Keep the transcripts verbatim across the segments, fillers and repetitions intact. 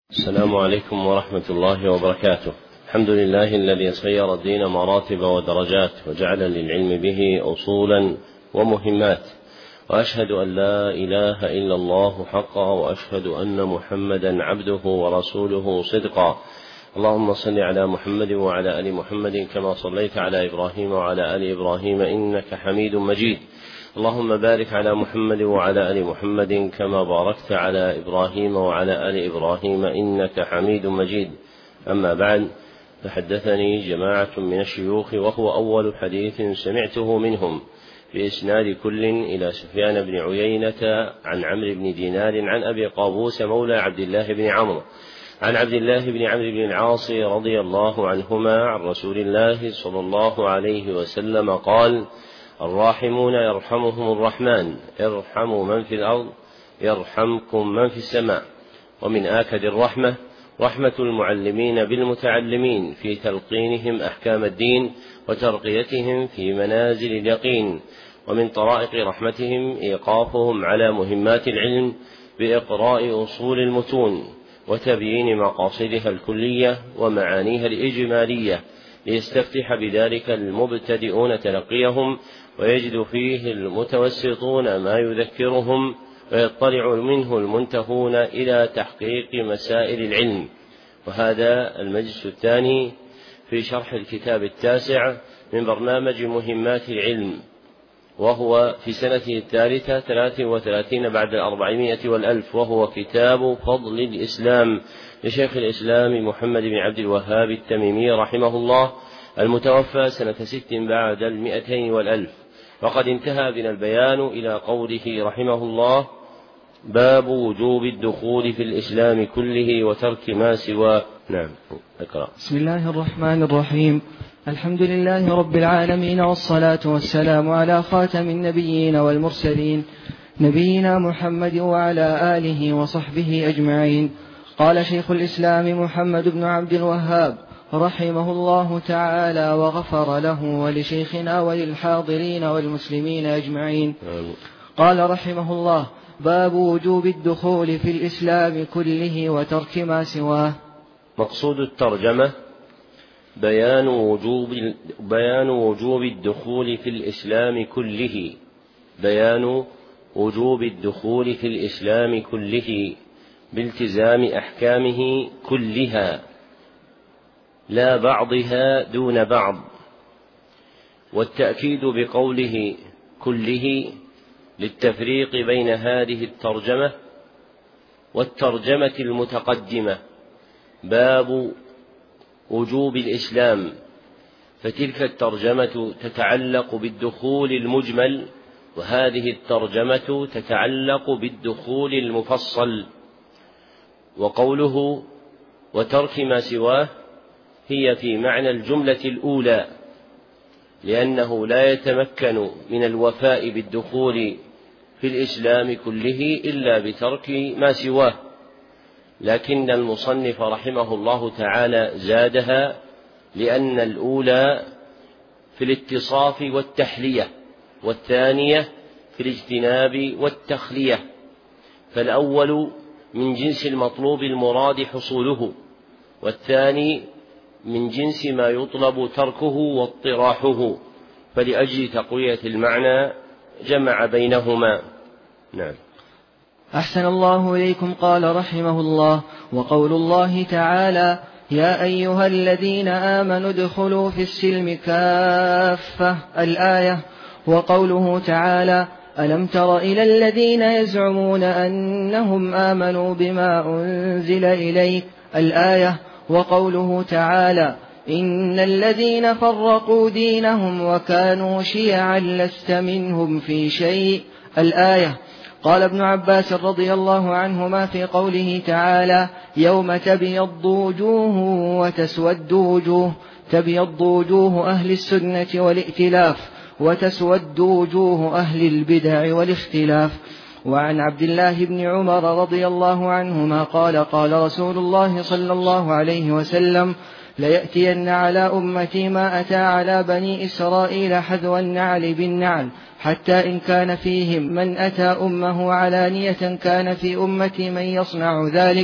السلام عليكم ورحمة الله وبركاته. الحمد لله الذي صير الدين مراتب ودرجات وجعل للعلم به أصولا ومهمات، وأشهد أن لا إله إلا الله حقا، وأشهد أن محمدا عبده ورسوله صدقا. اللهم صل على محمد وعلى آل محمد كما صليت على إبراهيم وعلى آل إبراهيم إنك حميد مجيد. اللهم بارك على محمد وعلى آل محمد كما باركت على إبراهيم وعلى آل إبراهيم إنك حميد مجيد. أما بعد، فحدثني جماعة من الشيوخ وهو أول حديث سمعته منهم بإسناد كل إلى سفيان بن عيينة عن عمرو بن دينار عن أبي قابوس مولى عبد الله بن عمرو عن عبد الله بن عمرو بن العاص رضي الله عنهما عن رسول الله صلى الله عليه وسلم قال: الراحمون يرحمهم الرحمن، ارحموا من في الأرض يرحمكم من في السماء. ومن آكد الرحمة رحمة المعلمين بالمتعلمين في تلقينهم أحكام الدين وترقيتهم في منازل اليقين. ومن طرائق رحمتهم إيقافهم على مهمات العلم بإقراء أصول المتون وتبيين مقاصدها الكلية ومعانيها الإجمالية، ليستفتح بذلك المبتدئون تلقيهم ويجد فيه المتوسطون ما يذكرهم، ويطلع منه المنتهون إلى تحقيق مسائل العلم. وهذا المجلس الثاني في شرح الكتاب التاسع من برنامج مهمات العلم، وهو في سنته الثالثة ثلاث وثلاثين بعد الأربعمائة والألف، وهو كتاب فضل الإسلام لشيخ الإسلام محمد بن عبد الوهاب التميمي رحمه الله، المتوفى سنة ست بعد المئتين والألف. وقد انتهى بنا البيان إلى قوله رحمه الله: باب وجوب الدخول في الإسلام كله وترك ما سواه. نعم، اقرأ. بسم الله الرحمن الرحيم. الحمد لله رب العالمين، والصلاة والسلام على خاتم النبيين والمرسلين، نبينا محمد وعلى آله وصحبه أجمعين. قال شيخ الإسلام محمد بن عبد الوهاب رحمه الله تعالى وغفر له ولشيخنا وللحاضرين والمسلمين أجمعين. قال رحمه الله: باب وجوب الدخول في الإسلام كله وترك ما سواه. مقصود الترجمة بيان وجوب بيان وجوب الدخول في الإسلام كله بيان وجوب الدخول في الإسلام كله بالتزام أحكامه كلها لا بعضها دون بعض. والتأكيد بقوله كله للتفريق بين هذه الترجمة والترجمة المتقدمة باب وجوب الإسلام، فتلك الترجمة تتعلق بالدخول المجمل، وهذه الترجمة تتعلق بالدخول المفصل. وقوله وترك ما سواه هي في معنى الجملة الأولى، لأنه لا يتمكن من الوفاء بالدخول في الإسلام كله إلا بترك ما سواه، لكن المصنف رحمه الله تعالى زادها، لأن الأولى في الاتصاف والتحلية، والثانية في الاجتناب والتخلية. فالأول من جنس المطلوب المراد حصوله، والثاني من جنس ما يطلب تركه واطراحه، فلأجل تقوية المعنى جمع بينهما. نعم. أحسن الله إليكم. قال رحمه الله: وقول الله تعالى: يا أيها الذين آمنوا ادخلوا في السلم كافة، الآية. وقوله تعالى: ألم تر إلى الذين يزعمون أنهم آمنوا بما أنزل إليك، الآية. وقوله تعالى: إن الذين فرقوا دينهم وكانوا شيعا لست منهم في شيء، الآية. قال ابن عباس رضي الله عنهما في قوله تعالى: يوم تبيض وجوه وتسود وجوه، تبيض وجوه أهل السنة والائتلاف، وتسود وجوه أهل البدع والاختلاف. وعن عبد الله بن عمر رضي الله عنهما قال: قال رسول الله صلى الله عليه وسلم: ليأتين على أمتي ما أتى على بني إسرائيل حذو النعل بالنعل، حتى إن كان فيهم من أتى أمه علانية كان في أمتي من يصنع ذلك،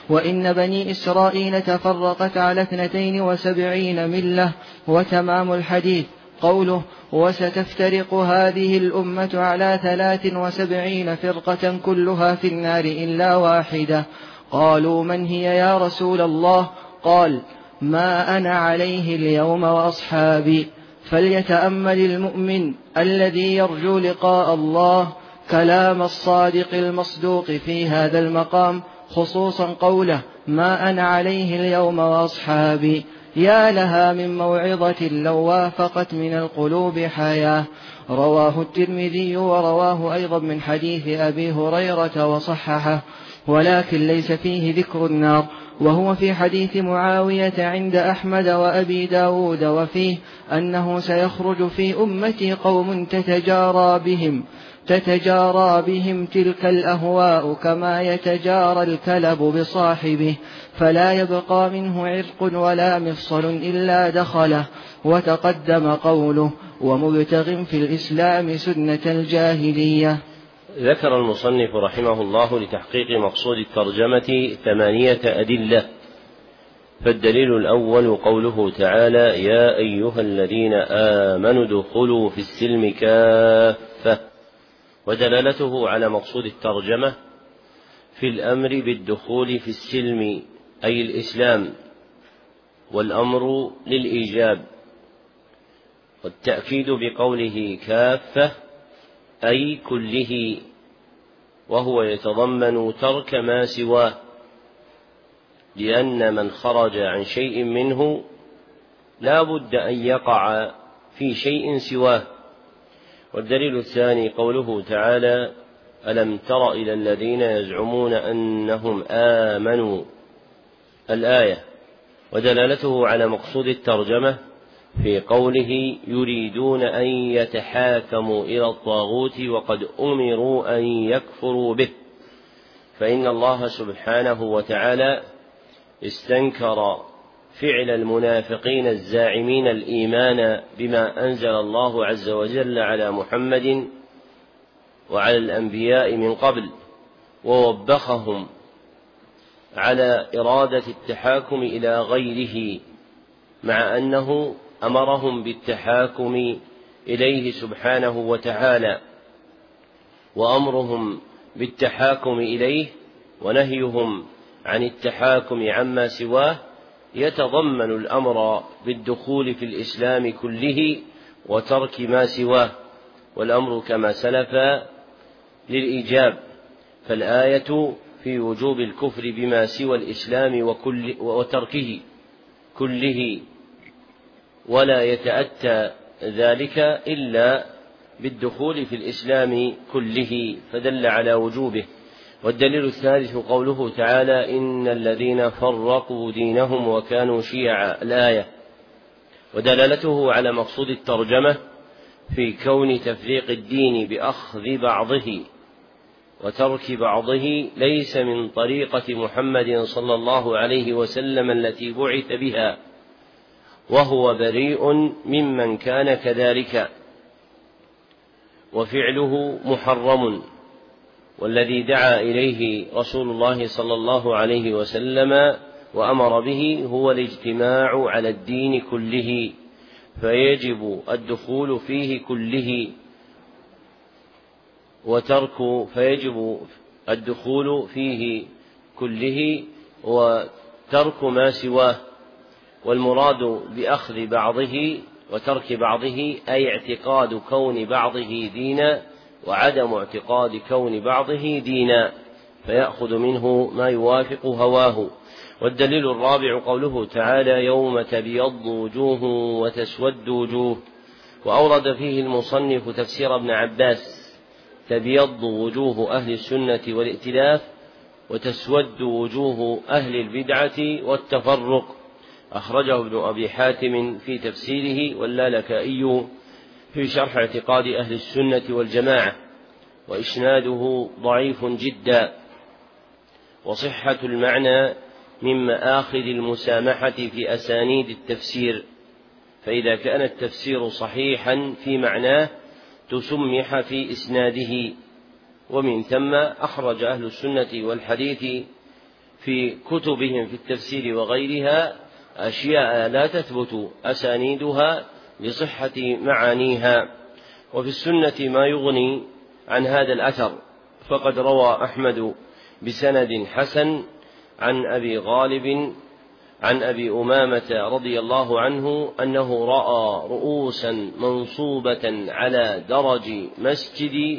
وإن بني إسرائيل تفرقت على اثنتين وسبعين ملة. وتمام الحديث قوله وستفترق هذه الأمة على ثلاث وسبعين فرقة كلها في النار إلا واحدة. قالوا من هي يا رسول الله؟ قال ما أنا عليه اليوم وأصحابي. فليتأمل المؤمن الذي يرجو لقاء الله كلام الصادق المصدوق في هذا المقام، خصوصا قوله ما أنا عليه اليوم وأصحابي. يا لها من موعظة لو وافقت من القلوب حياة. رواه الترمذي ورواه أيضا من حديث أبي هريرة وصححه، ولكن ليس فيه ذكر النار، وهو في حديث معاوية عند أحمد وأبي داود، وفيه أنه سيخرج في أمتي قوم تتجارى بهم تتجارى بهم تلك الأهواء كما يتجارى الكلب بصاحبه، فلا يبقى منه عرق ولا مفصل إلا دخله. وتقدم قوله ومبتغ في الإسلام سنة الجاهلية. ذكر المصنف رحمه الله لتحقيق مقصود الترجمة ثمانية أدلة. فالدليل الأول قوله تعالى يا أيها الذين آمنوا ادخلوا في السلم كافة، ودلالته على مقصود الترجمة في الأمر بالدخول في السلم أي الإسلام، والأمر للإيجاب، والتأكيد بقوله كافة أي كله، وهو يتضمن ترك ما سواه، لأن من خرج عن شيء منه لا بد أن يقع في شيء سواه. والدليل الثاني قوله تعالى ألم تر إلى الذين يزعمون أنهم آمنوا الآية، ودلالته على مقصود الترجمة في قوله يريدون أن يتحاكموا إلى الطاغوت وقد أمروا أن يكفروا به، فإن الله سبحانه وتعالى استنكر فعل المنافقين الزاعمين الإيمان بما أنزل الله عز وجل على محمد وعلى الأنبياء من قبل، ووبخهم على إرادة التحاكم إلى غيره، مع أنه أمرهم بالتحاكم إليه سبحانه وتعالى. وأمرهم بالتحاكم إليه ونهيهم عن التحاكم عما سواه يتضمن الأمر بالدخول في الإسلام كله وترك ما سواه، والأمر كما سلف للإيجاب، فالآية في وجوب الكفر بما سوى الإسلام وكل وتركه كله، ولا يتأتى ذلك إلا بالدخول في الإسلام كله، فدل على وجوبه. والدليل الثالث قوله تعالى إن الذين فرقوا دينهم وكانوا شيعا الآية، ودلالته على مقصود الترجمة في كون تفريق الدين بأخذ بعضه وترك بعضه ليس من طريقة محمد صلى الله عليه وسلم التي بعث بها، وهو بريء ممن كان كذلك، وفعله محرم، والذي دعا إليه رسول الله صلى الله عليه وسلم وأمر به هو الاجتماع على الدين كله، فيجب الدخول فيه كله وترك فيجب الدخول فيه كله وترك ما سواه. والمراد بأخذ بعضه وترك بعضه أي اعتقاد كون بعضه دينا وعدم اعتقاد كون بعضه دينا، فيأخذ منه ما يوافق هواه. والدليل الرابع قوله تعالى يوم تبيض وجوه وتسود وجوه، وأورد فيه المصنف تفسير ابن عباس تبيض وجوه أهل السنة والائتلاف وتسود وجوه أهل البدعة والتفرق، أخرجه ابن أبي حاتم في تفسيره واللالكائي في شرح اعتقاد أهل السنة والجماعة، وإسناده ضعيف جدا. وصحة المعنى من مآخذ المسامحة في أسانيد التفسير، فإذا كان التفسير صحيحا في معناه تسمح في إسناده، ومن ثم أخرج أهل السنة والحديث في كتبهم في التفسير وغيرها أشياء لا تثبت أسانيدها لصحة معانيها. وفي السنة ما يغني عن هذا الأثر، فقد روى أحمد بسند حسن عن أبي غالب عن أبي أمامة رضي الله عنه أنه رأى رؤوسا منصوبة على درج مسجد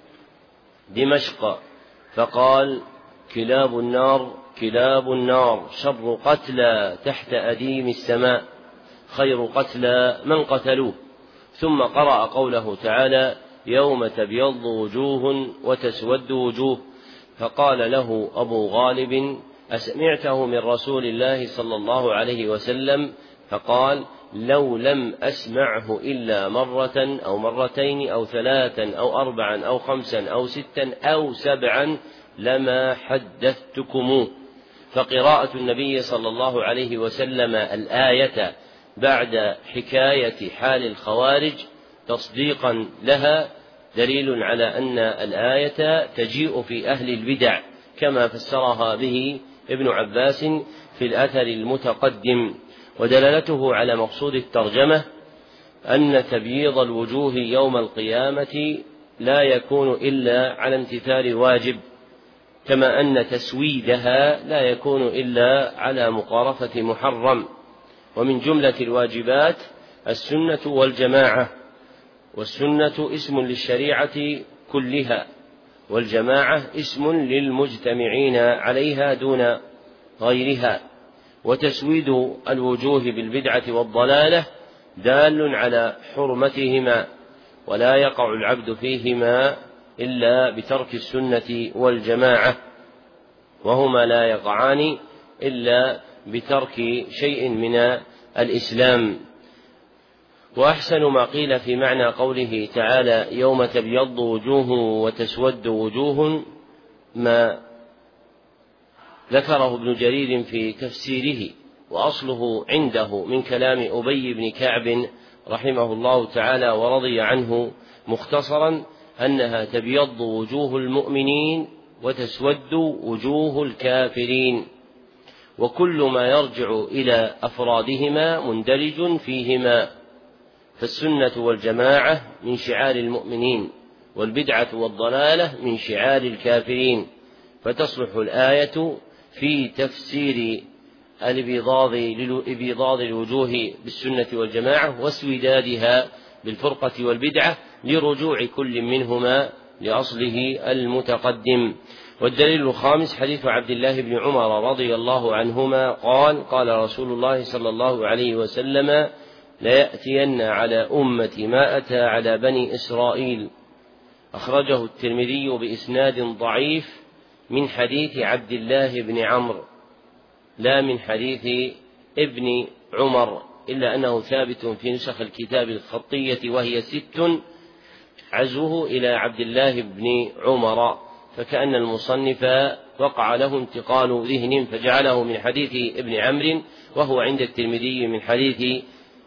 دمشق فقال: كلاب النار كلاب النار شر قتلى تحت أديم السماء، خير قتلى من قتلوه. ثم قرأ قوله تعالى: يوم تبيض وجوه وتسود وجوه. فقال له أبو غالب: أسمعته من رسول الله صلى الله عليه وسلم؟ فقال: لو لم أسمعه إلا مرة أو مرتين أو ثلاثا أو أربعا أو خمسا أو ستا أو سبعا لما حدثتكم. فقراءة النبي صلى الله عليه وسلم الآية بعد حكاية حال الخوارج تصديقا لها دليل على أن الآية تجيء في أهل البدع كما فسرها به ابن عباس في الأثر المتقدم. ودلالته على مقصود الترجمة أن تبييض الوجوه يوم القيامة لا يكون إلا على امتثال واجب، كما أن تسويدها لا يكون إلا على مقارفة محرم. ومن جملة الواجبات السنة والجماعة، والسنة اسم للشريعة كلها، والجماعة اسم للمجتمعين عليها دون غيرها. وتسويد الوجوه بالبدعة والضلالة دال على حرمتهما، ولا يقع العبد فيهما إلا بترك السنة والجماعة، وهما لا يقعان إلا بترك شيء من الإسلام. وأحسن ما قيل في معنى قوله تعالى: يوم تبيض وجوه وتسود وجوه ما ذكره ابن جرير في تفسيره، وأصله عنده من كلام أبي بن كعب رحمه الله تعالى ورضي عنه مختصرا أنها تبيض وجوه المؤمنين وتسود وجوه الكافرين، وكل ما يرجع إلى أفرادهما مندرج فيهما. فالسنة والجماعة من شعار المؤمنين، والبدعة والضلالة من شعار الكافرين، فتصلح الآية في تفسير الإبيضاض الوجوه بالسنة والجماعة واسودادها بالفرقة والبدعة لرجوع كل منهما لأصله المتقدم. والدليل الخامس حديث عبد الله بن عمر رضي الله عنهما قال: قال رسول الله صلى الله عليه وسلم: ليأتين على أمتي ما أتى على بني إسرائيل. أخرجه الترمذي بإسناد ضعيف من حديث عبد الله بن عمرو لا من حديث ابن عمر، إلا أنه ثابت في نسخ الكتاب الخطية وهي ست عزوه إلى عبد الله بن عمر، فكأن المصنف وقع له انتقال ذهن فجعله من حديث ابن عمرو وهو عند الترمذي من حديث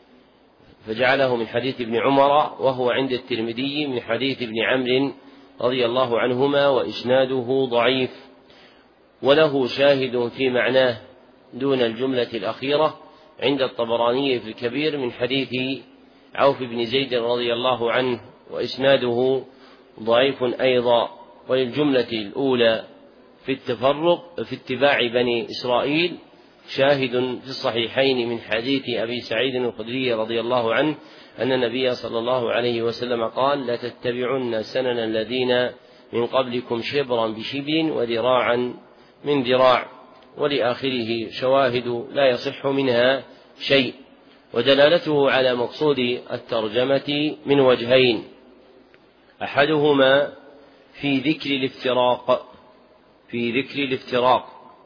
فجعله من حديث ابن عمر وهو عند الترمذي من حديث ابن عمرو رضي الله عنهما، وإسناده ضعيف، وله شاهد في معناه دون الجملة الأخيرة عند الطبراني في الكبير من حديث عوف بن زيد رضي الله عنه، وإسناده ضعيف أيضا. وللجملة الأولى في التفرق في اتباع بني إسرائيل شاهد في الصحيحين من حديث أبي سعيد الخدري رضي الله عنه أن النبي صلى الله عليه وسلم قال: لا تتبعن سنن الذين من قبلكم شبرا بشبر وذراعا من ذراع، ولآخره شواهد لا يصح منها شيء. ودلالته على مقصود الترجمة من وجهين: أحدهما في ذكر الافتراق في ذكر الافتراق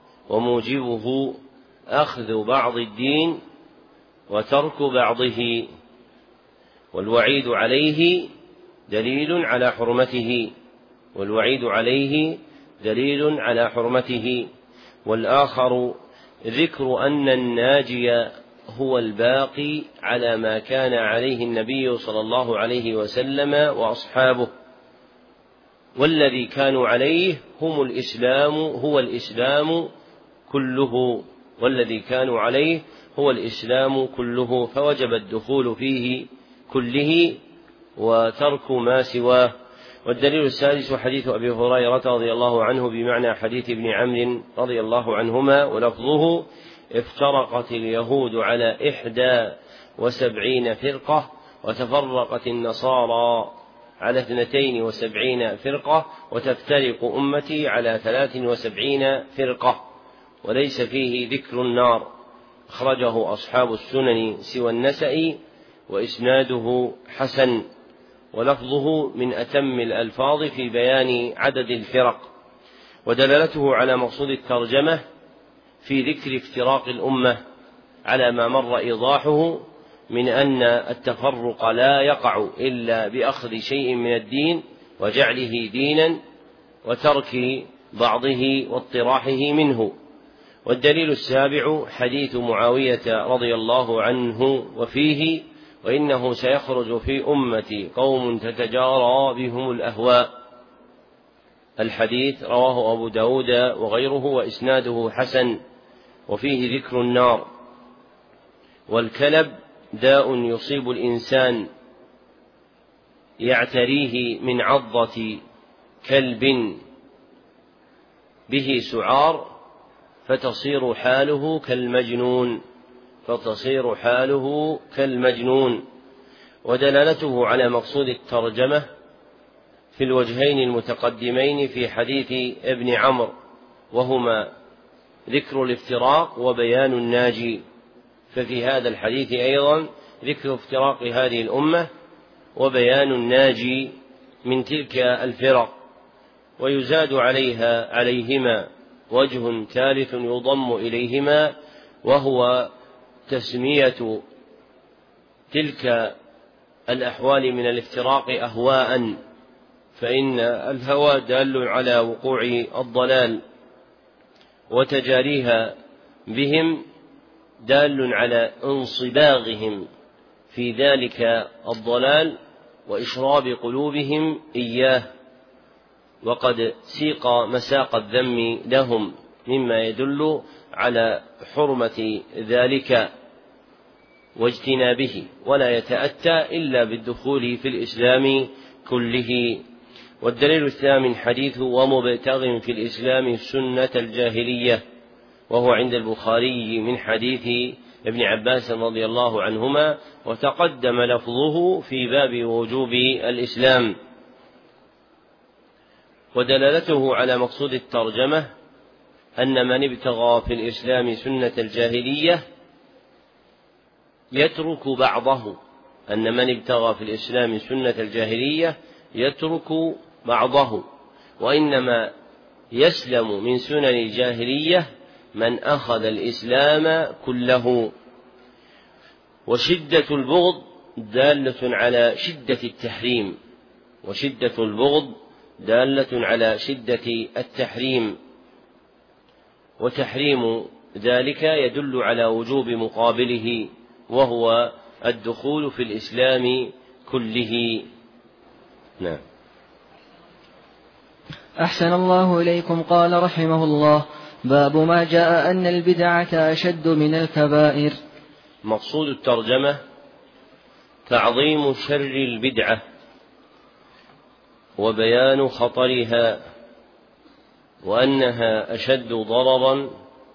وموجبه أخذ بعض الدين وترك بعضه، والوعيد عليه دليل على حرمته والوعيد عليه دليل على حرمته والآخر ذكر أن الناجي هو الباقي على ما كان عليه النبي صلى الله عليه وسلم وأصحابه، والذي كانوا عليه هم الإسلام هو الإسلام كله، والذي كانوا عليه هو الإسلام كله، فوجب الدخول فيه كله وترك ما سواه. والدليل السادس حديث أبي هريرة رضي الله عنه بمعنى حديث ابن عمرو رضي الله عنهما، ولفظه: افترقت اليهود على إحدى وسبعين فرقة، وتفرقت النصارى على اثنتين وسبعين فرقة، وتفترق أمتي على ثلاث وسبعين فرقة، وليس فيه ذكر النار. أخرجه أصحاب السنن سوى النسائي، وإسناده حسن، ولفظه من أتم الألفاظ في بيان عدد الفرق. ودلالته على مقصود الترجمة في ذكر افتراق الأمة على ما مر إيضاحه من أن التفرق لا يقع إلا بأخذ شيء من الدين وجعله دينا وترك بعضه واطراحه منه. والدليل السابع حديث معاوية رضي الله عنه وفيه: وإنه سيخرج في أمتي قوم تتجارى بهم الأهواء. الحديث رواه أبو داود وغيره، وإسناده حسن، وفيه ذكر النار. والكلب داء يصيب الإنسان يعتريه من عضة كلب به سعار، فتصير حاله كالمجنون فتصير حاله كالمجنون. ودلالته على مقصود الترجمة في الوجهين المتقدمين في حديث ابن عمرو، وهما ذكر الافتراق وبيان الناجي. ففي هذا الحديث أيضا ذكر افتراق هذه الأمة وبيان الناجي من تلك الفرق. ويزاد عليها عليهما وجه ثالث يضم إليهما، وهو تسمية تلك الأحوال من الافتراق أهواء، فإن الهوى دال على وقوع الضلال، وتجاريها بهم دال على انصباغهم في ذلك الضلال وإشراب قلوبهم إياه، وقد سيق مساق الذم لهم مما يدل على حرمة ذلك واجتنابه، ولا يتأتى إلا بالدخول في الإسلام كله. والدليل الثامن حديث: ومبتغ في الإسلام سنة الجاهلية، وهو عند البخاري من حديث ابن عباس رضي الله عنهما، وتقدم لفظه في باب وجوب الإسلام. ودلالته على مقصود الترجمة أن من ابتغى في الإسلام سنة الجاهلية يترك بعضه أن من ابتغى في الإسلام سنة الجاهلية يترك بعضه، وإنما يسلم من سنن الجاهلية من أخذ الإسلام كله. وشدة البغض دالة على شدة التحريم وشدة البغض دالة على شدة التحريم وتحريم ذلك يدل على وجوب مقابله، وهو الدخول في الإسلام كله. نعم. أحسن الله إليكم. قال رحمه الله: باب ما جاء أن البدعة أشد من الكبائر. مقصود الترجمة تعظيم شر البدعة وبيان خطرها، وأنها أشد ضررا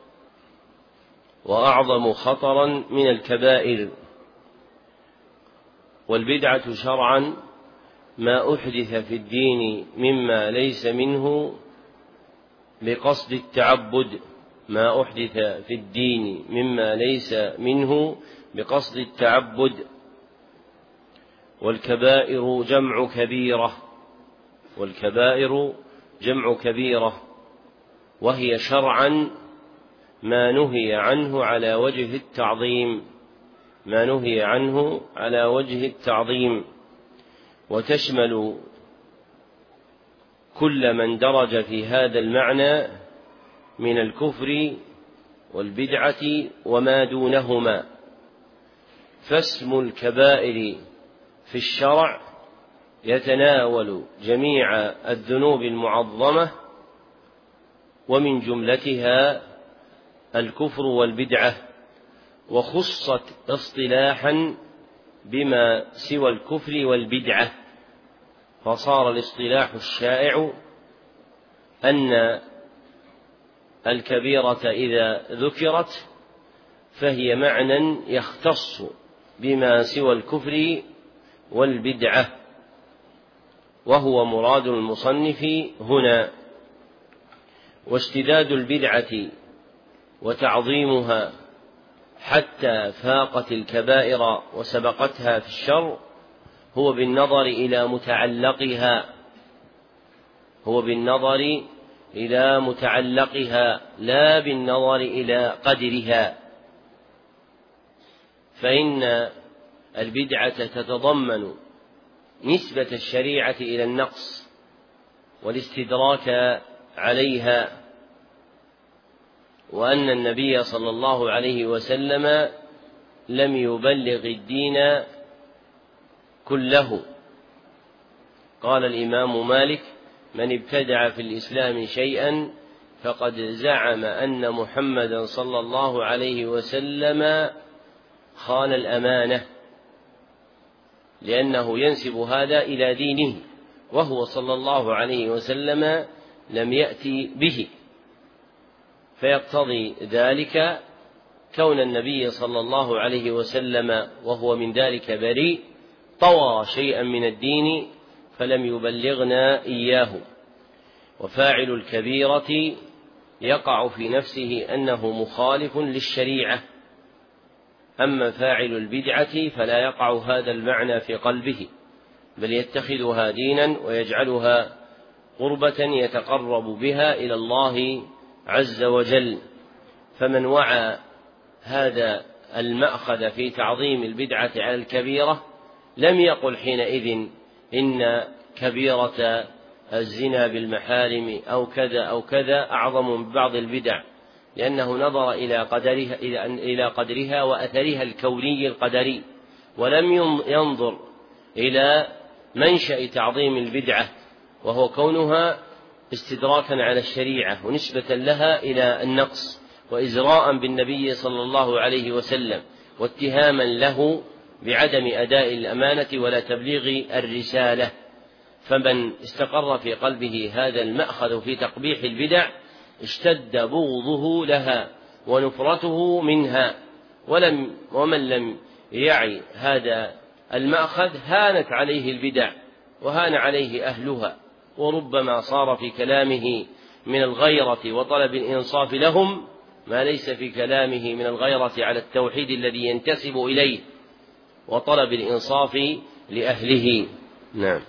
وأعظم خطرا من الكبائر. والبدعة شرعا ما أحدث في الدين مما ليس منه بقصد التعبد ما أحدث في الدين مما ليس منه بقصد التعبد. والكبائر جمع كبيرة والكبائر جمع كبيرة وهي شرعا ما نهي عنه على وجه التعظيم ما نهي عنه على وجه التعظيم وتشمل كل من درج في هذا المعنى من الكفر والبدعة وما دونهما. فاسم الكبائر في الشرع يتناول جميع الذنوب المعظمة، ومن جملتها الكفر والبدعة، وخصت اصطلاحا بما سوى الكفر والبدعة، فصار الاصطلاح الشائع أن الكبيرة إذا ذكرت فهي معنى يختص بما سوى الكفر والبدعة، وهو مراد المصنف هنا. واشتداد البدعة وتعظيمها حتى فاقت الكبائر وسبقتها في الشر هو بالنظر إلى متعلقها هو بالنظر إلى متعلقها لا بالنظر إلى قدرها، فإن البدعة تتضمن نسبة الشريعة إلى النقص والاستدراك عليها، وأن النبي صلى الله عليه وسلم لم يبلغ الدين كله. قال الإمام مالك: من ابتدع في الإسلام شيئا فقد زعم أن محمدا صلى الله عليه وسلم خان الأمانة، لأنه ينسب هذا إلى دينه، وهو صلى الله عليه وسلم لم يأتي به، فيقتضي ذلك كون النبي صلى الله عليه وسلم وهو من ذلك بريء طوى شيئا من الدين فلم يبلغنا إياه. وفاعل الكبيرة يقع في نفسه أنه مخالف للشريعة، أما فاعل البدعة فلا يقع هذا المعنى في قلبه، بل يتخذها دينا ويجعلها قربة يتقرب بها إلى الله عز وجل. فمن وعى هذا المأخذ في تعظيم البدعة على الكبيرة لم يقل حينئذ إن كبيرة الزنا بالمحارم أو كذا أو كذا أعظم من بعض البدع، لأنه نظر إلى قدرها, إلى قدرها وأثرها الكوني القدري، ولم ينظر إلى منشأ تعظيم البدعة، وهو كونها استدراكا على الشريعة ونسبة لها إلى النقص وإزراء بالنبي صلى الله عليه وسلم، واتهاما له بعدم أداء الأمانة ولا تبليغ الرسالة. فمن استقر في قلبه هذا المأخذ في تقبيح البدع اشتد بغضه لها ونفرته منها، ولم ومن لم يعي هذا المأخذ هانت عليه البدع وهان عليه أهلها، وربما صار في كلامه من الغيرة وطلب الإنصاف لهم ما ليس في كلامه من الغيرة على التوحيد الذي ينتسب إليه وطلب الإنصاف لأهله. نعم.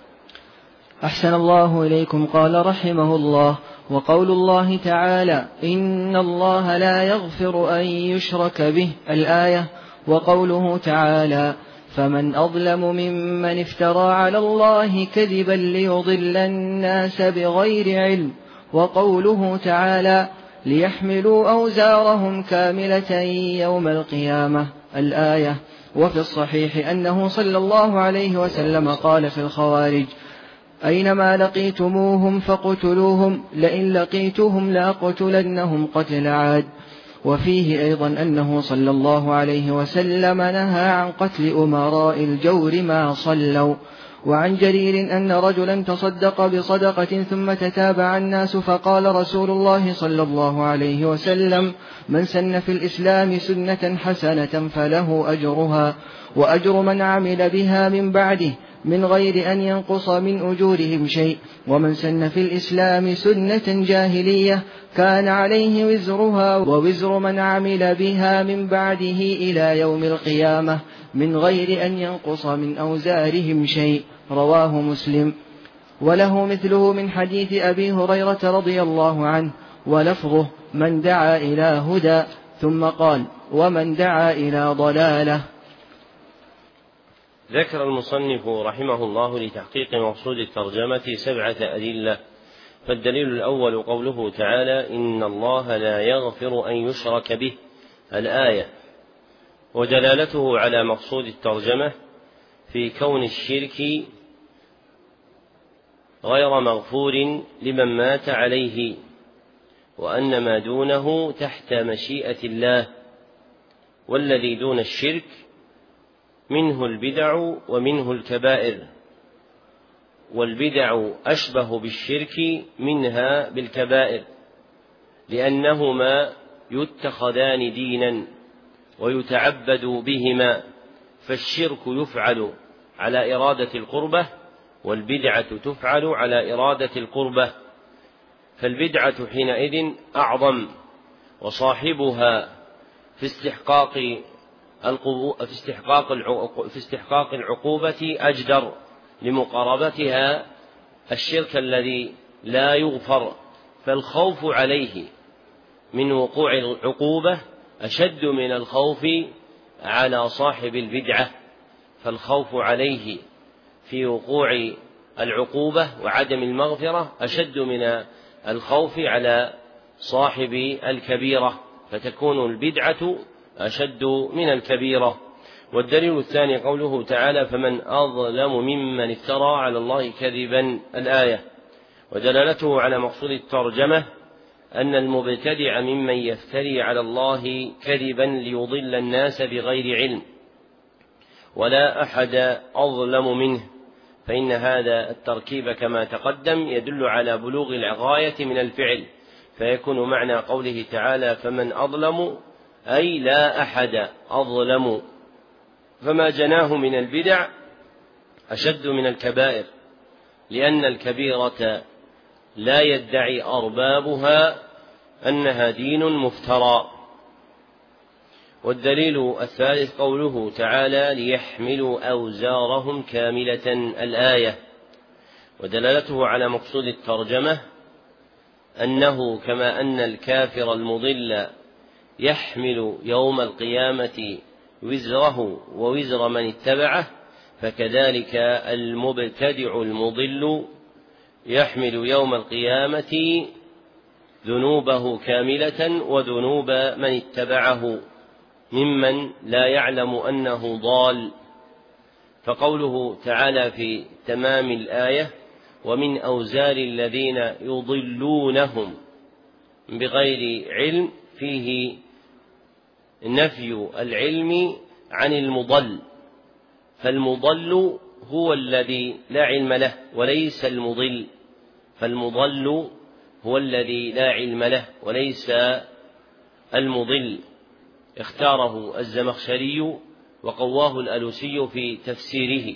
أحسن الله إليكم. قال رحمه الله: وقول الله تعالى: إن الله لا يغفر أن يشرك به، الآية. وقوله تعالى: فمن أظلم ممن افترى على الله كذبا ليضل الناس بغير علم. وقوله تعالى: ليحملوا أوزارهم كاملة يوم القيامة، الآية. وفي الصحيح أنه صلى الله عليه وسلم قال في الخوارج: أينما لقيتموهم فاقتلوهم، لئن لقيتهم لأقتلنهم قتل عاد. وفيه أيضا أنه صلى الله عليه وسلم نهى عن قتل أمراء الجور ما صلوا. وعن جرير أن رجلا تصدق بصدقة ثم تتابع الناس فقال رسول الله صلى الله عليه وسلم: من سن في الإسلام سنة حسنة فله أجرها وأجر من عمل بها من بعده من غير أن ينقص من أجورهم شيء، ومن سن في الإسلام سنة جاهلية كان عليه وزرها ووزر من عمل بها من بعده إلى يوم القيامة من غير أن ينقص من أوزارهم شيء. رواه مسلم. وله مثله من حديث أبي هريرة رضي الله عنه، ولفظه: من دعا إلى هدى، ثم قال: ومن دعا إلى ضلالة. ذكر المصنف رحمه الله لتحقيق مقصود الترجمة سبعة أدلة. فالدليل الأول قوله تعالى: إن الله لا يغفر أن يشرك به، الآية. ودلالته على مقصود الترجمة في كون الشرك غير مغفور لمن مات عليه، وأن ما دونه تحت مشيئة الله، والذي دون الشرك منه البدع ومنه الكبائر، والبدع أشبه بالشرك منها بالكبائر، لأنهما يتخذان دينا ويتعبد بهما، فالشرك يفعل على إرادة القربة، والبدعة تفعل على إرادة القربة، فالبدعة حينئذ أعظم، وصاحبها في استحقاق في استحقاق في استحقاق العقوبة أجدر لمقاربتها الشرك الذي لا يغفر، فالخوف عليه من وقوع العقوبة أشد من الخوف على صاحب البدعة، فالخوف عليه في وقوع العقوبة وعدم المغفرة أشد من الخوف على صاحب الكبيرة، فتكون البدعة أشد من الكبيرة. والدليل الثاني قوله تعالى: فمن أظلم ممن افترى على الله كذبا، الآية. ودلالته على مقصود الترجمة أن المبتدع ممن يفتري على الله كذبا ليضل الناس بغير علم، ولا أحد أظلم منه، فإن هذا التركيب كما تقدم يدل على بلوغ الغاية من الفعل، فيكون معنى قوله تعالى: فمن أظلم أي لا أحد أظلم، فما جناه من البدع أشد من الكبائر، لأن الكبيرة لا يدعي أربابها أنها دين مفترى. والدليل الثالث قوله تعالى: ليحملوا أوزارهم كاملة، الآية. ودلالته على مقصود الترجمة أنه كما أن الكافر المضل يحمل يوم القيامة وزره ووزر من اتبعه، فكذلك المبتدع المضل يحمل يوم القيامة ذنوبه كاملة وذنوب من اتبعه ممن لا يعلم أنه ضال. فقوله تعالى في تمام الآية: ومن أوزار الذين يضلونهم بغير علم، فيه نفي العلم عن المضل، فالمضل هو الذي لا علم له وليس المضل، فالمضل هو الذي لا علم له وليس المضل، اختاره الزمخشري وقواه الألوسي في تفسيره،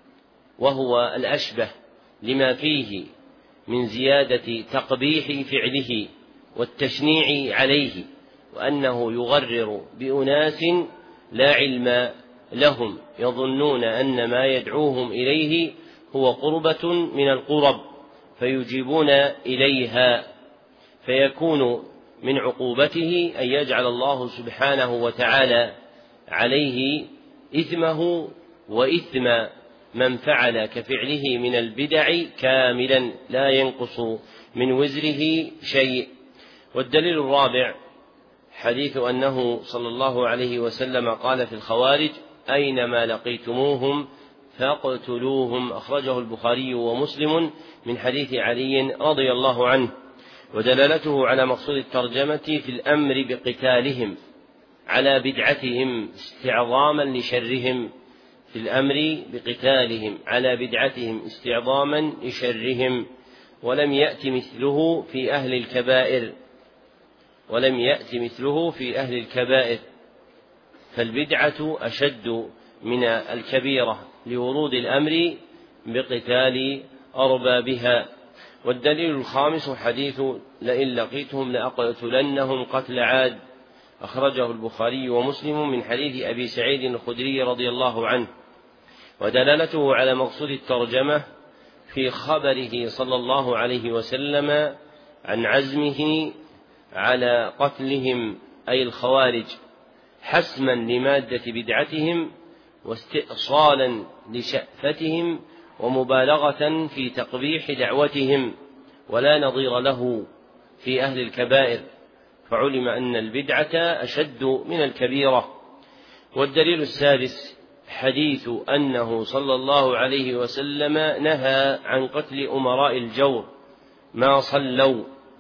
وهو الأشبه لما فيه من زيادة تقبيح فعله والتشنيع عليه، وأنه يغرر بأناس لا علم لهم يظنون أن ما يدعوهم إليه هو قربة من القرب فيجيبون إليها، فيكون من عقوبته أن يجعل الله سبحانه وتعالى عليه إثمه وإثم من فعل كفعله من البدع كاملا لا ينقص من وزره شيء. والدليل الرابع حديث أنه صلى الله عليه وسلم قال في الخوارج: أينما لقيتموهم فاقتلوهم، أخرجه البخاري ومسلم من حديث علي رضي الله عنه. ودلالته على مقصود الترجمة في الأمر بقتالهم على بدعتهم استعظاما لشرهم، في الأمر بقتالهم على بدعتهم استعظاما لشرهم، ولم يأت مثله في أهل الكبائر ولم يأت مثله في أهل الكبائر فالبدعة أشد من الكبيرة لورود الأمر بقتال أربابها. والدليل الخامس حديث: لئن لقيتهم لأقتلنهم قتل عاد، أخرجه البخاري ومسلم من حديث أبي سعيد الخدري رضي الله عنه. ودلالته على مقصود الترجمة في خبره صلى الله عليه وسلم عن عزمه على قتلهم أي الخوارج، حسما لمادة بدعتهم واستئصالا لشأفتهم ومبالغة في تقبيح دعوتهم، ولا نظير له في أهل الكبائر، فعلم أن البدعة أشد من الكبيرة. والدليل السادس حديث أنه صلى الله عليه وسلم نهى عن قتل أمراء الجور ما صلوا،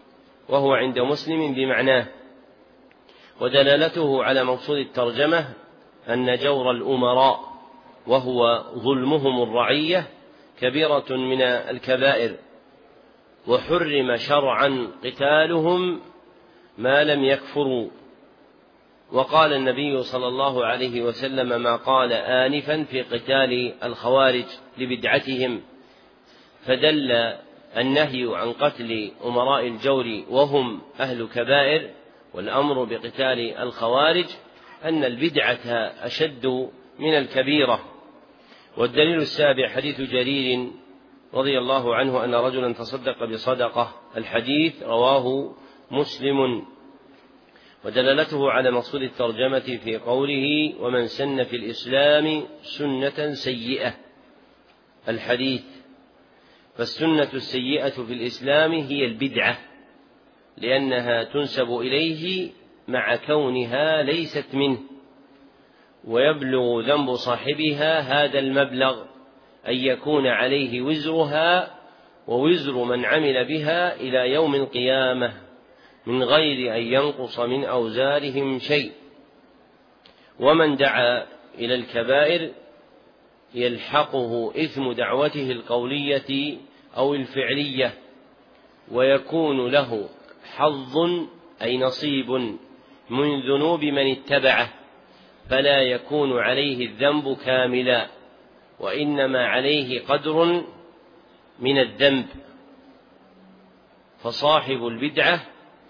وهو عند مسلم بمعناه. ودلالته على مقصود الترجمة أن جور الأمراء وهو ظلمهم الرعية كبيرة من الكبائر، وحرم شرعا قتالهم ما لم يكفروا. وقال النبي صلى الله عليه وسلم ما قال آنفا في قتال الخوارج لبدعتهم، فدل النهي عن قتل أمراء الجور وهم أهل كبائر والأمر بقتال الخوارج أن البدعة أشد من الكبيرة. والدليل السابع حديث جرير رضي الله عنه أن رجلا تصدق بصدقة، الحديث رواه مسلم. ودلالته على مقصود الترجمة في قوله ومن سن في الإسلام سنة سيئة، الحديث. فالسنة السيئة في الإسلام هي البدعة، لأنها تنسب إليه مع كونها ليست منه، ويبلغ ذنب صاحبها هذا المبلغ أن يكون عليه وزرها ووزر من عمل بها إلى يوم القيامة من غير أن ينقص من أوزارهم شيء. ومن دعا إلى الكبائر يلحقه إثم دعوته القولية أو الفعلية، ويكون له حظ أي نصيب من ذنوب من اتبعه، فلا يكون عليه الذنب كاملا، وإنما عليه قدر من الذنب. فصاحب البدعة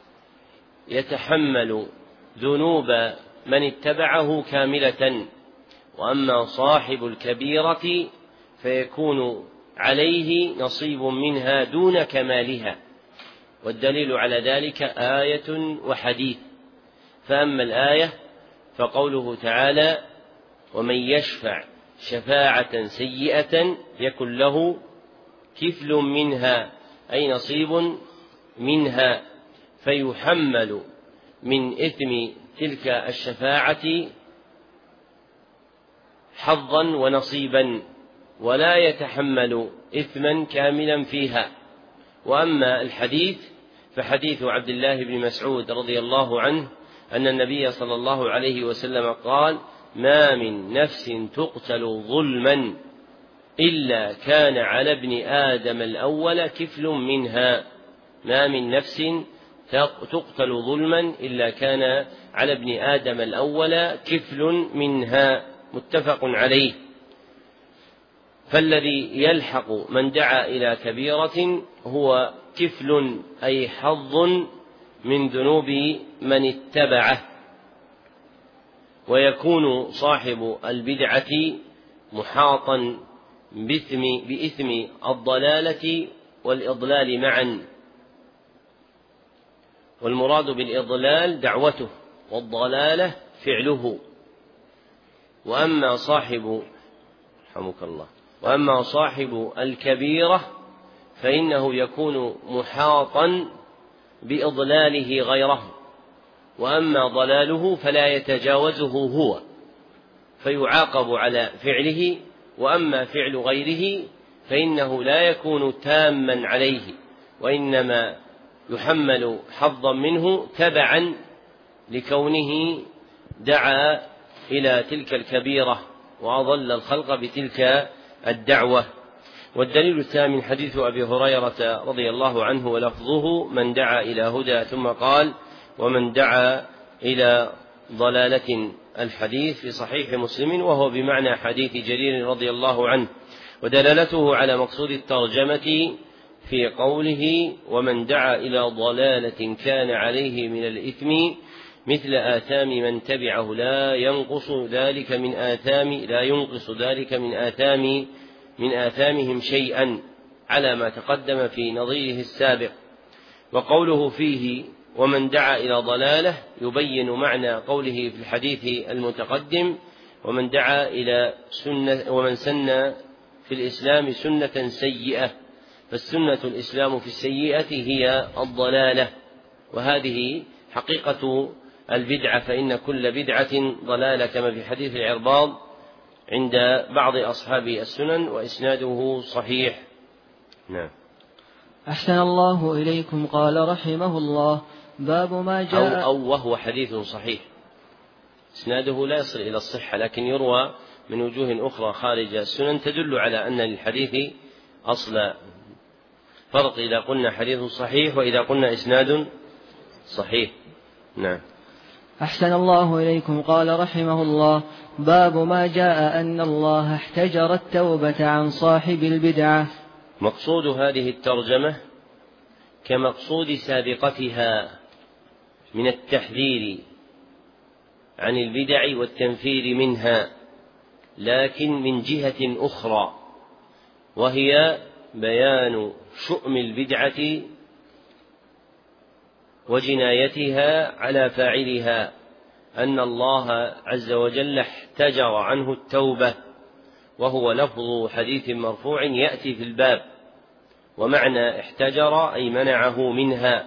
يتحمل ذنوب من اتبعه كاملة، وأما صاحب الكبيرة فيكون عليه نصيب منها دون كمالها. والدليل على ذلك آية وحديث. فأما الآية فقوله تعالى ومن يشفع شفاعة سيئة يكن له كفل منها أي نصيب منها، فيحمل من إثم تلك الشفاعة حظا ونصيبا، ولا يتحمل إثما كاملا فيها. وأما الحديث فحديث عبد الله بن مسعود رضي الله عنه أن النبي صلى الله عليه وسلم قال ما من نفس تقتل ظلما إلا كان على ابن آدم الأول كفل منها. ما من نفس تقتل ظلما إلا كان على ابن آدم الأول كفل منها، متفق عليه. فالذي يلحق من دعا إلى كبيرة هو كفل أي حظ من ذنوب من اتبعه، ويكون صاحب البدعة محاطا بإثم, بإثم الضلالة والإضلال معا. والمراد بالإضلال دعوته والضلالة فعله. وأما صاحب رحمك الله وأما صاحب الكبيرة فإنه يكون محاطا بإضلاله غيره، وأما ضلاله فلا يتجاوزه هو فيعاقب على فعله، وأما فعل غيره فإنه لا يكون تاما عليه، وإنما يحمل حظا منه تبعا لكونه دعا إلى تلك الكبيرة وأضل الخلق بتلك الدعوة. والدليل الثامن حديث أبي هريرة رضي الله عنه ولفظه من دعا إلى هدى ثم قال ومن دعا إلى ضلالة، الحديث في صحيح مسلم، وهو بمعنى حديث جرير رضي الله عنه. ودلالته على مقصود الترجمة في قوله ومن دعا إلى ضلالة كان عليه من الإثم مثل آثام من تبعه لا ينقص ذلك من آثام لا ينقص ذلك من آثام من آثامهم شيئا، على ما تقدم في نظيره السابق. وقوله فيه ومن دعا إلى ضلالة يبين معنى قوله في الحديث المتقدم ومن دعا إلى سنة ومن سن في الإسلام سنة سيئة. فالسنة الإسلام في السيئة هي الضلالة، وهذه حقيقة البدعة، فإن كل بدعة ضلالة كما في حديث العرباض عند بعض أصحاب السنن وإسناده صحيح. نعم. أحسن الله إليكم. قال رحمه الله: باب ما جاء أو, أو وهو حديث صحيح إسناده لا يصل إلى الصحة، لكن يروى من وجوه أخرى خارج السنن تدل على أن للحديث أصلا. فرق إذا قلنا حديث صحيح وإذا قلنا إسناد صحيح. نعم. أحسن الله إليكم. قال رحمه الله: باب ما جاء أن الله احتجر التوبة عن صاحب البدعة. مقصود هذه الترجمة كمقصود سابقتها من التحذير عن البدع والتنفير منها، لكن من جهة أخرى، وهي بيان شؤم البدعة وجنايتها على فاعلها، أن الله عز وجل احتجر عنه التوبة، وهو لفظ حديث مرفوع يأتي في الباب، ومعنى احتجر أي منعه منها،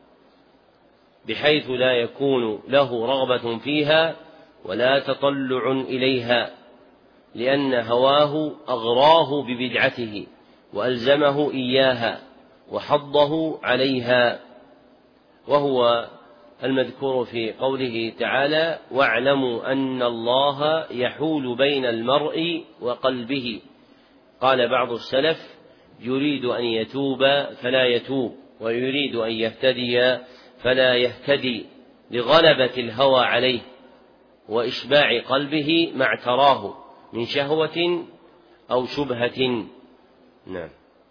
بحيث لا يكون له رغبة فيها ولا تطلع إليها، لأن هواه أغراه ببدعته وألزمه إياها وحضه عليها، وهو المذكور في قوله تعالى: واعلموا أن الله يحول بين المرء وقلبه. قال بعض السلف: يريد أن يتوب فلا يتوب، ويريد أن يهتدي فلا يهتدي، لغلبة الهوى عليه وإشباع قلبه ما اعتراه من شهوة أو شبهة. نعم.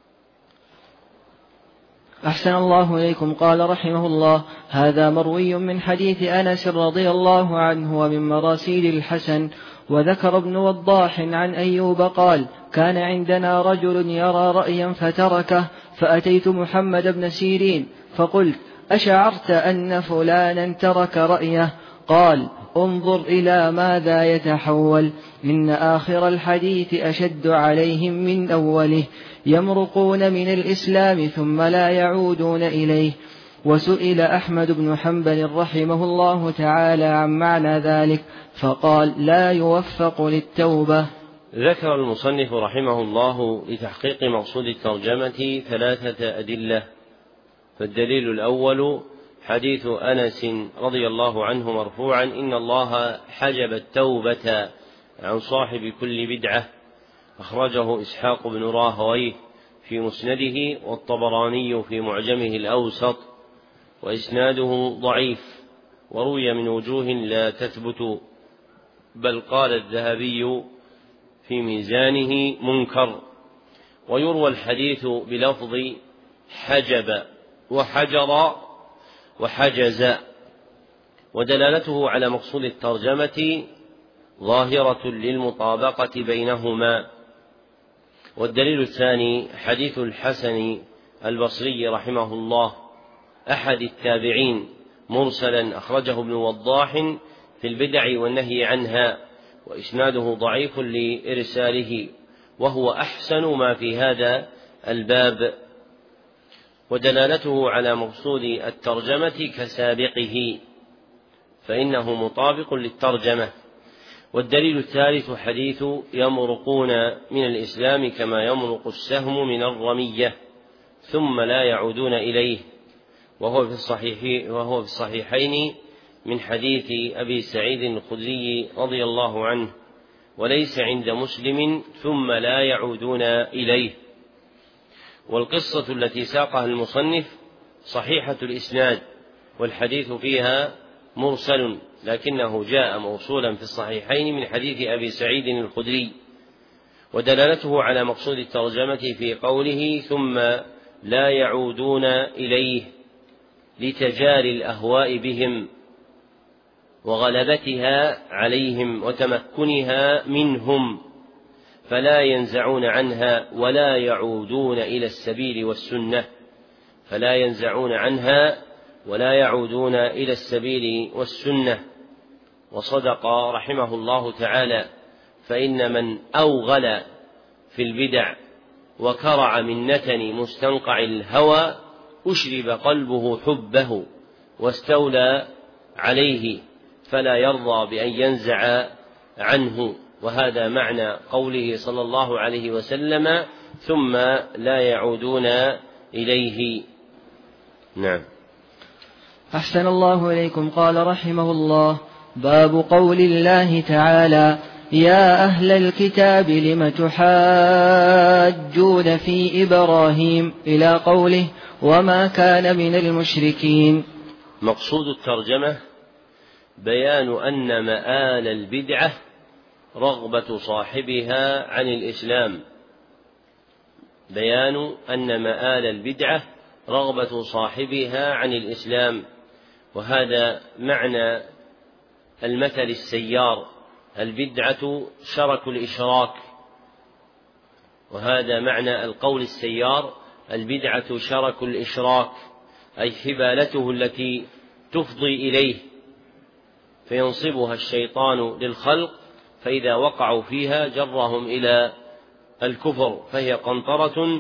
أحسن الله إليكم. قال رحمه الله: هذا مروي من حديث أنس رضي الله عنه ومن مراسيل الحسن. وذكر ابن وضاح عن أيوب قال: كان عندنا رجل يرى رأيا فتركه، فأتيت محمد بن سيرين فقلت: أشعرت أن فلانا ترك رأيه؟ قال: انظر إلى ماذا يتحول، إن آخر الحديث أشد عليهم من أوله، يمرقون من الإسلام ثم لا يعودون إليه. وسئل أحمد بن حنبل رحمه الله تعالى عن معنى ذلك فقال: لا يوفق للتوبة. ذكر المصنف رحمه الله لتحقيق مقصود الترجمة ثلاثة أدلة. فالدليل الأول حديث أنس رضي الله عنه مرفوعا: إن الله حجب التوبة عن صاحب كل بدعة، أخرجه إسحاق بن راهويه في مسنده، والطبراني في معجمه الأوسط، وإسناده ضعيف، وروي من وجوه لا تثبت، بل قال الذهبي في ميزانه منكر. ويروى الحديث بلفظ حجب وحجر وحجز، ودلالته على مقصود الترجمة ظاهرة للمطابقة بينهما. والدليل الثاني حديث الحسن البصري رحمه الله أحد التابعين مرسلا، أخرجه ابن وضاح في البدع والنهي عنها، وإسناده ضعيف لإرساله، وهو أحسن ما في هذا الباب. ودلالته على مقصود الترجمة كسابقه، فإنه مطابق للترجمة. والدليل الثالث حديث يمرقون من الإسلام كما يمرق السهم من الرمية ثم لا يعودون إليه، وهو في الصحيح وهو في الصحيحين من حديث أبي سعيد الخدري رضي الله عنه، وليس عند مسلم ثم لا يعودون إليه. والقصة التي ساقها المصنف صحيحة الإسناد، والحديث فيها مرسل، لكنه جاء موصولا في الصحيحين من حديث أبي سعيد الخدري. ودلالته على مقصود الترجمة في قوله ثم لا يعودون إليه، لتجاري الأهواء بهم وغلبتها عليهم وتمكنها منهم، فلا ينزعون عنها ولا يعودون إلى السبيل والسنة فلا ينزعون عنها ولا يعودون إلى السبيل والسنة. وصدق رحمه الله تعالى، فإن من أوغل في البدع وكرع من نتن مستنقع الهوى أشرب قلبه حبه واستولى عليه، فلا يرضى بأن ينزع عنه. وهذا معنى قوله صلى الله عليه وسلم ثم لا يعودون إليه. نعم. أحسن الله إليكم. قال رحمه الله: باب قول الله تعالى: يا أهل الكتاب لم تحاجون في إبراهيم إلى قوله: وما كان من المشركين. مقصود الترجمة بيان أن مآل البدعة رغبة صاحبها عن الإسلام، بيان أن مآل البدعة رغبة صاحبها عن الإسلام، وهذا معنى المثل السيار: البدعة شرك الإشراك. وهذا معنى القول السيار: البدعة شرك الإشراك، أي حبالته التي تفضي إليه، فينصبها الشيطان للخلق، فإذا وقعوا فيها جرهم إلى الكفر، فهي قنطرة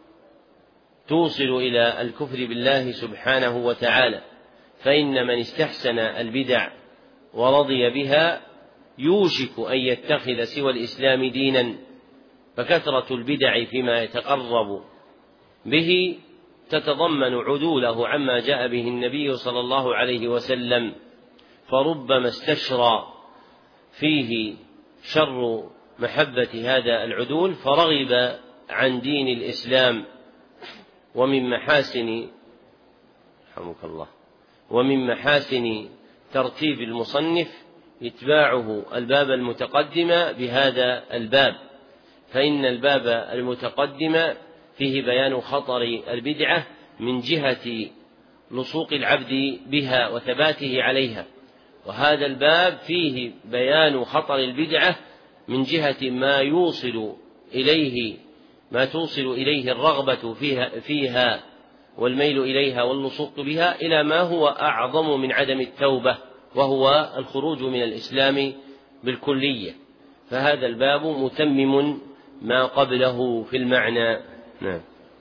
توصل إلى الكفر بالله سبحانه وتعالى. فإن من استحسن البدع ورضي بها يوشك أن يتخذ سوى الإسلام دينا، فكثرة البدع فيما يتقرب به تتضمن عدوله عما جاء به النبي صلى الله عليه وسلم، فربما استشرى فيه شر محبة هذا العدول فرغب عن دين الإسلام. ومن محاسن رحمك الله ومن محاسن ترتيب المصنف اتباعه الباب المتقدم بهذا الباب، فإن الباب المتقدم فيه بيان خطر البدعة من جهة لصوق العبد بها وثباته عليها، وهذا الباب فيه بيان خطر البدعة من جهة ما يوصل إليه ما توصل إليه الرغبة فيها, فيها والميل إليها واللصوق بها إلى ما هو أعظم من عدم التوبة، وهو الخروج من الإسلام بالكلية. فهذا الباب متمم ما قبله في المعنى. نعم.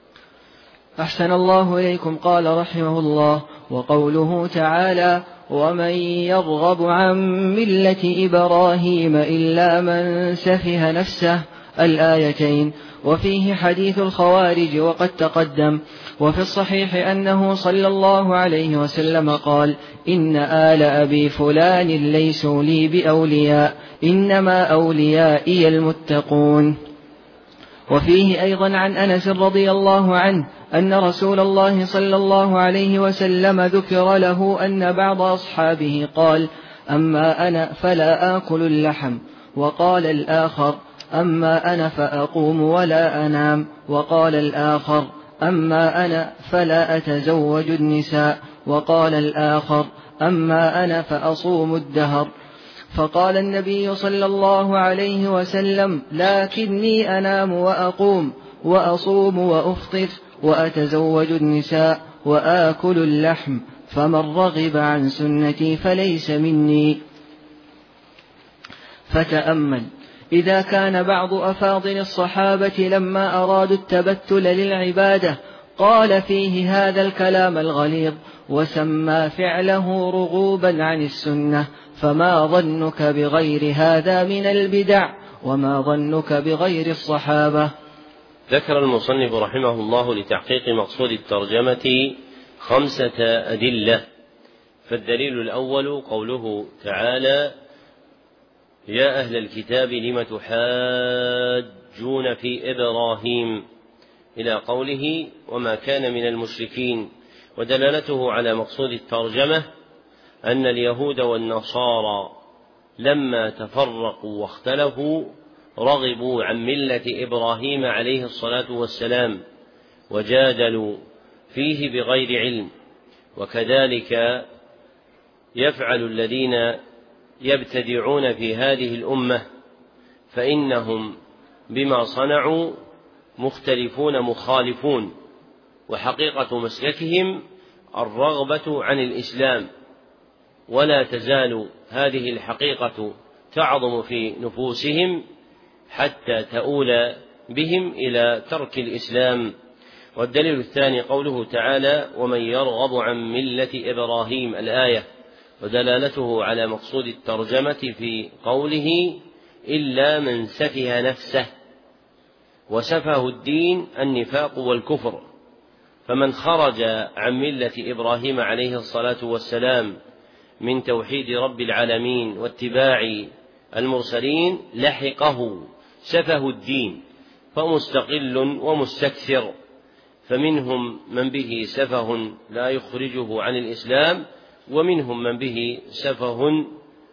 أحسن الله إليكم. قال رحمه الله: وقوله تعالى: ومن يرغب عن ملة إبراهيم إلا من سفه نفسه، الآيتين. وفيه حديث الخوارج وقد تقدم. وفي الصحيح أنه صلى الله عليه وسلم قال: إن آل أبي فلان ليسوا لي بأولياء، إنما أوليائي المتقون. وفيه أيضا عن أنس رضي الله عنه أن رسول الله صلى الله عليه وسلم ذكر له أن بعض أصحابه قال: أما أنا فلا آكل اللحم، وقال الآخر: أما أنا فأقوم ولا أنام، وقال الآخر: أما أنا فلا أتزوج النساء، وقال الآخر: أما أنا فأصوم الدهر. فقال النبي صلى الله عليه وسلم: لكني أنام وأقوم وأصوم وأفطر وأتزوج النساء وآكل اللحم، فمن رغب عن سنتي فليس مني. فتأمل، إذا كان بعض أفاضل الصحابة لما أرادوا التبتل للعبادة قال فيه هذا الكلام الغليظ وسمى فعله رغوبا عن السنة، فما ظنك بغير هذا من البدع، وما ظنك بغير الصحابة؟ ذكر المصنف رحمه الله لتحقيق مقصود الترجمة خمسة أدلة. فالدليل الأول قوله تعالى: يا أهل الكتاب لم تحاجون في إبراهيم، إلى قوله: وما كان من المشركين. ودلالته على مقصود الترجمة أن اليهود والنصارى لما تفرقوا واختلفوا رغبوا عن ملة إبراهيم عليه الصلاة والسلام وجادلوا فيه بغير علم، وكذلك يفعل الذين يبتدعون في هذه الأمة، فإنهم بما صنعوا مختلفون مخالفون، وحقيقة مسلكهم الرغبة عن الإسلام، ولا تزال هذه الحقيقة تعظم في نفوسهم حتى تؤول بهم إلى ترك الإسلام. والدليل الثاني قوله تعالى: ومن يرغب عن ملة إبراهيم، الآية، ودلالته على مقصود الترجمة في قوله: إلا من سفه نفسه. وسفه الدين النفاق والكفر، فمن خرج عن ملة إبراهيم عليه الصلاة والسلام من توحيد رب العالمين واتباع المرسلين لحقه سفه الدين، فمستقل ومستكثر، فمنهم من به سفه لا يخرجه عن الإسلام، ومنهم من به سفه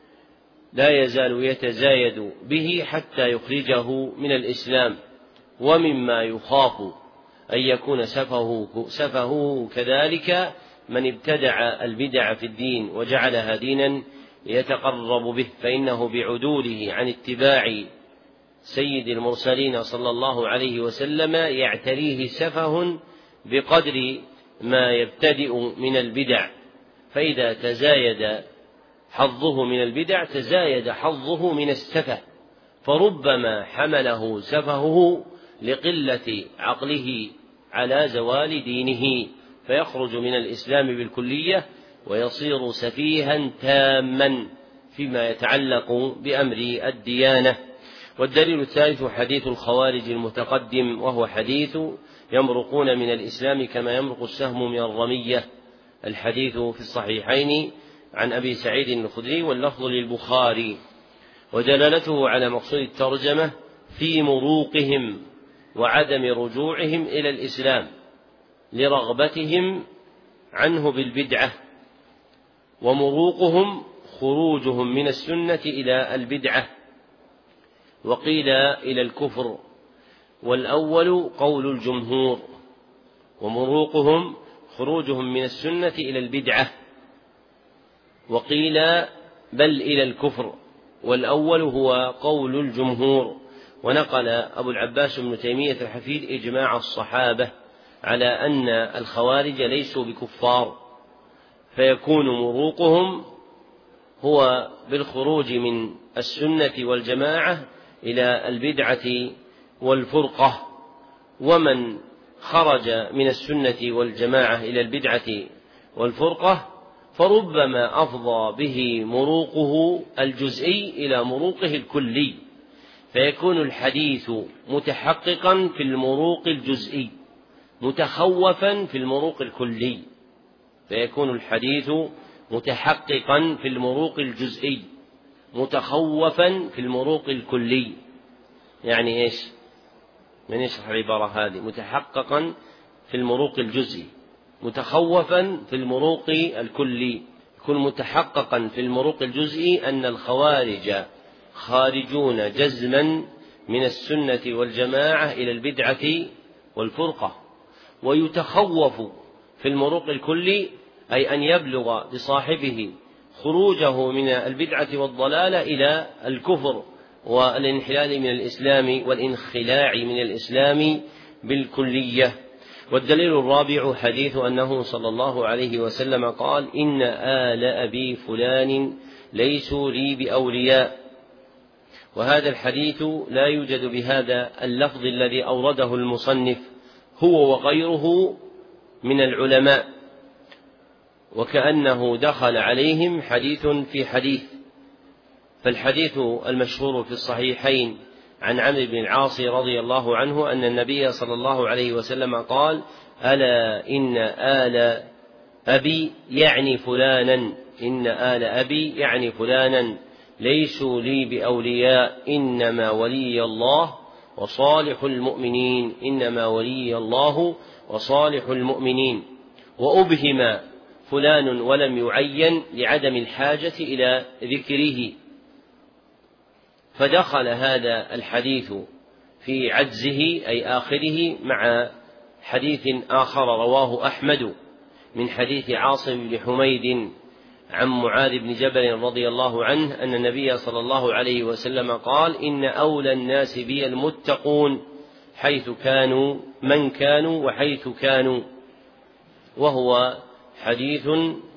لا يزال يتزايد به حتى يخرجه من الإسلام. ومما يخاف أن يكون سفهه, سفهه كذلك من ابتدع البدع في الدين وجعلها دينا يتقرب به، فإنه بعدوله عن اتباع سيد المرسلين صلى الله عليه وسلم يعتريه سفه بقدر ما يبتدئ من البدع، فإذا تزايد حظه من البدع تزايد حظه من السفه، فربما حمله سفهه لقلة عقله على زوال دينه فيخرج من الإسلام بالكلية ويصير سفيها تاما فيما يتعلق بأمر الديانة. والدليل الثالث حديث الخوارج المتقدم، وهو حديث يمرقون من الإسلام كما يمرق السهم من الرمية، الحديث في الصحيحين عن أبي سعيد الخدري واللفظ للبخاري، ودلالته على مقصود الترجمة في مروقهم وعدم رجوعهم إلى الإسلام لرغبتهم عنه بالبدعة، ومروقهم خروجهم من السنة إلى البدعة، وقيل إلى الكفر، والأول قول الجمهور، ومروقهم خروجهم من السنة إلى البدعة، وقيل بل إلى الكفر، والأول هو قول الجمهور. ونقل أبو العباس بن تيمية الحفيد إجماع الصحابة على أن الخوارج ليسوا بكفار، فيكون مروقهم هو بالخروج من السنة والجماعة إلى البدعة والفرقة، ومن خرج من السنة والجماعة إلى البدعة والفرقة فربما أفضى به مروقه الجزئي إلى مروقه الكلي، فيكون الحديث متحققا في المروق الجزئي متخوفا في المروق الكلي، فيكون الحديث متحققا في المروق الجزئي متخوفا في المروق الكلي. يعني إيش؟ من يشرح العبارة هذه؟ متحققا في المروق الجزئي متخوفا في المروق الكلي. يكون متحققا في المروق الجزئي أن الخوارج خارجون جزما من السنة والجماعة إلى البدعة والفرقة، ويتخوف في المروق الكلي أي أن يبلغ بصاحبه خروجه من البدعة والضلالة إلى الكفر والانحلال من الإسلام والانخلاع من الإسلام بالكلية. والدليل الرابع حديث أنه صلى الله عليه وسلم قال: إن آل أبي فلان ليسوا لي بأولياء. وهذا الحديث لا يوجد بهذا اللفظ الذي أورده المصنف هو وغيره من العلماء، وكأنه دخل عليهم حديث في حديث. فالحديث المشهور في الصحيحين عن عمرو بن العاص رضي الله عنه أن النبي صلى الله عليه وسلم قال: ألا إن آل أبي يعني فلانا إن آل أبي يعني فلانا ليسوا لي بأولياء إنما ولي الله وصالح المؤمنين إنما ولي الله وصالح المؤمنين. وأبهم فلان ولم يعين لعدم الحاجة إلى ذكره، فدخل هذا الحديث في عجزه أي آخره مع حديث آخر رواه أحمد من حديث عاصم بن حميد عن معاذ بن جبل رضي الله عنه أن النبي صلى الله عليه وسلم قال: إن أولى الناس بي المتقون حيث كانوا من كانوا وحيث كانوا. وهو حديث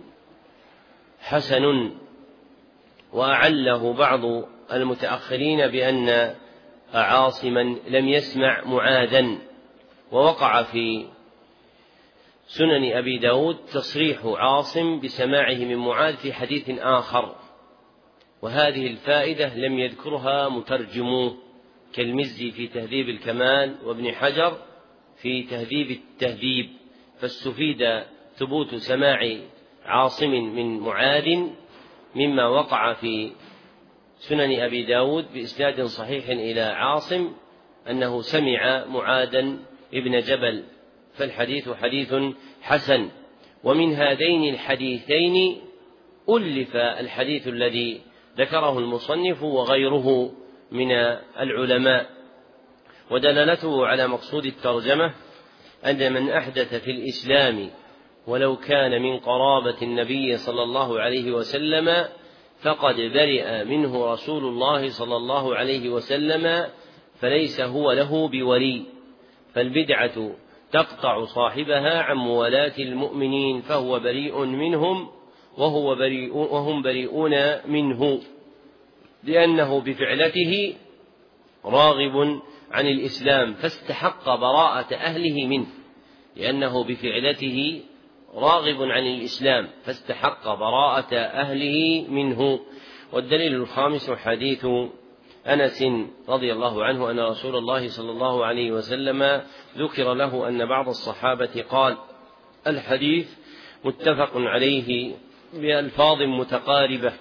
حسن، وأعله بعض المتأخرين بأن عاصما لم يسمع معاذا، ووقع في سنن أبي داود تصريح عاصم بسماعه من معاذ في حديث آخر، وهذه الفائدة لم يذكرها مترجموه كالمزي في تهذيب الكمال وابن حجر في تهذيب التهذيب، فاستفيد ثبوت سماع عاصم من معاذ مما وقع في سنن أبي داود بإسناد صحيح إلى عاصم أنه سمع معاذا ابن جبل، فالحديث حديث حسن. ومن هذين الحديثين ألف الحديث الذي ذكره المصنف وغيره من العلماء. ودلالته على مقصود الترجمة أن من أحدث في الإسلام ولو كان من قرابة النبي صلى الله عليه وسلم فقد برئ منه رسول الله صلى الله عليه وسلم، فليس هو له بولي، فالبدعة تقطع صاحبها عن موالاة المؤمنين، فهو بريء منهم وهو بريء وهم بريئون منه، لأنه بفعلته راغب عن الإسلام فاستحق براءة أهله منه، لأنه بفعلته راغب عن الإسلام فاستحق براءة أهله منه. والدليل الخامس حديث أنس رضي الله عنه أن رسول الله صلى الله عليه وسلم ذكر له أن بعض الصحابة قال. الحديث متفق عليه بألفاظ متقاربة.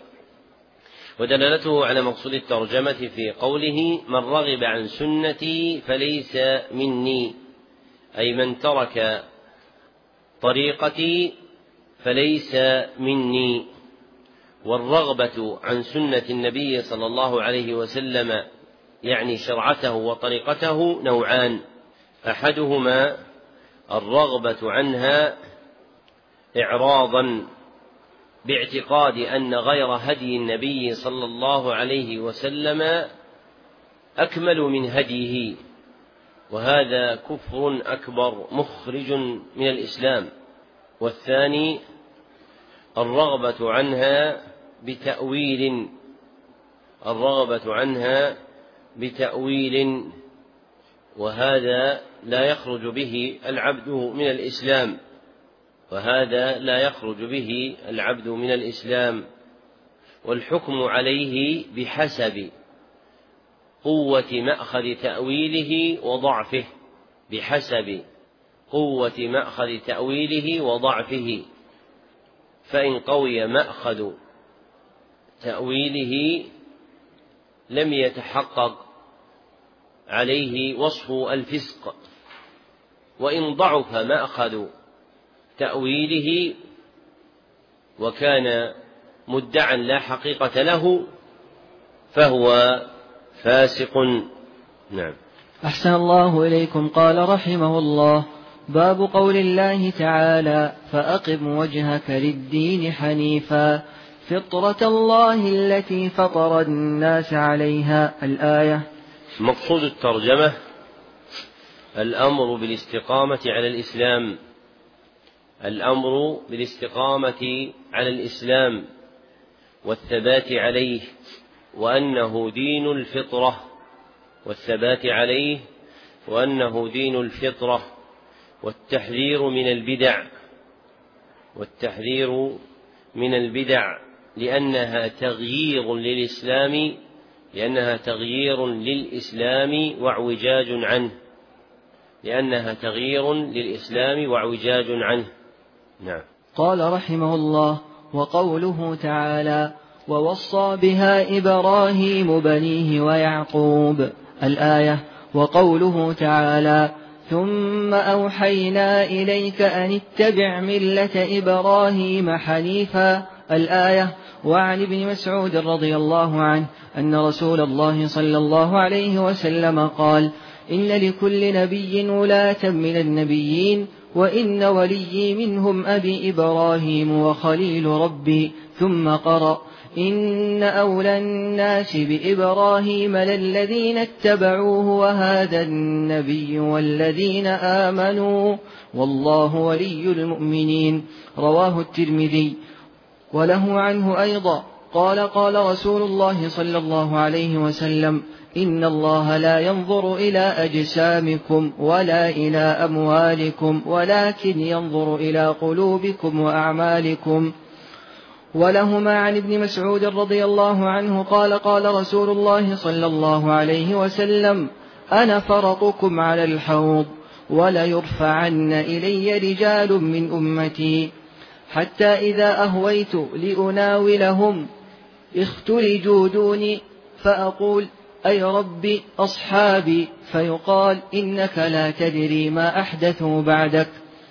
ودلالته على مقصود الترجمة في قوله من رغب عن سنتي فليس مني، أي من ترك طريقتي فليس مني. والرغبة عن سنة النبي صلى الله عليه وسلم يعني شرعته وطريقته نوعان: أحدهما الرغبة عنها إعراضا باعتقاد أن غير هدي النبي صلى الله عليه وسلم أكمل من هديه، وهذا كفر أكبر مخرج من الإسلام. والثاني الرغبة عنها بتأويل الرغبة عنها بتأويل وهذا لا يخرج به العبد من الإسلام وهذا لا يخرج به العبد من الإسلام. والحكم عليه بحسب قوة مأخذ تأويله وضعفه بحسب قوة مأخذ تأويله وضعفه، فإن قوي مأخذ تأويله لم يتحقق عليه وصف الفسق، وإن ضعف مأخذ تأويله وكان مدعا لا حقيقة له فهو فاسق. نعم. أحسن الله إليكم. قال رحمه الله: باب قول الله تعالى: فأقم وجهك للدين حنيفا فطرة الله التي فطر الناس عليها. الآية. مقصود الترجمة الأمر بالاستقامة على الإسلام الأمر بالاستقامة على الإسلام والثبات عليه، وأنه دين الفطرة والثبات عليه وأنه دين الفطرة، والتحذير من البدع والتحذير من البدع لأنها تغيير للإسلام لأنها تغيير للإسلام واعوجاج عنه لأنها تغيير للإسلام واعوجاج عنه. نعم. قال رحمه الله: وقوله تعالى: ووصى بها إبراهيم بنيه ويعقوب. الآية. وقوله تعالى: ثم أوحينا إليك أن اتبع ملة إبراهيم حنيفا. الآية. وعن ابن مسعود رضي الله عنه أن رسول الله صلى الله عليه وسلم قال: إن لكل نبي ولاة من النبيين، وإن ولي منهم أبي إبراهيم وخليل ربي. ثم قرأ: إن أولى الناس بإبراهيم للذين اتبعوه وهذا النبي والذين آمنوا والله ولي المؤمنين. رواه الترمذي. وله عنه أيضا قال: قال رسول الله صلى الله عليه وسلم: إن الله لا ينظر إلى أجسامكم ولا إلى أموالكم ولكن ينظر إلى قلوبكم وأعمالكم. ولهما عن ابن مسعود رضي الله عنه قال: قال رسول الله صلى الله عليه وسلم: أنا فرطكم على الحوض. وليرفعن إلي رجال من أمتي، حتى إذا أهويت لأناولهم اختلجوا دوني، فأقول أي ربي أصحابي، فيقال إنك لا تدري ما أحدثوا بعدك.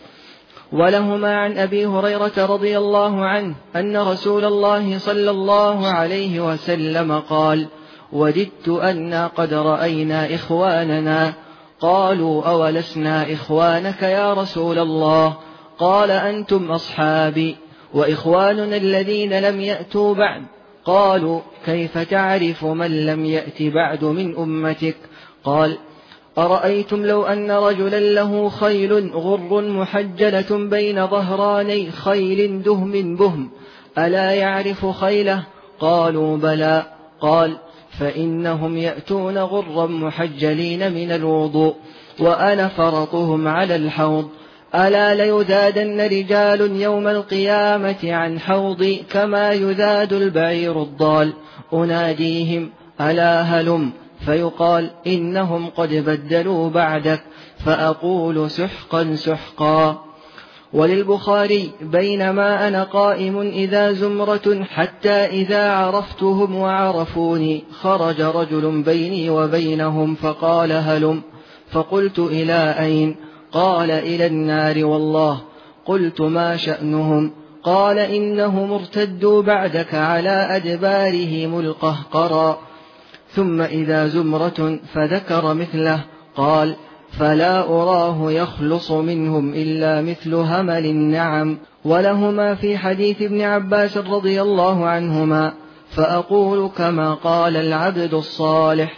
ولهما عن أبي هريرة رضي الله عنه أن رسول الله صلى الله عليه وسلم قال: وددت أنا قد رأينا إخواننا. قالوا: أولسنا إخوانك يا رسول الله؟ قال: أنتم أصحابي وإخواننا الذين لم يأتوا بعد. قالوا: كيف تعرف من لم يأت بعد من أمتك؟ قال: أرأيتم لو أن رجلا له خيل غر محجلة بين ظهراني خيل دهم بهم، ألا يعرف خيله؟ قالوا: بلى. قال: فإنهم يأتون غرا محجلين من الوضوء، وأنا فرطهم على الحوض. ألا ليذادن رجال يوم القيامة عن حوضي كما يذاد البعير الضال. أناديهم: ألا هلم، فيقال: إنهم قد بدلوا بعدك، فأقول: سحقا سحقا. وللبخاري: بينما أنا قائم إذا زمرة حتى إذا عرفتهم وعرفوني خرج رجل بيني وبينهم فقال: هلم. فقلت: إلى أين؟ قال: إلى النار والله. قلت: ما شأنهم؟ قال: إنهم ارتدوا بعدك على أدبارهم القهقرا. ثم إذا زمرة، فذكر مثله. قال: فلا أراه يخلص منهم إلا مثل همل النعم. ولهما في حديث ابن عباس رضي الله عنهما: فأقول كما قال العبد الصالح،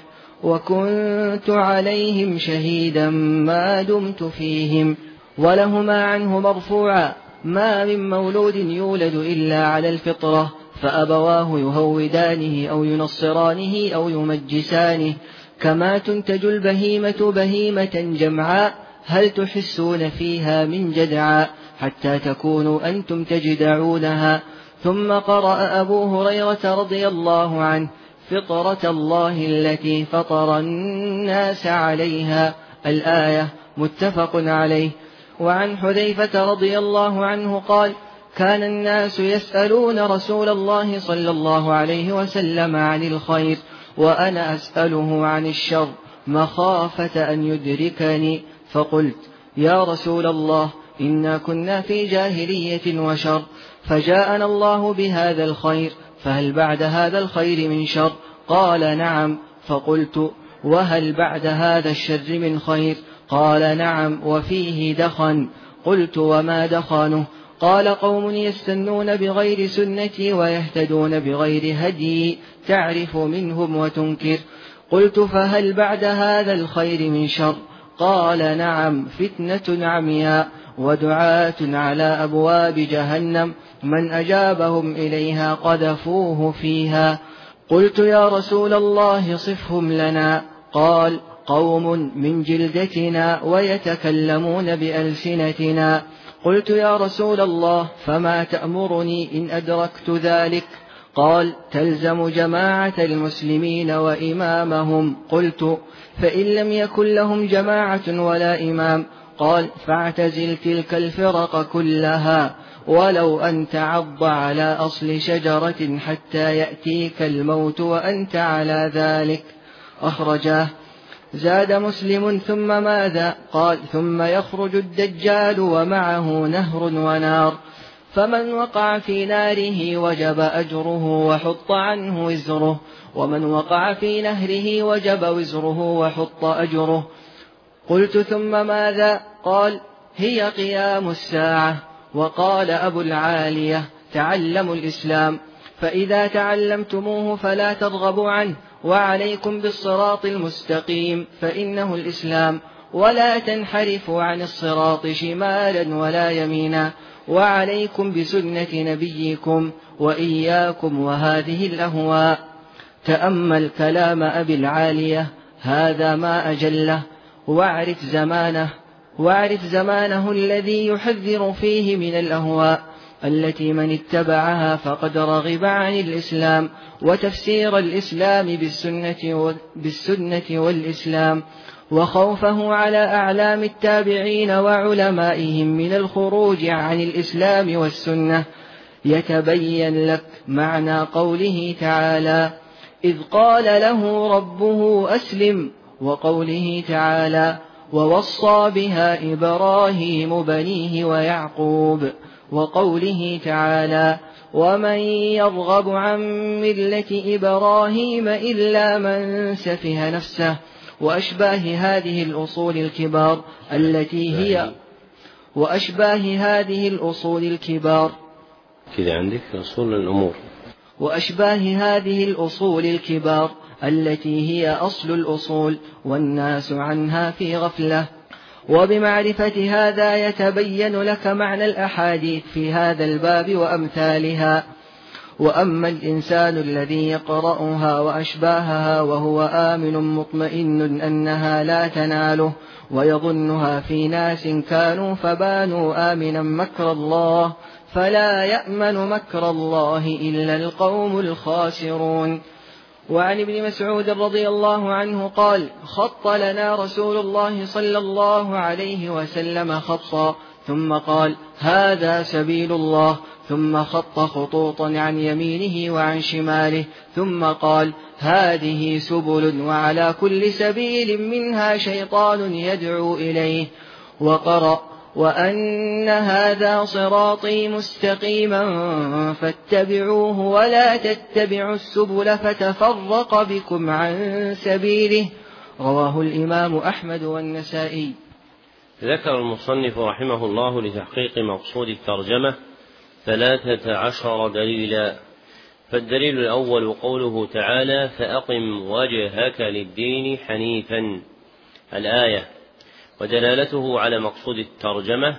وكنت عليهم شهيدا ما دمت فيهم. ولهما عنه مرفوعا: ما من مولود يولد إلا على الفطرة، فأبواه يهودانه أو ينصرانه أو يمجسانه، كما تنتج البهيمة بهيمة جمعاء، هل تحسون فيها من جدعاء حتى تكونوا أنتم تجدعونها. ثم قرأ أبو هريرة رضي الله عنه: فطرة الله التي فطر الناس عليها، الآية، متفق عليه. وعن حذيفة رضي الله عنه قال: كان الناس يسألون رسول الله صلى الله عليه وسلم عن الخير، وأنا أسأله عن الشر مخافة أن يدركني، فقلت: يا رسول الله، إنا كنا في جاهلية وشر، فجاءنا الله بهذا الخير، فهل بعد هذا الخير من شر؟ قال: نعم. فقلت: وهل بعد هذا الشر من خير؟ قال: نعم، وفيه دخن. قلت: وما دخنه؟ قال: قوم يستنون بغير سنتي ويهتدون بغير هدي، تعرف منهم وتنكر. قلت: فهل بعد هذا الخير من شر؟ قال: نعم، فتنة عمياء، ودعاة على أبواب جهنم، من أجابهم إليها قذفوه فيها. قلت: يا رسول الله صفهم لنا. قال: قوم من جلدتنا ويتكلمون بألسنتنا. قلت: يا رسول الله، فما تأمرني إن أدركت ذلك؟ قال: تلزم جماعة المسلمين وإمامهم. قلت: فإن لم يكن لهم جماعة ولا إمام؟ قال: فاعتزل تلك الفرق كلها، ولو أن تعض على أصل شجرة حتى يأتيك الموت وأنت على ذلك. أخرجاه. زاد مسلم: ثم ماذا؟ قال: ثم يخرج الدجال ومعه نهر ونار، فمن وقع في ناره وجب أجره وحط عنه وزره، ومن وقع في نهره وجب وزره وحط أجره. قلت: ثم ماذا؟ قال: هي قيام الساعة. وقال أبو العالية: تعلموا الإسلام، فإذا تعلمتموه فلا ترغبوا عنه، وعليكم بالصراط المستقيم، فإنه الإسلام، ولا تنحرفوا عن الصراط شمالا ولا يمينا، وعليكم بسنة نبيكم، وإياكم وهذه الأهواء. تأمل كلام أبي العالية، هذا ما أجله. واعرف زمانه واعرف زمانه الذي يحذر فيه من الأهواء، التي من اتبعها فقد رغب عن الإسلام، وتفسير الإسلام بالسنة, بالسنة والإسلام، وخوفه على أعلام التابعين وعلمائهم من الخروج عن الإسلام والسنة. يتبين لك معنى قوله تعالى: إذ قال له ربه أسلم، وقوله تعالى: ووصى بها إبراهيم بنيه ويعقوب، وقوله تعالى: ومن يرغب عن ملة إبراهيم إلا من سفه نفسه، وأشباه هذه الأصول الكبار التي هي وأشباه هذه الأصول الكبار كذا عندك أصول الأمور وأشباه هذه الأصول الكبار التي هي أصل الأصول، والناس عنها في غفلة. وبمعرفة هذا يتبين لك معنى الأحاديث في هذا الباب وأمثالها. وأما الإنسان الذي يقرأها وأشباهها وهو آمن مطمئن أنها لا تناله، ويظنها في ناس كانوا فبانوا آمنا مكر الله، فلا يأمن مكر الله إلا القوم الخاسرون. وعن ابن مسعود رضي الله عنه قال: خط لنا رسول الله صلى الله عليه وسلم خطا، ثم قال: هذا سبيل الله، ثم خط خطوطا عن يمينه وعن شماله، ثم قال: هذه سبل، وعلى كل سبيل منها شيطان يدعو إليه. وقرأ: وأن هذا صراطي مستقيما فاتبعوه ولا تتبعوا السبل فتفرق بكم عن سبيله. رواه الإمام أحمد والنسائي. ذكر المصنف رحمه الله لتحقيق مقصود الترجمة ثلاثة عشر دليلا. فالدليل الأول قوله تعالى: فأقم وجهك للدين حنيفا، الآية، ودلالته على مقصود الترجمة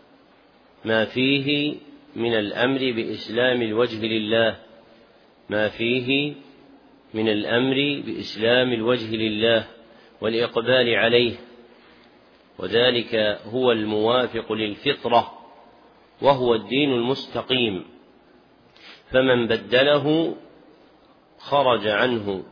ما فيه من الأمر بإسلام الوجه لله ما فيه من الأمر بإسلام الوجه لله والإقبال عليه، وذلك هو الموافق للفطرة وهو الدين المستقيم، فمن بدله خرج عنه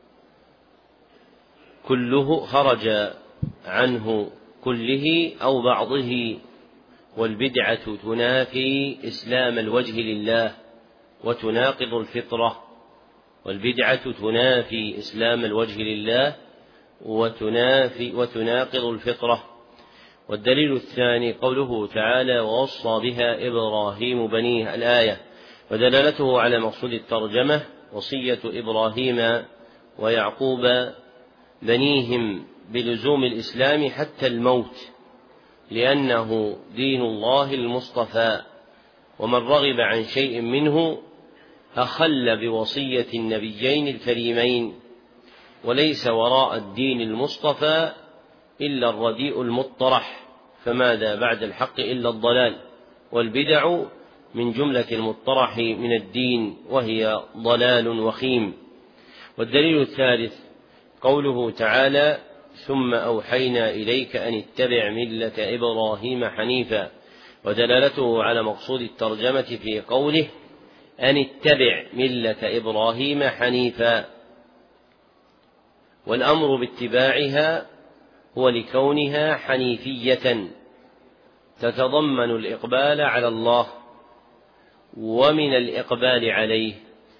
كله خرج عنه كله أو بعضه، والبدعة تنافي إسلام الوجه لله وتناقض الفطرة والبدعة تنافي إسلام الوجه لله وتنافي وتناقض الفطرة. والدليل الثاني قوله تعالى: ووصى بها إبراهيم بنيه، الآية، ودلالته على مقصود الترجمة وصية إبراهيم ويعقوب بنيهم بلزوم الإسلام حتى الموت، لأنه دين الله المصطفى، ومن رغب عن شيء منه أخل بوصية النبيين الكريمين، وليس وراء الدين المصطفى إلا الرديء المطرح، فماذا بعد الحق إلا الضلال، والبدع من جملة المطرح من الدين وهي ضلال وخيم. والدليل الثالث قوله تعالى: ثم أوحينا إليك أن اتبع ملة إبراهيم حنيفا، ودلالته على مقصود الترجمة في قوله: أن اتبع ملة إبراهيم حنيفا، والأمر باتباعها هو لكونها حنيفية تتضمن الإقبال على الله، ومن الإقبال عليه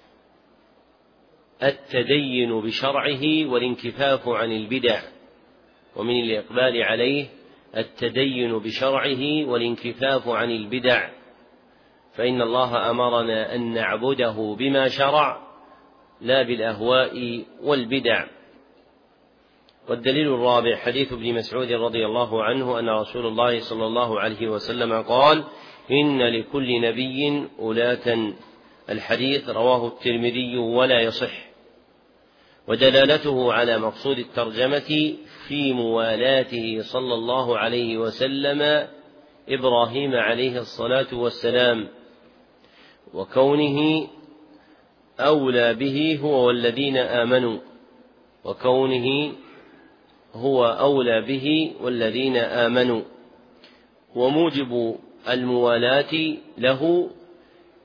التدين بشرعه والانكفاف عن البدع ومن الإقبال عليه التدين بشرعه والانكفاف عن البدع، فإن الله أمرنا أن نعبده بما شرع لا بالأهواء والبدع. والدليل الرابع حديث ابن مسعود رضي الله عنه أن رسول الله صلى الله عليه وسلم قال: إن لكل نبي أولاة، الحديث رواه الترمذي ولا يصح. ودلالته على مقصود الترجمة في موالاته صلى الله عليه وسلم إبراهيم عليه الصلاة والسلام، وكونه أولى به هو والذين آمنوا وكونه هو أولى به والذين آمنوا وموجب الموالاة له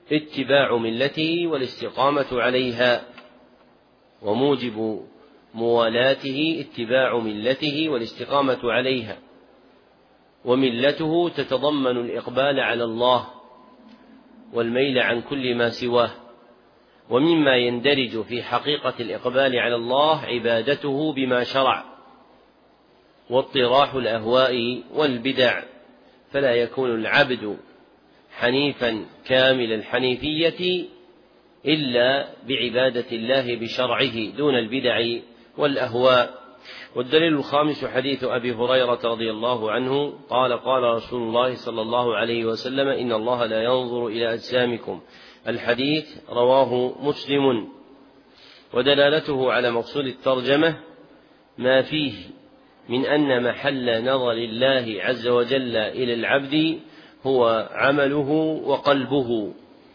اتباع ملته والاستقامة عليها، وموجب موالاته اتباع ملته والاستقامة عليها. وملته تتضمن الإقبال على الله والميل عن كل ما سواه، ومما يندرج في حقيقة الإقبال على الله عبادته بما شرع واطراح الأهواء والبدع، فلا يكون العبد حنيفا كامل الحنيفية إلا بعبادة الله بشرعه دون البدع والأهواء. والدليل الخامس حديث أبي هريرة رضي الله عنه قال قال رسول الله صلى الله عليه وسلم: إن الله لا ينظر إلى أجسامكم. الحديث رواه مسلم. ودلالته على مقصود الترجمة ما فيه من أن محل نظر الله عز وجل إلى العبد هو عمله وقلبه،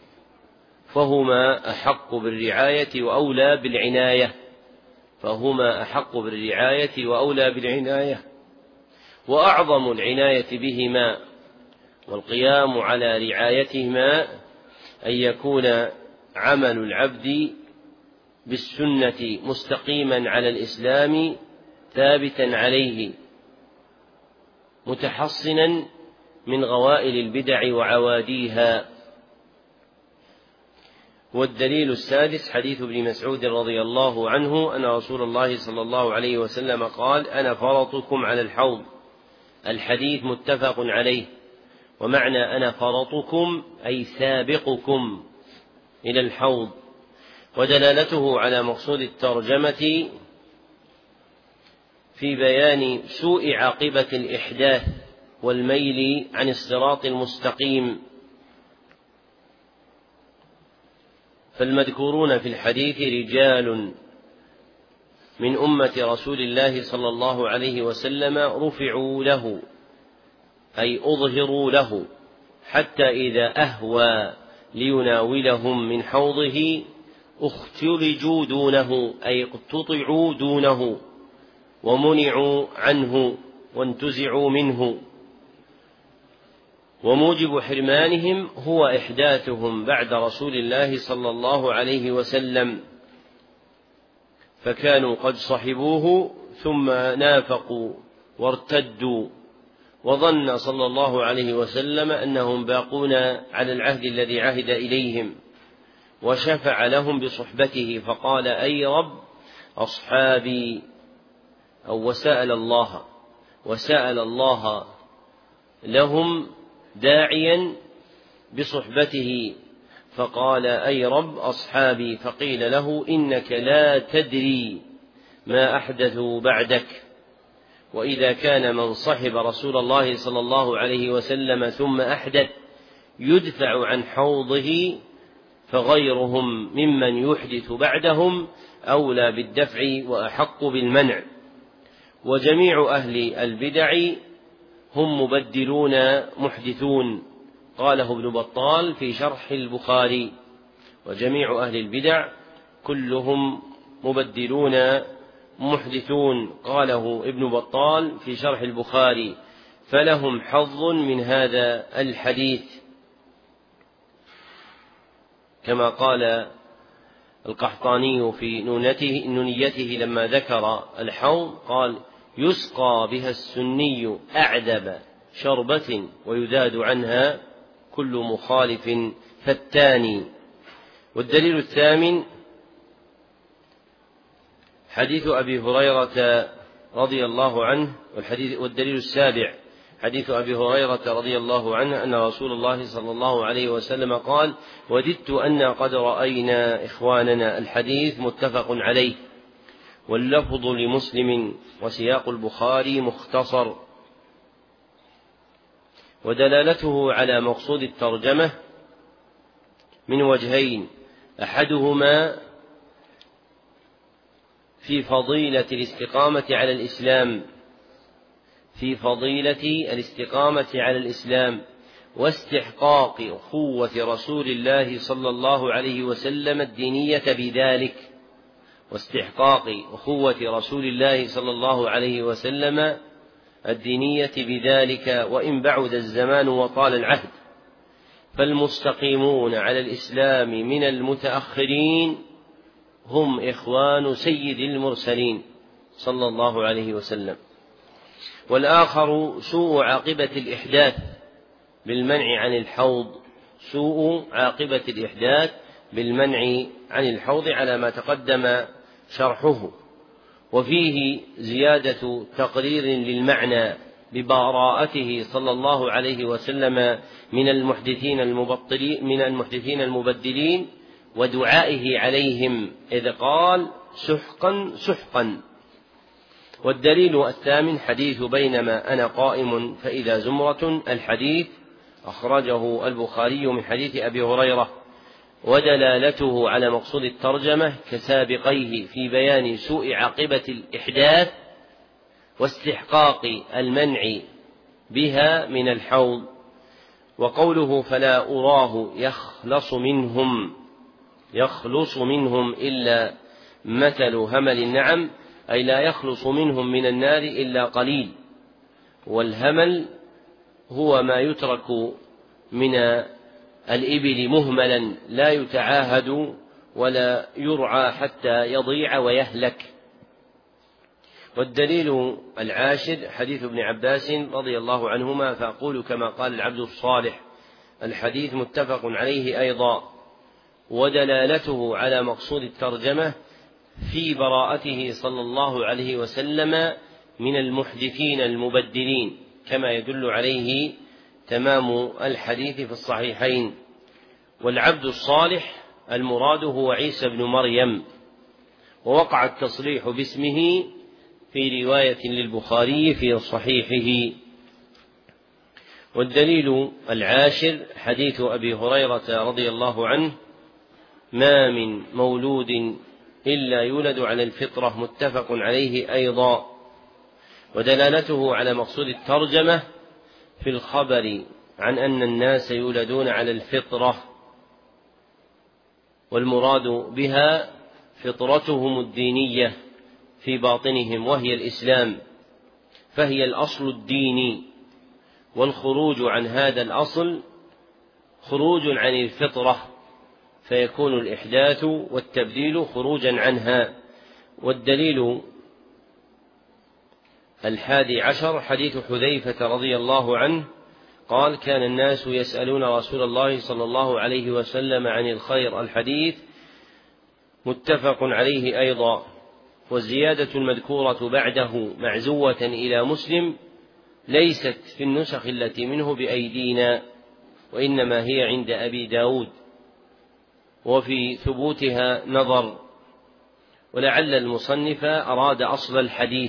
فهما أحق بالرعاية وأولى بالعناية فهما أحق بالرعاية وأولى بالعناية وأعظم العناية بهما والقيام على رعايتهما أن يكون عمل العبد بالسنة مستقيما على الإسلام ثابتا عليه متحصنا من غوائل البدع وعواديها. والدليل السادس حديث ابن مسعود رضي الله عنه أن رسول الله صلى الله عليه وسلم قال: أنا فرطكم على الحوض. الحديث متفق عليه، ومعنى أنا فرطكم أي سابقكم إلى الحوض. ودلالته على مقصود الترجمة في بيان سوء عاقبة الإحداث والميل عن الصراط المستقيم، فالمذكورون في الحديث رجال من أمة رسول الله صلى الله عليه وسلم رفعوا له أي أظهروا له، حتى إذا أهوى ليناولهم من حوضه اختلجوا دونه أي اقتطعوا دونه ومنعوا عنه وانتزعوا منه. وموجب حرمانهم هو إحداثهم بعد رسول الله صلى الله عليه وسلم، فكانوا قد صحبوه ثم نافقوا وارتدوا، وظن صلى الله عليه وسلم أنهم باقون على العهد الذي عهد إليهم، وشفع لهم بصحبته فقال: أي رب أصحابي، أو وسأل الله وسأل الله لهم داعيا بصحبته فقال: أي رب أصحابي. فقيل له: إنك لا تدري ما أحدثوا بعدك. وإذا كان من صحب رسول الله صلى الله عليه وسلم ثم أحدث يدفع عن حوضه، فغيرهم ممن يحدث بعدهم أولى بالدفع وأحق بالمنع. وجميع أهل البدع هم مبدلون محدثون، قاله ابن بطال في شرح البخاري: وجميع أهل البدع كلهم مبدلون محدثون، قاله ابن بطال في شرح البخاري، فلهم حظ من هذا الحديث. كما قال القحطاني في نونته نونيته لما ذكر الحوض قال: يسقى بها السني أعذب شربة ويذاد عنها كل مخالف فتاني. والدليل الثامن حديث أبي هريرة رضي الله عنه، والحديث والدليل السابع حديث أبي هريرة رضي الله عنه أن رسول الله صلى الله عليه وسلم قال: وددت أن قد رأينا إخواننا. الحديث متفق عليه، واللفظ لمسلم، وسياق البخاري مختصر. ودلالته على مقصود الترجمة من وجهين: أحدهما في فضيلة الاستقامة على الإسلام في فضيلة الاستقامة على الإسلام واستحقاق أخوة رسول الله صلى الله عليه وسلم الدينية بذلك واستحقاق أخوة رسول الله صلى الله عليه وسلم الدينية بذلك، وإن بعد الزمان وطال العهد، فالمستقيمون على الإسلام من المتأخرين هم إخوان سيد المرسلين صلى الله عليه وسلم. والآخر سوء عاقبة الإحداث بالمنع عن الحوض، سوء عاقبة الإحداث بالمنع عن الحوض على ما تقدم شرحه. وفيه زيادة تقرير للمعنى ببراءته صلى الله عليه وسلم من المحدثين المبطلين من المحدثين المبدلين، ودعائه عليهم إذ قال سحقا سحقا. والدليل الثامن حديث بينما أنا قائم فإذا زمرة، الحديث أخرجه البخاري من حديث أبي هريرة، ودلالته على مقصود الترجمة كسابقيه في بيان سوء عاقبة الإحداث واستحقاق المنع بها من الحوض. وقوله فلا أراه يخلص منهم يخلص منهم إلا مثل همل النعم، أي لا يخلص منهم من النار إلا قليل. والهمل هو ما يترك من الإبل مهملا لا يتعاهد ولا يرعى حتى يضيع ويهلك. والدليل العاشر حديث ابن عباس رضي الله عنهما، فأقول كما قال العبد الصالح، الحديث متفق عليه أيضا، ودلالته على مقصود الترجمة في براءته صلى الله عليه وسلم من المحدثين المبدلين، كما يدل عليه تمام الحديث في الصحيحين. والعبد الصالح المراد هو عيسى بن مريم، ووقع التصريح باسمه في رواية للبخاري في صحيحه. والدليل العاشر حديث أبي هريرة رضي الله عنه، ما من مولود إلا يولد على الفطرة، متفق عليه أيضا. ودلالته على مقصود الترجمة في الخبر عن أن الناس يولدون على الفطرة، والمراد بها فطرتهم الدينية في باطنهم وهي الإسلام، فهي الأصل الديني، والخروج عن هذا الأصل خروج عن الفطرة، فيكون الإحداث والتبديل خروجا عنها. والدليل الحادي عشر حديث حذيفة رضي الله عنه قال كان الناس يسألون رسول الله صلى الله عليه وسلم عن الخير، الحديث متفق عليه أيضا. والزيادة المذكورة بعده معزوة إلى مسلم ليست في النسخ التي منه بأيدينا، وإنما هي عند أبي داود، وفي ثبوتها نظر، ولعل المصنف أراد أصل الحديث.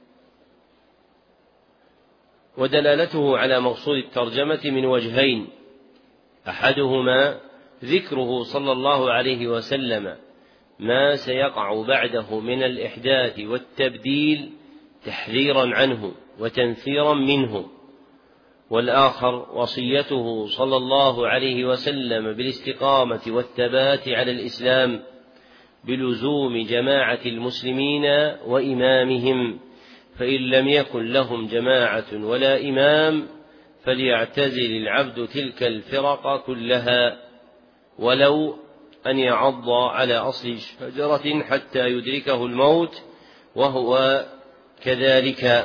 ودلالته على مقصود الترجمة من وجهين، أحدهما ذكره صلى الله عليه وسلم ما سيقع بعده من الإحداث والتبديل تحذيرا عنه وتنفيرا منه، والآخر وصيته صلى الله عليه وسلم بالاستقامة والثبات على الإسلام بلزوم جماعة المسلمين وإمامهم، فإن لم يكن لهم جماعة ولا إمام فليعتزل العبد تلك الفرق كلها، ولو أن يعض على أصل شجرة حتى يدركه الموت وهو كذلك.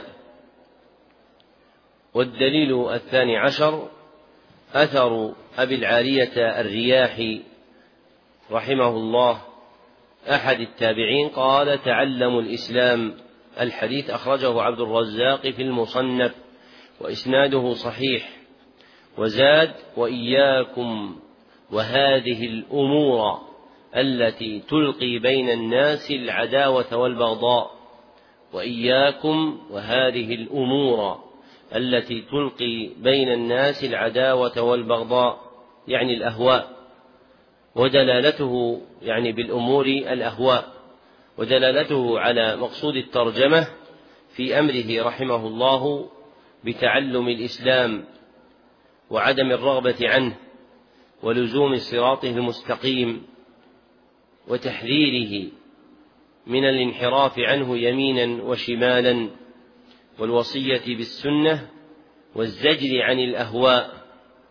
والدليل الثاني عشر أثر أبي العالية الرياحي رحمه الله أحد التابعين قال تعلموا الإسلام، الحديث أخرجه عبد الرزاق في المصنف وإسناده صحيح. وزاد وإياكم وهذه الأمور التي تلقي بين الناس العداوة والبغضاء، وإياكم وهذه الأمور التي تلقي بين الناس العداوة والبغضاء، يعني الأهواء، ودلالته يعني بالأمور الأهواء، ودلالته على مقصود الترجمة في أمره رحمه الله بتعلم الإسلام وعدم الرغبة عنه ولزوم صراطه المستقيم وتحذيره من الانحراف عنه يمينا وشمالا، والوصية بالسنة والزجر عن الأهواء،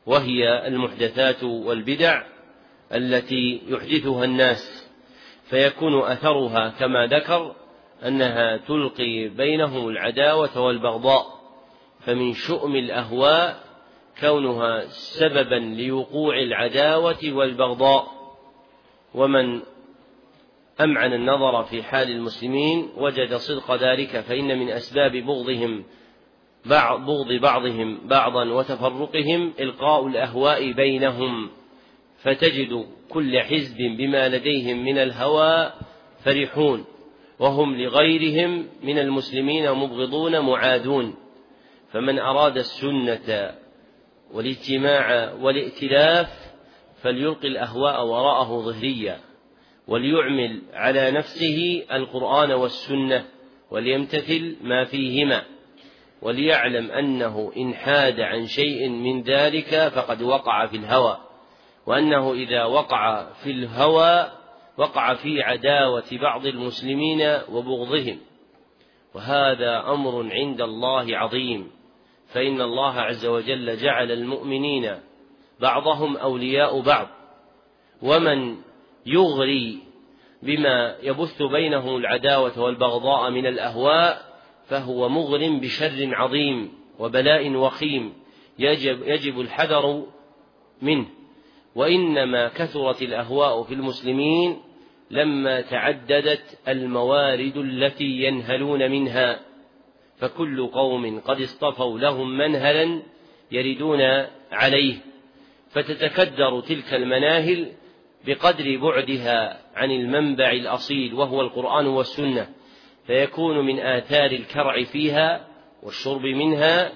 وهي المحدثات والبدع التي يحدثها الناس، فيكون أثرها كما ذكر أنها تلقي بينهم العداوة والبغضاء. فمن شؤم الأهواء كونها سببا لوقوع العداوة والبغضاء. ومن أمعن النظر في حال المسلمين وجد صدق ذلك، فإن من أسباب بغضهم بعض بغض بعضهم بعضا وتفرقهم إلقاء الأهواء بينهم، فتجد كل حزب بما لديهم من الهوى فرحون، وهم لغيرهم من المسلمين مبغضون معادون. فمن أراد السنة والاجتماع والائتلاف فليلقي الأهواء وراءه ظهريا، وليعمل على نفسه القرآن والسنة، وليمتثل ما فيهما، وليعلم أنه إن حاد عن شيء من ذلك فقد وقع في الهوى، وأنه إذا وقع في الهوى وقع في عداوة بعض المسلمين وبغضهم، وهذا أمر عند الله عظيم. فإن الله عز وجل جعل المؤمنين بعضهم أولياء بعض، ومن يغري بما يبث بينهم العداوة والبغضاء من الأهواء فهو مغر بشر عظيم وبلاء وخيم يجب, يجب الحذر منه. وإنما كثرت الأهواء في المسلمين لما تعددت الموارد التي ينهلون منها، فكل قوم قد اصطفوا لهم منهلا يردون عليه، فتتكدر تلك المناهل بقدر بعدها عن المنبع الأصيل وهو القرآن والسنة، فيكون من آثار الكرع فيها والشرب منها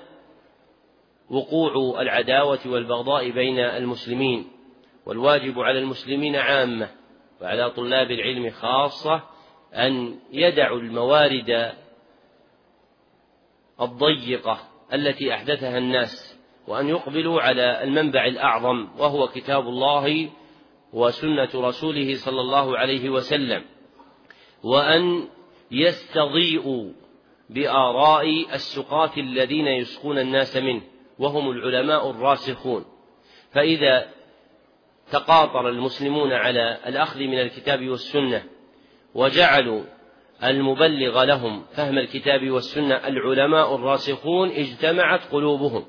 وقوع العداوة والبغضاء بين المسلمين. والواجب على المسلمين عامة وعلى طلاب العلم خاصة أن يدعوا الموارد الضيقة التي أحدثها الناس، وأن يقبلوا على المنبع الأعظم وهو كتاب الله وسنة رسوله صلى الله عليه وسلم، وأن يستضيئوا بآراء السقاة الذين يسقون الناس منه وهم العلماء الراسخون. فإذا تقاطر المسلمون على الأخذ من الكتاب والسنة وجعلوا المبلغ لهم فهم الكتاب والسنة العلماء الراسخون اجتمعت قلوبهم،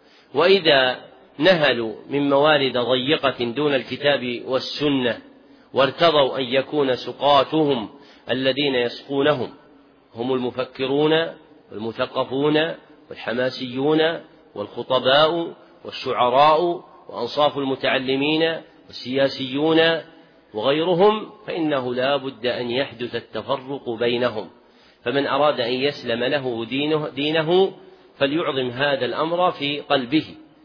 وإذا نهلوا من موارد ضيقة دون الكتاب والسنة وارتضوا أن يكون سقاتهم الذين يسقونهم هم المفكرون والمثقفون والحماسيون والخطباء والشعراء وأنصاف المتعلمين والسياسيون وغيرهم، فإنه لا بد أن يحدث التفرق بينهم. فمن أراد أن يسلم له دينه, دينه فليعظم هذا الأمر في قلبه،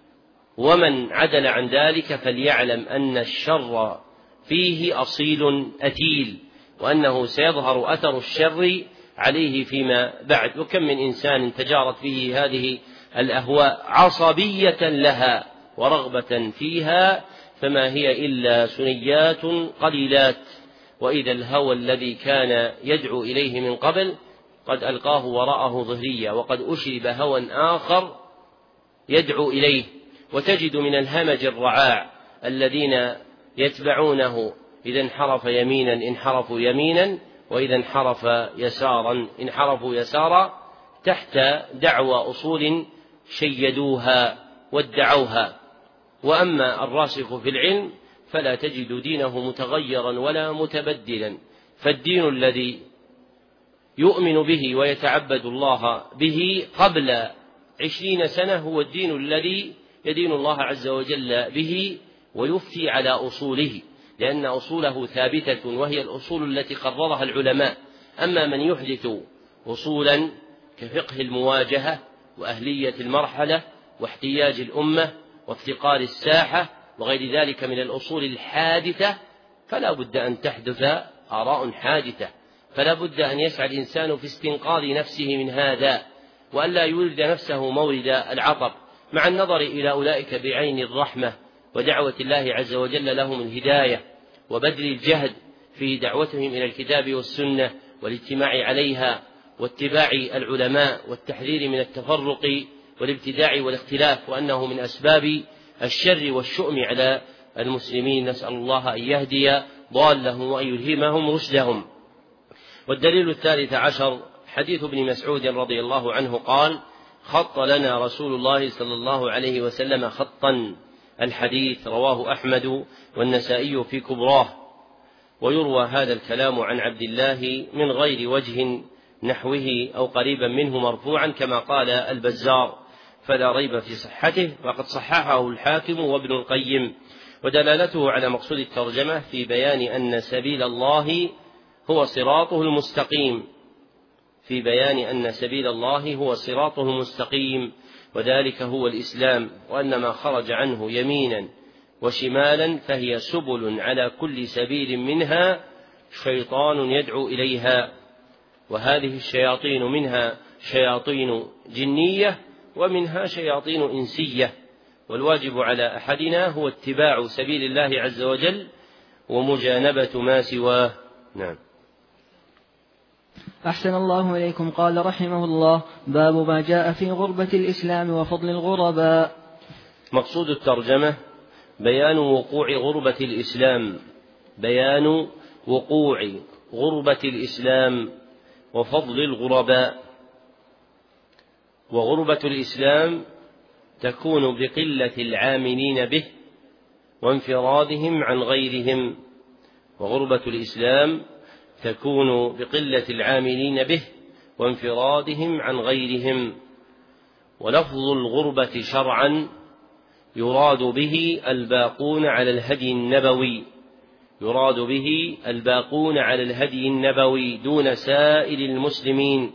ومن عدل عن ذلك فليعلم أن الشر فيه أصيل أتيل، وأنه سيظهر أثر الشر عليه فيما بعد. وكم من إنسان تجارت به هذه الأهواء عصبية لها ورغبة فيها، فما هي إلا سنيات قليلات، وإذا الهوى الذي كان يدعو إليه من قبل قد ألقاه وراءه ظهريا، وقد أشرب هوى آخر يدعو إليه. وتجد من الهمج الرعاع الذين يتبعونه إذا انحرف يمينا انحرفوا يمينا، وإذا انحرف يسارا انحرفوا يسارا، تحت دعوى أصول شيدوها وادعوها. وأما الراسخ في العلم فلا تجد دينه متغيرا ولا متبدلا، فالدين الذي يؤمن به ويتعبد الله به قبل عشرين سنة هو الدين الذي يدين الله عز وجل به ويفتي على أصوله، لأن أصوله ثابتة وهي الأصول التي قررها العلماء. أما من يحدث أصولا كفقه المواجهة وأهلية المرحلة واحتياج الأمة وافتقار الساحة وغير ذلك من الأصول الحادثة، فلا بد أن تحدث آراء حادثة، فلا بد أن يسعى الإنسان في استنقاذ نفسه من هذا، وألا يولد نفسه مورد العطب، مع النظر إلى أولئك بعين الرحمة ودعوة الله عز وجل لهم الهداية وبذل الجهد في دعوتهم إلى الكتاب والسنة والاجتماع عليها واتباع العلماء والتحذير من التفرق والابتداع والاختلاف، وأنه من أسباب الشر والشؤم على المسلمين. نسأل الله أن يهدي ضالهم وأن يلهمهم رشدهم. والدليل الثالث عشر حديث ابن مسعود رضي الله عنه قال: خط لنا رسول الله صلى الله عليه وسلم خطا. الحديث رواه أحمد والنسائي في كبراه. ويروى هذا الكلام عن عبد الله من غير وجه نحوه أو قريبا منه مرفوعا كما قال البزار، فلا ريب في صحته، وقد صححه الحاكم وابن القيم. ودلالته على مقصود الترجمة في بيان أن سبيل الله هو صراطه المستقيم، في بيان أن سبيل الله هو صراطه المستقيم، وذلك هو الإسلام، وأن ما خرج عنه يمينا وشمالا فهي سبل على كل سبيل منها شيطان يدعو إليها. وهذه الشياطين منها شياطين جنية ومنها شياطين إنسية، والواجب على أحدنا هو اتباع سبيل الله عز وجل ومجانبة ما سواه. نعم. أحسن الله إليكم. قال رحمه الله: باب ما جاء في غربة الإسلام وفضل الغرباء. مقصود الترجمة بيان وقوع غربة الإسلام، بيان وقوع غربة الإسلام وفضل الغرباء. وغربة الإسلام تكون بقلة العاملين به وانفرادهم عن غيرهم، وغربة الإسلام تكون بقلة العاملين به وانفرادهم عن غيرهم. ولفظ الغربة شرعا يراد به الباقون على الهدي النبوي، يراد به الباقون على الهدي النبوي دون سائر المسلمين،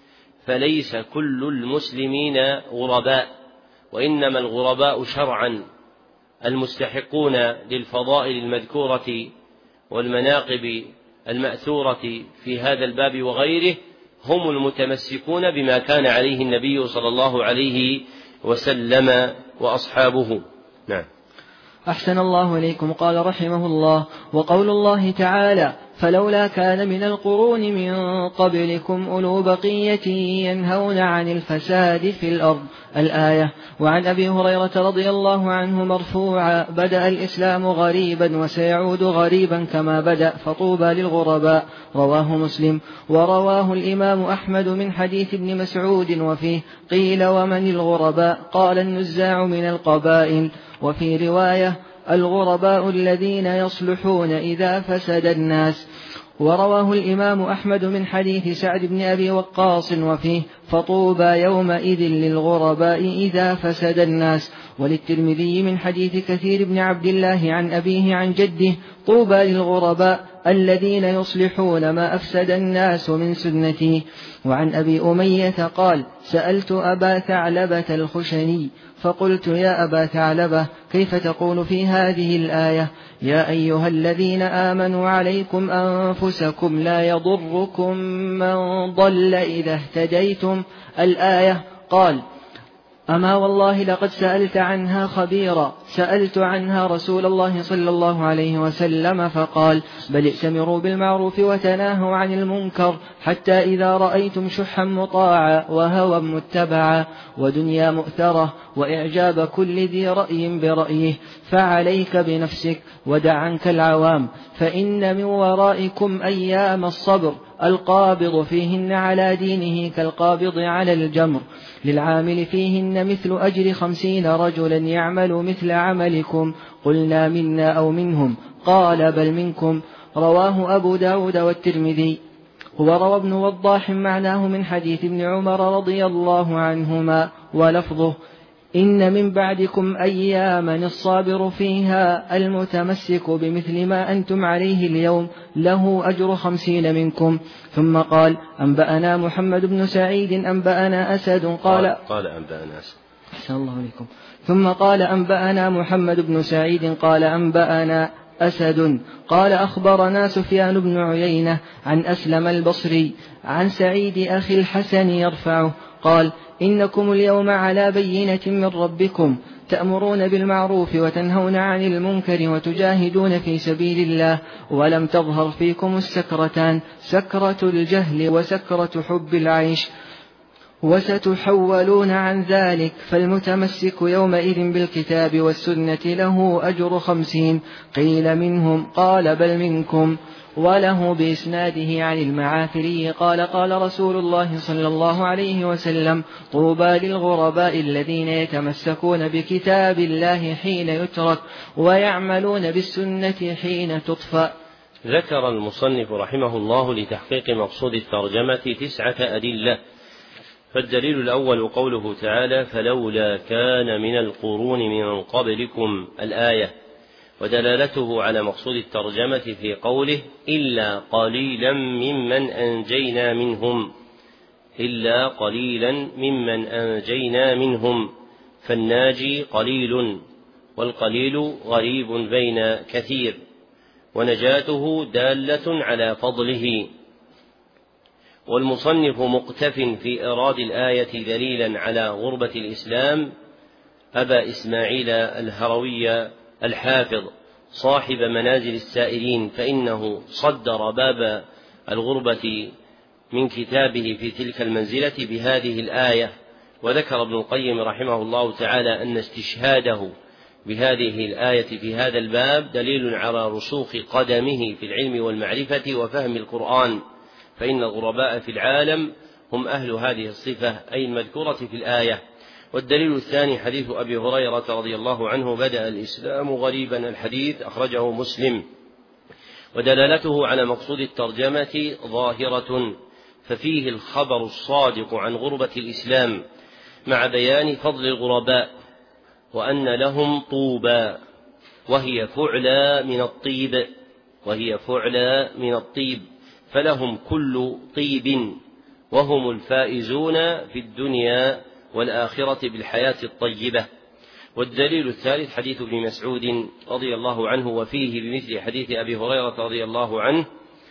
فليس كل المسلمين غرباء، وإنما الغرباء شرعا المستحقون للفضائل المذكورة والمناقب المأثورة في هذا الباب وغيره هم المتمسكون بما كان عليه النبي صلى الله عليه وسلم وأصحابه. نعم. أحسن الله إليكم. قال رحمه الله: وقول الله تعالى: فلولا كان من القرون من قبلكم أولو بقية ينهون عن الفساد في الأرض. الآية. وعن أبي هريرة رضي الله عنه مرفوعا: بدأ الإسلام غريبا وسيعود غريبا كما بدأ، فطوبى للغرباء. رواه مسلم. ورواه الإمام أحمد من حديث ابن مسعود وفيه: قيل ومن الغرباء؟ قال: النزاع من القبائل. وفي رواية: الغرباء الذين يصلحون إذا فسد الناس. ورواه الإمام أحمد من حديث سعد بن أبي وقاص وفيه: فطوبى يومئذ للغرباء إذا فسد الناس. وللترمذي من حديث كثير بن عبد الله عن أبيه عن جده: طوبى للغرباء الذين يصلحون ما أفسد الناس من سنتي. وعن أبي أمية قال: سألت أبا ثعلبة الخشني فقلت: يا أبا ثعلبة، كيف تقول في هذه الآية: يا أيها الذين آمنوا عليكم أنفسكم لا يضركم من ضل إذا اهتديتم؟ الآية. قال: أما والله لقد سألت عنها خبيرا، سألت عنها رسول الله صلى الله عليه وسلم فقال: بل ائتمروا بالمعروف وتناهوا عن المنكر، حتى إذا رأيتم شحا مطاعا وهوى متبعا ودنيا مؤثرة وإعجاب كل ذي رأي برأيه، فعليك بنفسك ودع عنك العوام، فإن من ورائكم أيام الصبر القابض فيهن على دينه كالقابض على الجمر، للعامل فيهن مثل أجر خمسين رجلا يعمل مثل عملكم. قلنا: منا أو منهم؟ قال: بل منكم. رواه أبو داود والترمذي. وروى ابن وضاح معناه من حديث ابن عمر رضي الله عنهما ولفظه: إن من بعدكم أياما الصابر فيها المتمسك بمثل ما أنتم عليه اليوم له أجر خمسين منكم. ثم قال: أنبأنا محمد بن سعيد أنبأنا أسد قال قال أنبأنا أسد أحسن الله عليكم. ثم قال: أنبأنا محمد بن سعيد قال أنبأنا أسد قال أخبرنا سفيان بن عيينة عن أسلم البصري عن سعيد أخي الحسن يرفعه قال: إنكم اليوم على بينة من ربكم، تأمرون بالمعروف وتنهون عن المنكر وتجاهدون في سبيل الله، ولم تظهر فيكم السكرتان، سكرة الجهل وسكرة حب العيش. وستحولون عن ذلك، فالمتمسك يومئذ بالكتاب والسنة له أجر خمسين. قيل منهم؟ قال بل منكم. وله بإسناده عن المعافري قال قال رسول الله صلى الله عليه وسلم: طوبى للغرباء الذين يتمسكون بكتاب الله حين يترك ويعملون بالسنة حين تطفأ. ذكر المصنف رحمه الله لتحقيق مقصود الترجمة تسعة أدلة. فالدليل الأول قوله تعالى: فلولا كان من القرون من قبلكم الآية، ودلالته على مقصود الترجمة في قوله: إلا قليلا ممن أنجينا منهم، إلا قليلا ممن أنجينا منهم، فالناجي قليل، والقليل غريب بين كثير، ونجاته دالة على فضله. والمصنف مقتف في إيراد الآية دليلا على غربة الإسلام أبا إسماعيل الهروي الحافظ صاحب منازل السائرين، فإنه صدر باب الغربة من كتابه في تلك المنزلة بهذه الآية. وذكر ابن القيم رحمه الله تعالى أن استشهاده بهذه الآية في هذا الباب دليل على رسوخ قدمه في العلم والمعرفة وفهم القرآن، فإن الغرباء في العالم هم أهل هذه الصفة أي المذكورة في الآية. والدليل الثاني حديث أبي هريرة رضي الله عنه: بدأ الإسلام غريبا، الحديث أخرجه مسلم. ودلالته على مقصود الترجمة ظاهرة، ففيه الخبر الصادق عن غربة الإسلام مع بيان فضل الغرباء، وأن لهم طوبى، وهي فعلى من الطيب، وهي فعلى من الطيب، فلهم كل طيب، وهم الفائزون في الدنيا والآخرة بالحياة الطيبة. والدليل الثالث حديث ابن مسعود رضي الله عنه، وفيه بمثل حديث أبي هريرة رضي الله عنه: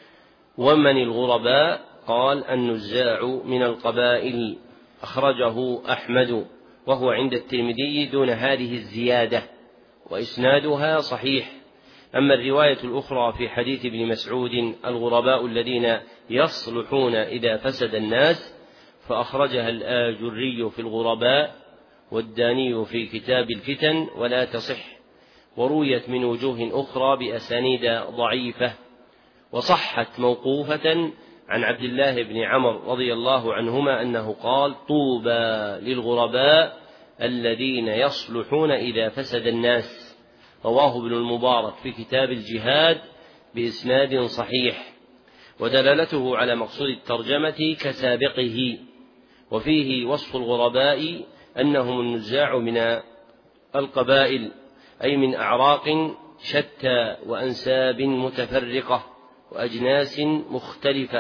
ومن الغرباء؟ قال: النزاع من القبائل، أخرجه أحمد، وهو عند الترمذي دون هذه الزيادة، وإسنادها صحيح. أما الرواية الأخرى في حديث ابن مسعود: الغرباء الذين يصلحون إذا فسد الناس، فأخرجها الآجري في الغرباء، والداني في كتاب الفتن، ولا تصح، ورويت من وجوه أخرى بأسانيد ضعيفة، وصحت موقوفة عن عبد الله بن عمرو رضي الله عنهما أنه قال: طوبى للغرباء الذين يصلحون إذا فسد الناس، رواه ابن المبارك في كتاب الجهاد بإسناد صحيح. ودلالته على مقصود الترجمة كسابقه، وفيه وصف الغرباء أنهم النزاع من القبائل، أي من أعراق شتى وأنساب متفرقة وأجناس مختلفة.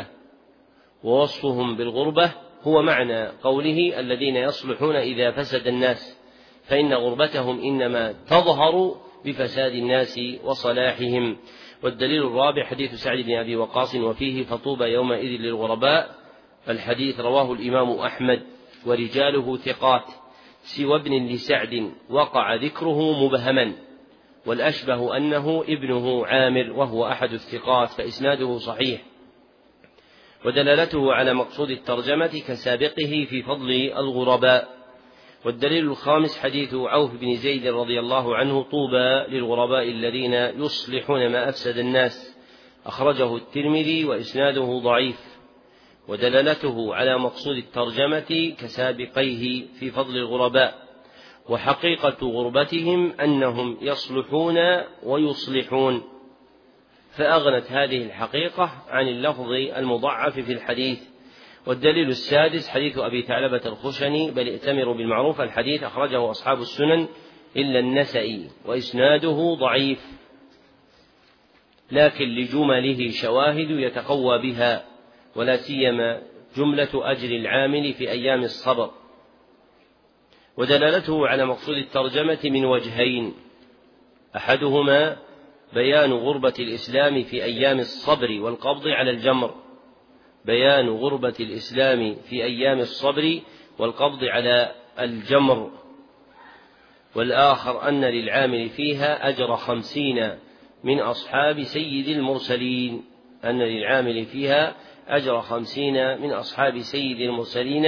ووصفهم بالغربة هو معنى قوله: الذين يصلحون إذا فسد الناس، فإن غربتهم إنما تظهر بفساد الناس وصلاحهم. والدليل الرابع حديث سعد بن أبي وقاص: وفيه فطوبى يومئذ للغرباء، الحديث رواه الإمام أحمد، ورجاله ثقات، سوى ابن لسعد وقع ذكره مبهما، والأشبه أنه ابنه عامر، وهو أحد الثقات، فإسناده صحيح. ودلالته على مقصود الترجمة كسابقه في فضل الغرباء. والدليل الخامس حديث عوف بن زيد رضي الله عنه: طوبى للغرباء الذين يصلحون ما أفسد الناس، أخرجه الترمذي، وإسناده ضعيف. ودلالته على مقصود الترجمة كسابقيه في فضل الغرباء. وحقيقة غربتهم أنهم يصلحون ويصلحون، فأغنت هذه الحقيقة عن اللفظ المضعف في الحديث. والدليل السادس حديث أبي ثعلبة الخشني: بل ائتمروا بالمعروف، الحديث أخرجه أصحاب السنن إلا النسائي، وإسناده ضعيف، لكن لجمله شواهد يتقوى بها، ولا سيما جملة أجر العامل في أيام الصبر. ودلالته على مقصود الترجمة من وجهين: أحدهما بيان غربة الإسلام في أيام الصبر والقبض على الجمر، بيان غربة الإسلام في أيام الصبر والقبض على الجمر. والآخر أن للعامل فيها أجر خمسين من أصحاب سيد المرسلين، أن للعامل فيها أجر خمسين من أصحاب سيد المرسلين،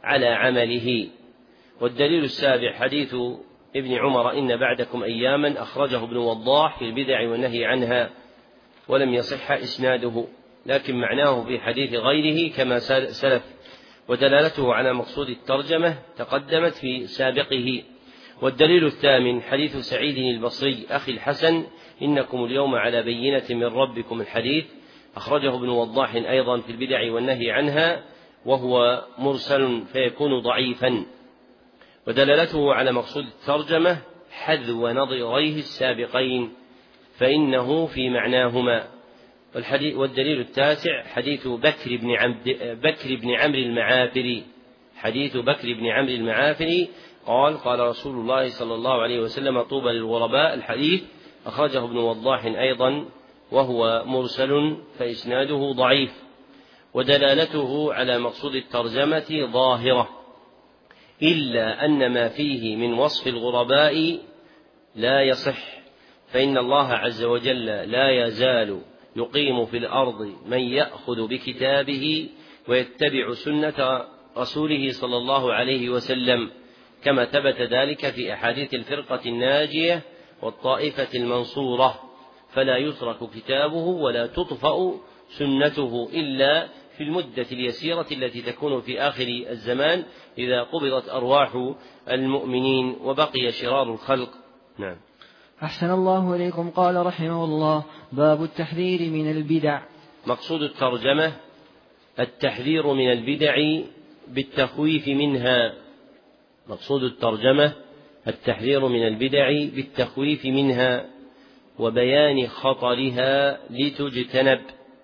على عمله. والدليل السابع حديث ابن عمر إن بعدكم أياما، أخرجه ابن وضاح في البدع والنهي عنها، ولم يصح إسناده، لكن معناه في حديث غيره كما سلف، ودلالته على مقصود الترجمة تقدمت في سابقه. والدليل الثامن حديث سعيد البصري أخي الحسن إنكم اليوم على بينة من ربكم، الحديث أخرجه ابن وضاح أيضا في البدع والنهي عنها، وهو مرسل فيكون ضعيفا. ودلالته على مقصود الترجمة حذو نظيريه السابقين، فإنه في معناهما. والدليل التاسع حديث بكر بن عبد بكر بن عمرو المعافري، حديث بكر بن عمرو المعافري قال قال رسول الله صلى الله عليه وسلم طوبى للغرباء، الحديث أخرجه ابن وضاح أيضا وهو مرسل فإسناده ضعيف. ودلالته على مقصود الترجمة ظاهرة، إلا أن ما فيه من وصف الغرباء لا يصح، فإن الله عز وجل لا يزال يقيم في الأرض من يأخذ بكتابه ويتبع سنة رسوله صلى الله عليه وسلم، كما ثبت ذلك في أحاديث الفرقة الناجية والطائفة المنصورة، فلا يترك كتابه ولا تطفأ سنته إلا في المدة اليسيرة التي تكون في آخر الزمان إذا قبضت أرواح المؤمنين وبقي شرار الخلق. نعم. أحسن الله إليكم. قال رحمه الله: باب التحذير من البدع. مقصود الترجمة التحذير من البدع بالتخويف منها. مقصود الترجمة التحذير من البدع بالتخويف منها وبيان خطرها لتجتنب.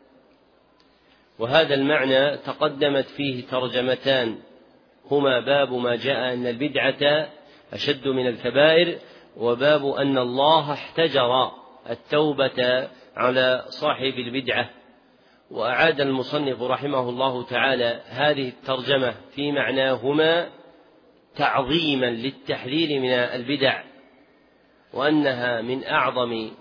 وهذا المعنى تقدمت فيه ترجمتان، هما باب ما جاء أن البدعة أشد من الكبائر، وباب أن الله احتجر التوبة على صاحب البدعة. وأعاد المصنف رحمه الله تعالى هذه الترجمة في معناهما تعظيما للتحذير من البدع، وأنها من أعظم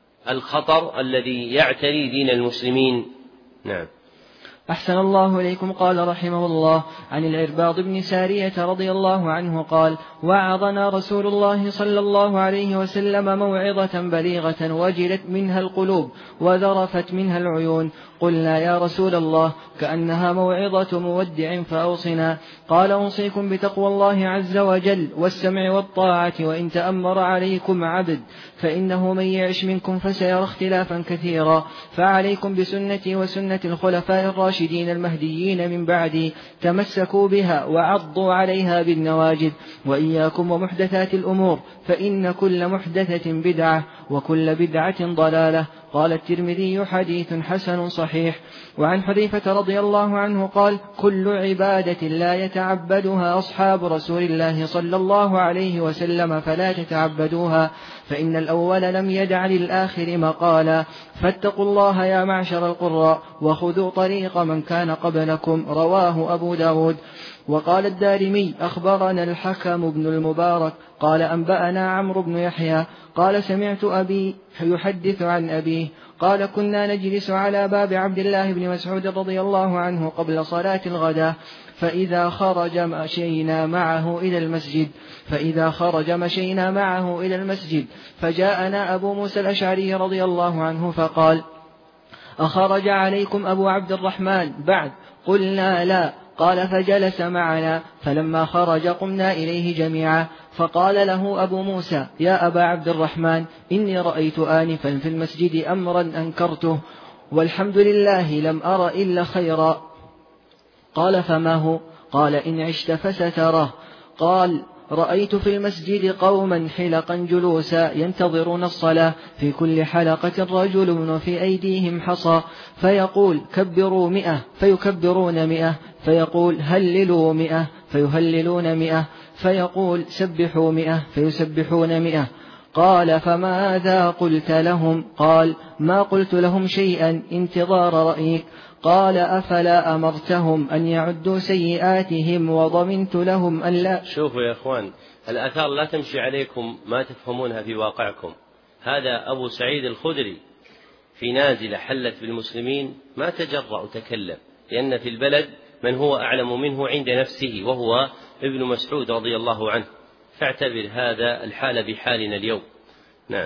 الخطر الذي يعتري دين المسلمين. نعم. أحسن الله إليكم. قال رحمه الله: عن العرباض بن سارية رضي الله عنه قال: وعظنا رسول الله صلى الله عليه وسلم موعظة بليغة وجلت منها القلوب وذرفت منها العيون. قلنا: يا رسول الله، كأنها موعظة مودع فأوصنا. قال: أوصيكم بتقوى الله عز وجل والسمع والطاعة وإن تأمر عليكم عبد، فإنه من يعش منكم فسيرى اختلافا كثيرا، فعليكم بسنتي وسنة الخلفاء الراشدين المهديين من بعدي، تمسكوا بها وعضوا عليها بالنواجذ، وإياكم ومحدثات الأمور، فإن كل محدثة بدعة وكل بدعة ضلالة. قال الترمذي: حديث حسن صحيح. وعن حذيفة رضي الله عنه قال: كل عبادة لا يتعبدها أصحاب رسول الله صلى الله عليه وسلم فلا تتعبدوها، فإن الأول لم يدع للآخر مقالا، فاتقوا الله يا معشر القراء وخذوا طريق من كان قبلكم. رواه أبو داود. وقال الدارمي: أخبرنا الحكم بن المبارك قال: أنبأنا عمرو بن يحيى قال: سمعت أبي يحدث عن أبيه قال: كنا نجلس على باب عبد الله بن مسعود رضي الله عنه قبل صلاة الغداء، فإذا خرج مشينا معه إلى المسجد فإذا خرج مشينا معه إلى المسجد فجاءنا أبو موسى الأشعري رضي الله عنه فقال: أخرج عليكم أبو عبد الرحمن بعد؟ قلنا: لا. قال: فجلس معنا، فلما خرج قمنا إليه جميعا، فقال له أبو موسى: يا أبا عبد الرحمن، إني رأيت آنفا في المسجد أمرا أنكرته، والحمد لله لم أر إلا خيرا. قال: فما هو؟ قال: إن عشت فستراه. قال: رأيت في المسجد قوما حلقا جلوسا ينتظرون الصلاة، في كل حلقة رجل وفي أيديهم حصى، فيقول: كبروا مئة، فيكبرون مئة، فيقول: هللوا مئة، فيهللون مئة، فيقول: سبحوا مئة، فيسبحون مئة. قال: فماذا قلت لهم؟ قال: ما قلت لهم شيئا، انتظار رأيك. قال: أفلا أمرتهم أن يعدوا سيئاتهم وضمنت لهم أن لا. شوفوا يا إخوان، الآثار لا تمشي عليكم ما تفهمونها في واقعكم. هذا أبو سعيد الخدري في نازلة حلت بالمسلمين ما تجرأ وتكلم، لأن في البلد من هو أعلم منه عند نفسه وهو ابن مسعود رضي الله عنه، فاعتبر هذا الحال بحالنا اليوم. نعم.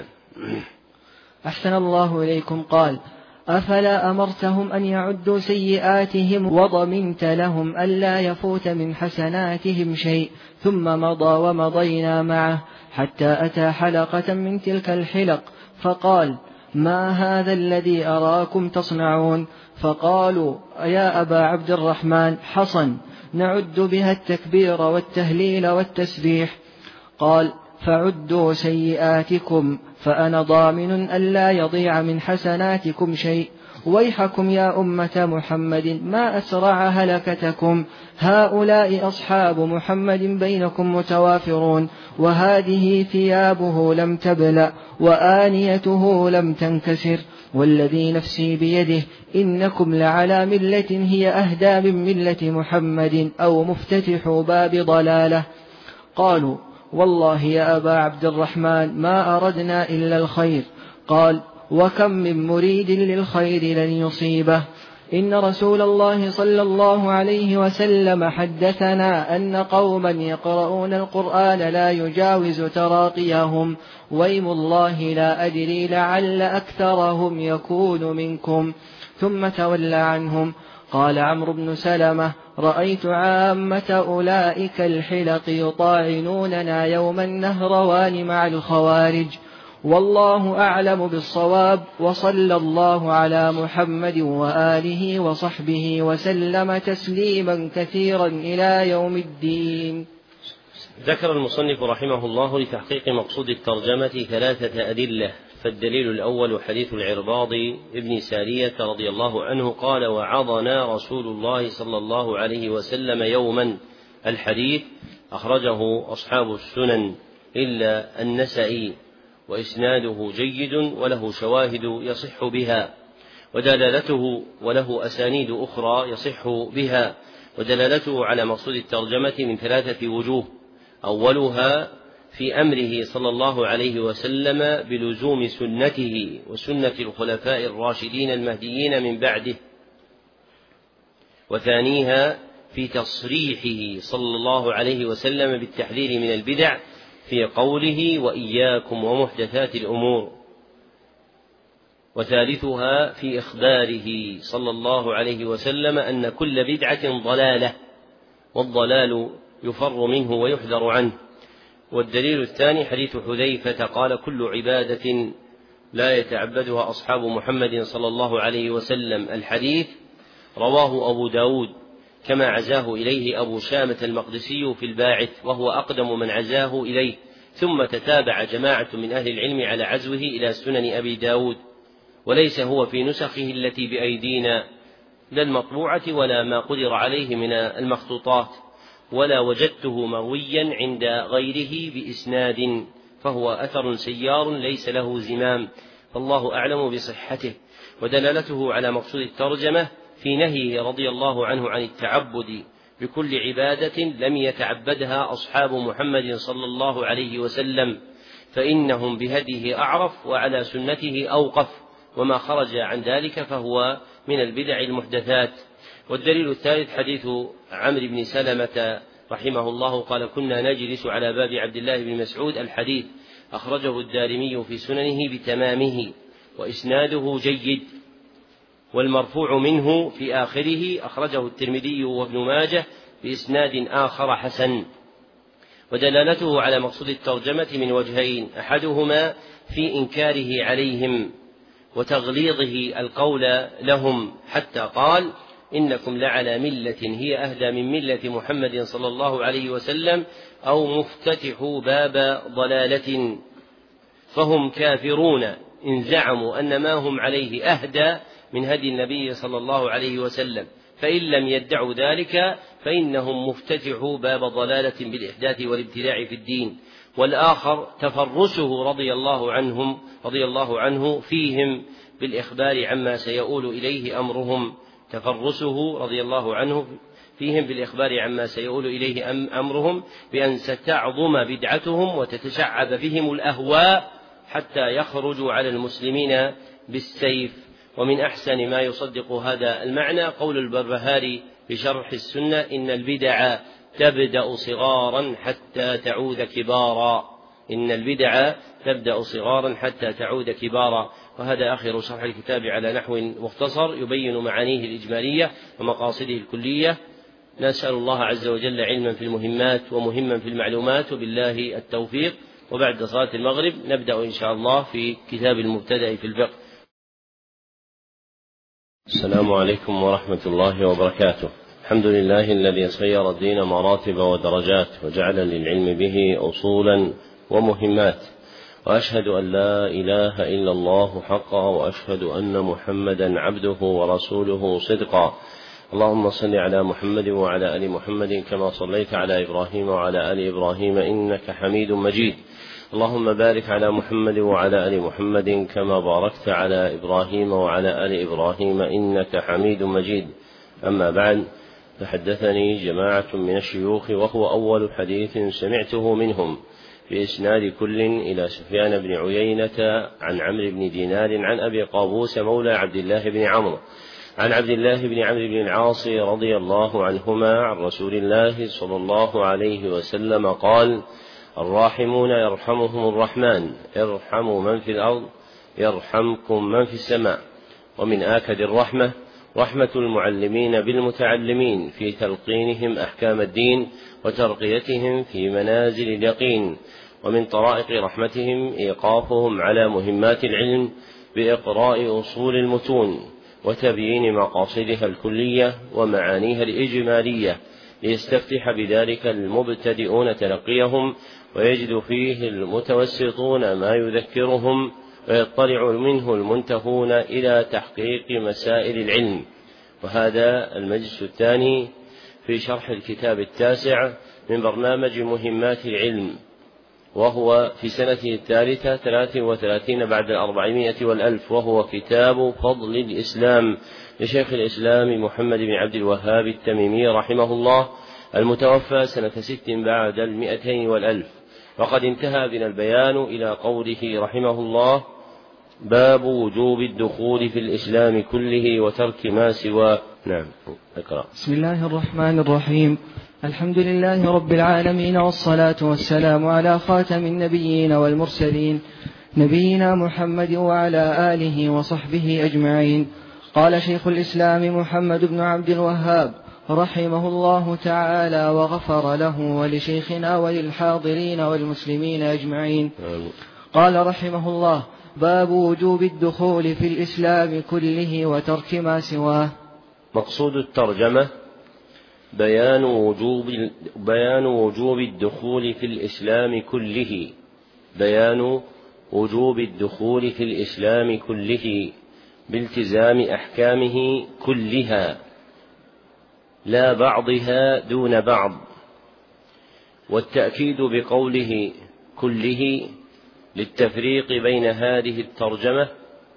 أحسن الله إليكم. قال: أفلا أمرتهم أن يعدوا سيئاتهم وضمنت لهم ألا يفوت من حسناتهم شيء، ثم مضى ومضينا معه حتى أتى حلقة من تلك الحلق، فقال: ما هذا الذي أراكم تصنعون؟ فقالوا: يا أبا عبد الرحمن، حصن نعد بها التكبير والتهليل والتسبيح. قال: فعدوا سيئاتكم فأنا ضامن ألا يضيع من حسناتكم شيء. ويحكم يا أمة محمد ما أسرع هلكتكم، هؤلاء أصحاب محمد بينكم متوافرون، وهذه ثيابه لم تبلأ وآنيته لم تنكسر، والذي نفسي بيده إنكم لعلى ملة هي أهدى من ملة محمد أو مفتتح باب ضلالة. قالوا: والله يا أبا عبد الرحمن ما أردنا إلا الخير. قال: وكم من مريد للخير لن يصيبه. إن رسول الله صلى الله عليه وسلم حدثنا أن قوما يقرؤون القرآن لا يجاوز تراقيهم، ويم الله لا أدري لعل أكثرهم يكون منكم، ثم تولى عنهم. قال عمرو بن سلمة: رأيت عامة أولئك الحلق يطاعنوننا يوم النهروان مع الخوارج، والله أعلم بالصواب، وصلى الله على محمد وآله وصحبه وسلم تسليما كثيرا إلى يوم الدين. ذكر المصنف رحمه الله لتحقيق مقصود الترجمة ثلاثة أدلة. فالدليل الأول حديث العرباض ابن سارية رضي الله عنه قال: وعظنا رسول الله صلى الله عليه وسلم يوما. الحديث أخرجه أصحاب السنن إلا النسائي، وإسناده جيد وله شواهد يصح بها، ودلالته وله أسانيد أخرى يصح بها، ودلالته على مقصود الترجمة من ثلاثة وجوه. أولها في أمره صلى الله عليه وسلم بلزوم سنته وسنة الخلفاء الراشدين المهديين من بعده، وثانيها في تصريحه صلى الله عليه وسلم بالتحذير من البدع في قوله: وإياكم ومحدثات الأمور، وثالثها في إخباره صلى الله عليه وسلم أن كل بدعة ضلالة، والضلال يفر منه ويحذر عنه. والدليل الثاني حديث حذيفة قال: كل عبادة لا يتعبدها أصحاب محمد صلى الله عليه وسلم. الحديث رواه أبو داود كما عزاه إليه أبو شامة المقدسي في الباعث، وهو أقدم من عزاه إليه، ثم تتابع جماعة من أهل العلم على عزوه إلى سنن أبي داود، وليس هو في نسخه التي بأيدينا، لا المطبوعة ولا ما قدر عليه من المخطوطات، ولا وجدته مرويا عند غيره بإسناد، فهو أثر سيار ليس له زمام، فالله أعلم بصحته. ودلالته على مقصود الترجمة في نهيه رضي الله عنه عن التعبد بكل عبادة لم يتعبدها أصحاب محمد صلى الله عليه وسلم، فإنهم بهديه أعرف وعلى سنته أوقف، وما خرج عن ذلك فهو من البدع المحدثات. والدليل الثالث حديث عمرو بن سلمة رحمه الله قال: كنا نجلس على باب عبد الله بن مسعود. الحديث أخرجه الدارمي في سننه بتمامه، وإسناده جيد، والمرفوع منه في آخره أخرجه الترمذي وابن ماجه بإسناد آخر حسن. ودلالته على مقصود الترجمة من وجهين: أحدهما في إنكاره عليهم وتغليظه القول لهم، حتى قال: إنكم لعلى ملة هي أهدى من ملة محمد صلى الله عليه وسلم أو مفتتح باب ضلالة، فهم كافرون إن زعموا أن ما هم عليه أهدى من هدي النبي صلى الله عليه وسلم، فإن لم يدعوا ذلك فإنهم مفتتحوا باب ضلالة بالإحداث والابتداع في الدين. والآخر تفرسه رضي الله عنهم رضي الله عنه فيهم بالإخبار عما سيؤول إليه أمرهم تفرسه رضي الله عنه فيهم بالإخبار عما سيؤول إليه أمرهم بأن ستعظم بدعتهم وتتشعب بهم الأهواء حتى يخرجوا على المسلمين بالسيف. ومن أحسن ما يصدق هذا المعنى قول البربهاري في شرح السنة إن البدع تبدأ صغارا حتى تعود كبارا إن البدع تبدأ صغارا حتى تعود كبارا وهذا آخر شرح الكتاب على نحو مختصر يبين معانيه الإجمالية ومقاصده الكلية. نسأل الله عز وجل علما في المهمات ومهما في المعلومات وبالله التوفيق. وبعد صلاة المغرب نبدأ إن شاء الله في كتاب المبتدأ في الفقه. السلام عليكم ورحمة الله وبركاته. الحمد لله الذي صير الدين مراتب ودرجات وجعل للعلم به أصولا ومهمات، وأشهد أن لا إله إلا الله حقا وأشهد أن محمدا عبده ورسوله صدقا. اللهم صل على محمد وعلى آل محمد كما صليت على إبراهيم وعلى آل إبراهيم إنك حميد مجيد. اللهم بارك على محمد وعلى آل محمد كما باركت على إبراهيم وعلى آل إبراهيم إنك حميد مجيد. أما بعد، فحدثني جماعة من الشيوخ وهو أول حديث سمعته منهم في إسناد كل إلى سفيان بن عيينة عن عمرو بن دينار عن أبي قابوس مولى عبد الله بن عمرو عن عبد الله بن عمرو بن العاص رضي الله عنهما عن رسول الله صلى الله عليه وسلم قال: الراحمون يرحمهم الرحمن ارحموا من في الأرض يرحمكم من في السماء. ومن آكد الرحمة رحمة المعلمين بالمتعلمين في تلقينهم أحكام الدين وترقيتهم في منازل اليقين. ومن طرائق رحمتهم إيقافهم على مهمات العلم بإقراء أصول المتون وتبيين مقاصدها الكلية ومعانيها الإجمالية، ليستفتح بذلك المبتدئون تلقيهم ويجد فيه المتوسطون ما يذكرهم ويطلع منه المنتهون إلى تحقيق مسائل العلم. وهذا المجلس الثاني في شرح الكتاب التاسع من برنامج مهمات العلم، وهو في سنته الثالثة ثلاث وثلاثين بعد الأربعمائة والألف، وهو كتاب فضل الإسلام لشيخ الإسلام محمد بن عبد الوهاب التميمي رحمه الله، المتوفى سنة ست بعد المئتين والألف. وقد انتهى بنا البيان إلى قوله رحمه الله: باب وجوب الدخول في الإسلام كله وترك ما سواه. نعم، اقرأ. بسم الله الرحمن الرحيم. الحمد لله رب العالمين، والصلاة والسلام على خاتم النبيين والمرسلين نبينا محمد وعلى آله وصحبه أجمعين. قال شيخ الإسلام محمد بن عبد الوهاب رحمه الله تعالى وغفر له ولشيخنا وللحاضرين والمسلمين أجمعين. قال رحمه الله: باب وجوب الدخول في الإسلام كله وترك ما سواه. مقصود الترجمة بيان وجوب بيان وجوب الدخول في الإسلام كله بيان وجوب الدخول في الإسلام كله بالتزام أحكامه كلها لا بعضها دون بعض. والتأكيد بقوله كله للتفريق بين هذه الترجمة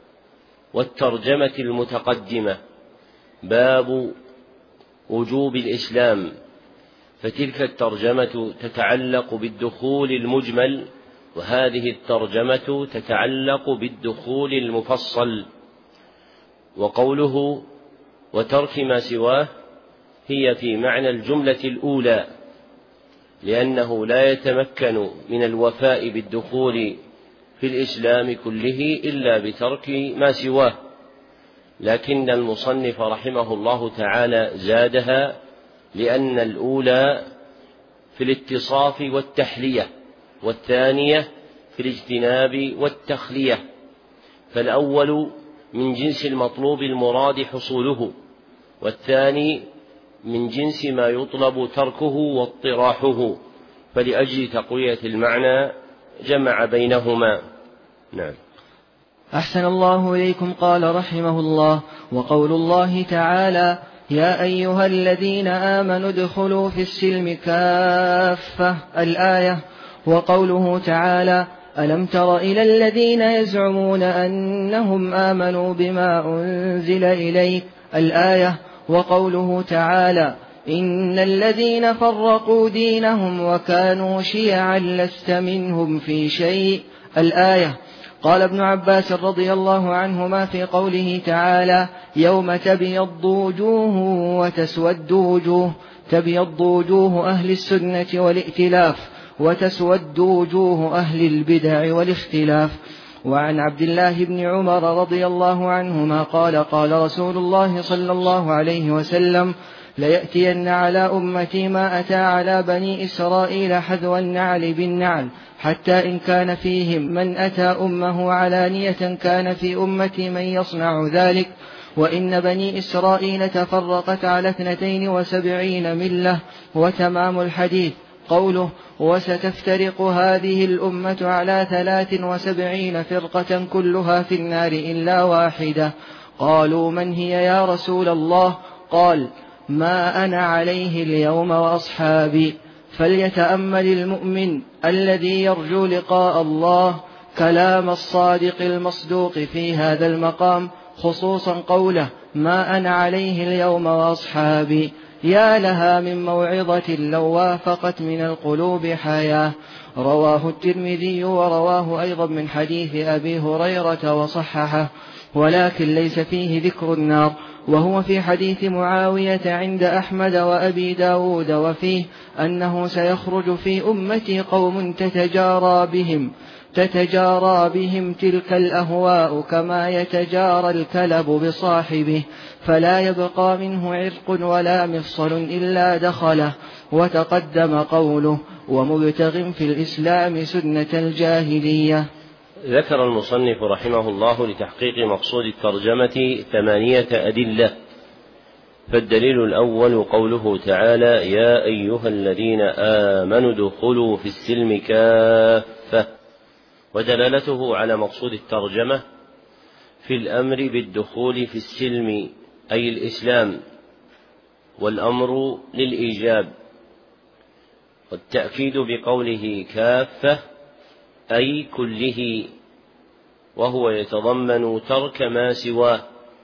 والترجمة المتقدمة باب وجوب الإسلام، فتلك الترجمة تتعلق بالدخول المجمل، وهذه الترجمة تتعلق بالدخول المفصل. وقوله وترك ما سواه هي في معنى الجملة الأولى، لأنه لا يتمكن من الوفاء بالدخول في الإسلام كله إلا بترك ما سواه، لكن المصنف رحمه الله تعالى زادها لأن الأولى في الاتصاف والتحلية، والثانية في الاجتناب والتخلية. فالأول من جنس المطلوب المراد حصوله، والثاني من جنس ما يطلب تركه واطراحه، فلأجل تقوية المعنى جمع بينهما. نعم. أحسن الله إليكم. قال رحمه الله: وقول الله تعالى: يا أيها الذين آمنوا ادخلوا في السلم كافة، الآية. وقوله تعالى: ألم تر إلى الذين يزعمون أنهم آمنوا بما أنزل إليك، الآية. وقوله تعالى: إن الذين فرقوا دينهم وكانوا شيعا لست منهم في شيء، الآية. قال ابن عباس رضي الله عنهما في قوله تعالى يوم تبيض وجوه وتسود وجوه: تبيض وجوه أهل السنة والائتلاف، وتسود وجوه أهل البدع والاختلاف. وعن عبد الله بن عمر رضي الله عنهما قال قال رسول الله صلى الله عليه وسلم: ليأتين على أمتي ما أتى على بني إسرائيل حذو النعل بالنعل، حتى إن كان فيهم من أتى أمه علانية كان في أمتي من يصنع ذلك. وإن بني إسرائيل تفرقت على اثنتين وسبعين ملة. وتمام الحديث قوله: وستفترق هذه الأمة على ثلاث وسبعين فرقة كلها في النار إلا واحدة. قالوا: من هي يا رسول الله؟ قال: ما أنا عليه اليوم وأصحابي. فليتأمل المؤمن الذي يرجو لقاء الله كلام الصادق المصدوق في هذا المقام، خصوصا قوله: ما أنا عليه اليوم وأصحابي. يا لها من موعظة لو وافقت من القلوب حياة. رواه الترمذي ورواه أيضا من حديث أبي هريرة وصححه، ولكن ليس فيه ذكر النار، وهو في حديث معاوية عند أحمد وأبي داود، وفيه أنه سيخرج في أمتي قوم تتجارى بهم تتجارى بهم تلك الأهواء كما يتجارى الكلب بصاحبه، فلا يبقى منه عرق ولا مفصل إلا دخله. وتقدم قوله: ومبتغ في الإسلام سنة الجاهلية. ذكر المصنف رحمه الله لتحقيق مقصود الترجمة ثمانية أدلة. فالدليل الأول قوله تعالى: يا أيها الذين آمنوا ادخلوا في السلم كافة، ودلالته على مقصود الترجمة في الأمر بالدخول في السلم أي الإسلام، والأمر للإيجاب، والتأكيد بقوله كافة أي كله، وهو يتضمن ترك ما سواه،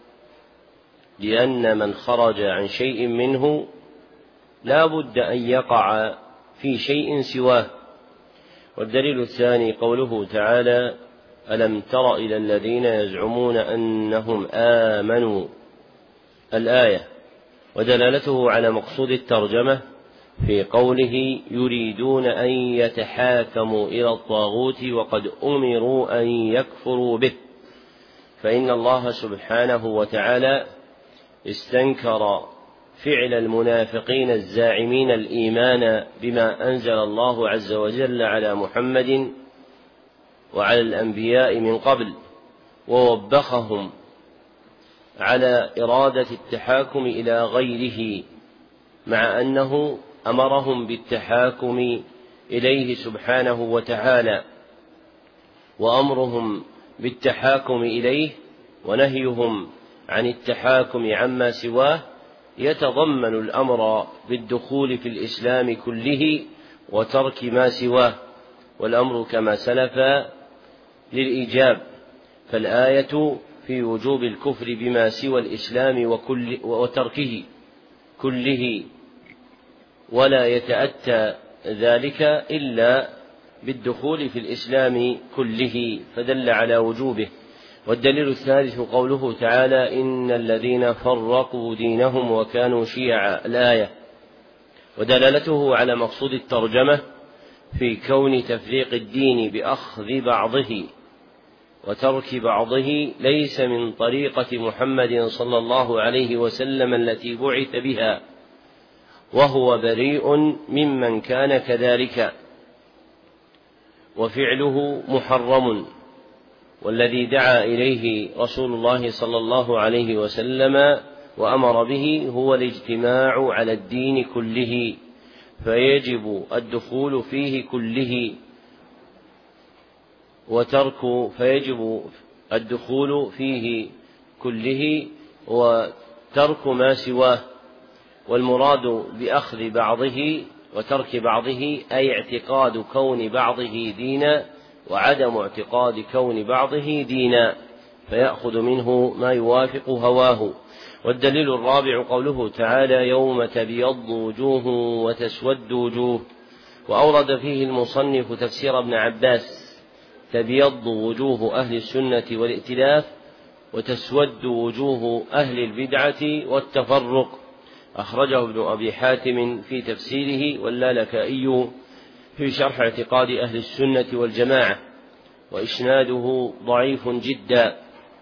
لأن من خرج عن شيء منه لا بد أن يقع في شيء سواه. والدليل الثاني قوله تعالى: ألم تر إلى الذين يزعمون أنهم آمنوا، الآية، ودلالته على مقصود الترجمة في قوله: يريدون أن يتحاكموا إلى الطاغوت وقد أمروا أن يكفروا به. فإن الله سبحانه وتعالى استنكر فعل المنافقين الزاعمين الإيمان بما أنزل الله عز وجل على محمد وعلى الأنبياء من قبل، ووبخهم على إرادة التحاكم إلى غيره، مع أنه أمرهم بالتحاكم إليه سبحانه وتعالى. وأمرهم بالتحاكم إليه ونهيهم عن التحاكم عما سواه يتضمن الأمر بالدخول في الإسلام كله وترك ما سواه، والأمر كما سلف للإيجاب. فالآية في وجوب الكفر بما سوى الإسلام وكل وتركه كله، ولا يتأتى ذلك إلا بالدخول في الإسلام كله، فدل على وجوبه. والدليل الثالث قوله تعالى: إن الذين فرقوا دينهم وكانوا شيعا، الآية، ودلالته على مقصود الترجمة في كون تفريق الدين بأخذ بعضه وترك بعضه ليس من طريقة محمد صلى الله عليه وسلم التي بعث بها، وهو بريء ممن كان كذلك، وفعله محرم. والذي دعا إليه رسول الله صلى الله عليه وسلم وأمر به هو الاجتماع على الدين كله، فيجب الدخول فيه كله وترك فيجب الدخول فيه كله وترك ما سواه. والمراد بأخذ بعضه وترك بعضه أي اعتقاد كون بعضه دينا وعدم اعتقاد كون بعضه دينا، فيأخذ منه ما يوافق هواه. والدليل الرابع قوله تعالى: يوم تبيض وجوه وتسود وجوه. وأورد فيه المصنف تفسير ابن عباس تبيض وجوه أهل السنة والائتلاف وتسود وجوه أهل البدعة والتفرق. أخرجه ابن أبي حاتم في تفسيره، واللالكائي في شرح اعتقاد أهل السنة والجماعة، وإسناده ضعيف جدا.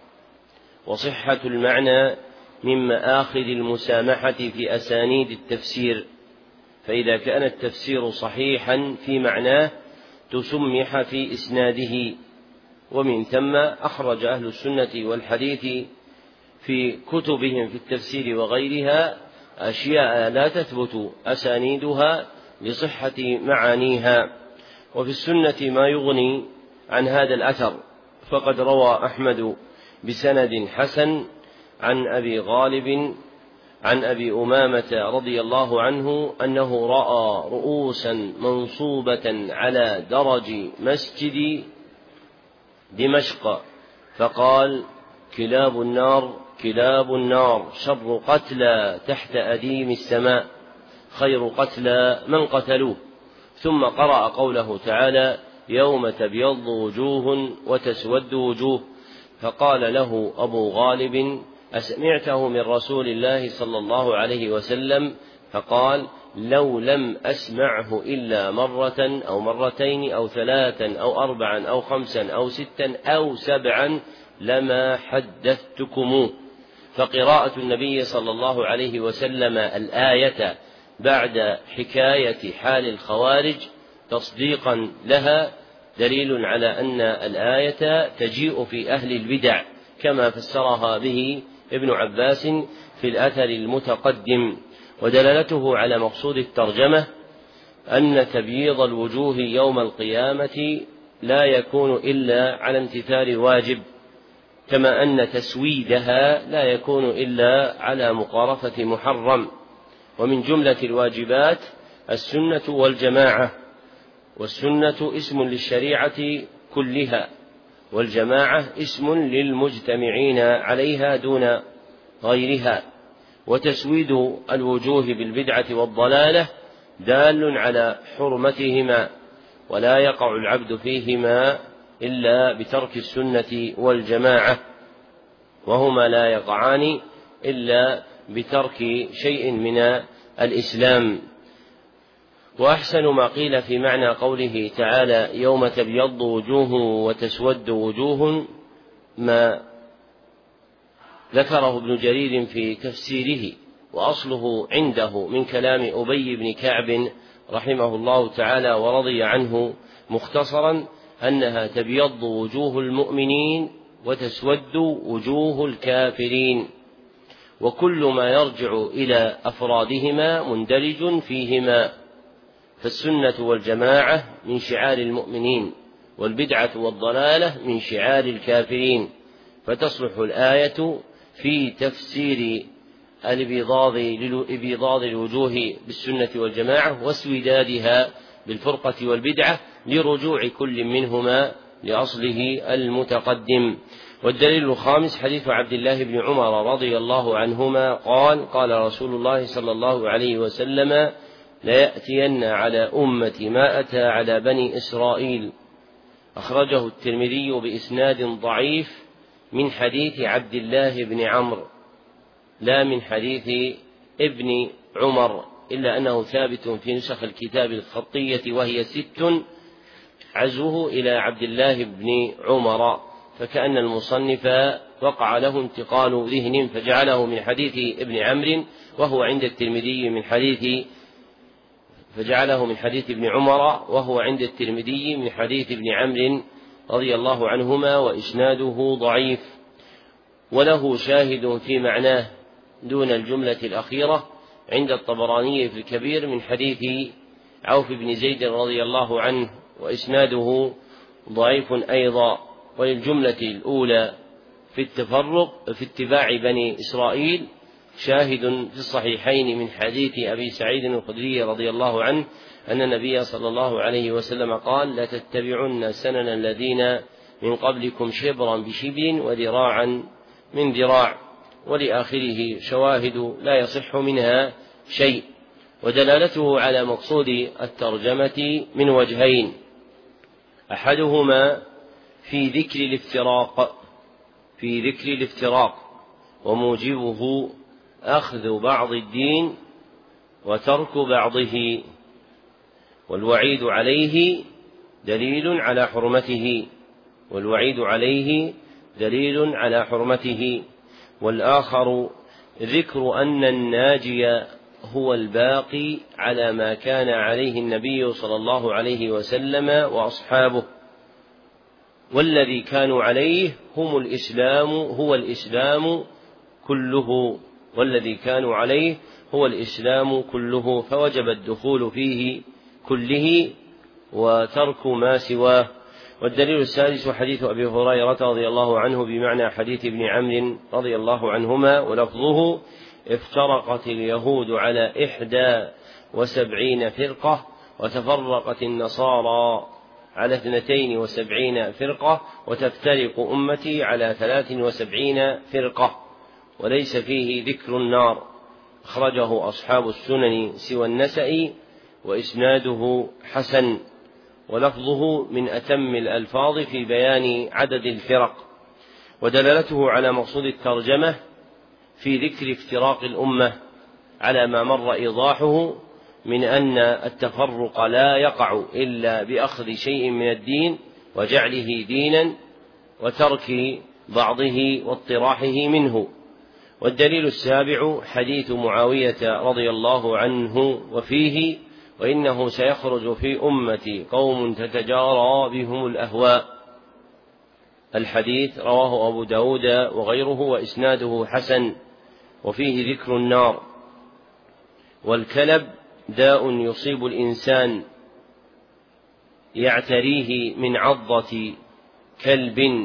وصحة المعنى من مآخذ المسامحة في أسانيد التفسير، فإذا كان التفسير صحيحا في معناه تسمح في إسناده. ومن ثم أخرج أهل السنة والحديث في كتبهم في التفسير وغيرها أشياء لا تثبت أسانيدها لصحة معانيها. وفي السنة ما يغني عن هذا الأثر، فقد روى أحمد بسند حسن عن أبي غالب عن أبي أمامة رضي الله عنه أنه رأى رؤوسا منصوبة على درج مسجد دمشق، فقال: كلاب النار كلاب النار شر قتلى تحت أديم السماء، خير قتلى من قتلوه. ثم قرأ قوله تعالى: يوم تبيض وجوه وتسود وجوه. فقال له أبو غالب: أسمعته من رسول الله صلى الله عليه وسلم؟ فقال: لو لم أسمعه إلا مرة أو مرتين أو ثلاثا أو أربعا أو خمسا أو ستا أو سبعا لما حدثتكم. فقراءة النبي صلى الله عليه وسلم الآية بعد حكاية حال الخوارج تصديقا لها دليل على أن الآية تجيء في أهل البدع، كما فسرها به ابن عباس في الأثر المتقدم. ودلالته على مقصود الترجمة أن تبييض الوجوه يوم القيامة لا يكون إلا على امتثال الواجب، كما أن تسويدها لا يكون إلا على مقارفة محرم. ومن جملة الواجبات السنة والجماعة، والسنة اسم للشريعة كلها، والجماعة اسم للمجتمعين عليها دون غيرها. وتسويد الوجوه بالبدعة والضلالة دال على حرمتهما، ولا يقع العبد فيهما إلا بترك السنة والجماعة، وهما لا يقعان إلا بترك شيء من الإسلام. وأحسن ما قيل في معنى قوله تعالى: يوم تبيض وجوه وتسود وجوه ما ذكره ابن جرير في تفسيره، وأصله عنده من كلام أبي بن كعب رحمه الله تعالى ورضي عنه مختصرا أنها تبيض وجوه المؤمنين وتسود وجوه الكافرين، وكل ما يرجع إلى أفرادهما مندرج فيهما. فالسنة والجماعة من شعار المؤمنين، والبدعة والضلالة من شعار الكافرين، فتصلح الآية في تفسير الإبيضاض الوجوه بالسنة والجماعة واسودادها بالفرقة والبدعة لرجوع كل منهما لأصله المتقدم. والدليل الخامس حديث عبد الله بن عمر رضي الله عنهما قال: قال رسول الله صلى الله عليه وسلم: ليأتين على أمة ما أتى على بني إسرائيل. أخرجه الترمذي بإسناد ضعيف من حديث عبد الله بن عمرو، لا من حديث ابن عمر، إلا أنه ثابت في نسخ الكتاب الخطية وهي ست عزوه إلى عبد الله بن عمر، فكأن المصنف وقع له انتقال ذهن فجعله من حديث ابن عمرو وهو عند الترمذي من حديث فجعله من حديث ابن عمر وهو عند الترمذي من حديث ابن عمرو رضي الله عنهما، وإسناده ضعيف. وله شاهد في معناه دون الجملة الأخيرة عند الطبراني في الكبير من حديث عوف بن زيد رضي الله عنه، وإسناده ضعيف أيضا. وللجملة الأولى في التفرق في اتباع بني إسرائيل شاهد في الصحيحين من حديث أبي سعيد الخدري رضي الله عنه أن النبي صلى الله عليه وسلم قال: لا تتبعن سنن الذين من قبلكم شبرا بشبر وذراعا من ذراع، ولآخره شواهد لا يصح منها شيء. ودلالته على مقصود الترجمة من وجهين: أحدهما في ذكر الافتراق في ذكر الافتراق وموجبه أخذ بعض الدين وترك بعضه، والوعيد عليه دليل على حرمته والوعيد عليه دليل على حرمته والآخر ذكر أن الناجي هو الباقي على ما كان عليه النبي صلى الله عليه وسلم وأصحابه، والذي كانوا عليه هم الإسلام هو الإسلام كله والذي كانوا عليه هو الإسلام كله، فوجب الدخول فيه كله وترك ما سواه. والدليل السادس حديث أبي هريرة رضي الله عنه بمعنى حديث ابن عمرو رضي الله عنهما، ولفظه: افترقت اليهود على إحدى وسبعين فرقة وتفرقت النصارى على اثنتين وسبعين فرقة وتفترق أمتي على ثلاث وسبعين فرقة، وليس فيه ذكر النار. أخرجه أصحاب السنن سوى النسائي وإسناده حسن، ولفظه من أتم الألفاظ في بيان عدد الفرق. ودلالته على مقصود الترجمة في ذكر افتراق الأمة على ما مر إيضاحه من أن التفرق لا يقع إلا بأخذ شيء من الدين وجعله دينا وترك بعضه واطراحه منه. والدليل السابع حديث معاوية رضي الله عنه وفيه: وإنه سيخرج في أمتي قوم تتجارى بهم الأهواء. الحديث رواه أبو داود وغيره وإسناده حسن، وفيه ذكر النار. والكلب داء يصيب الإنسان يعتريه من عضة كلب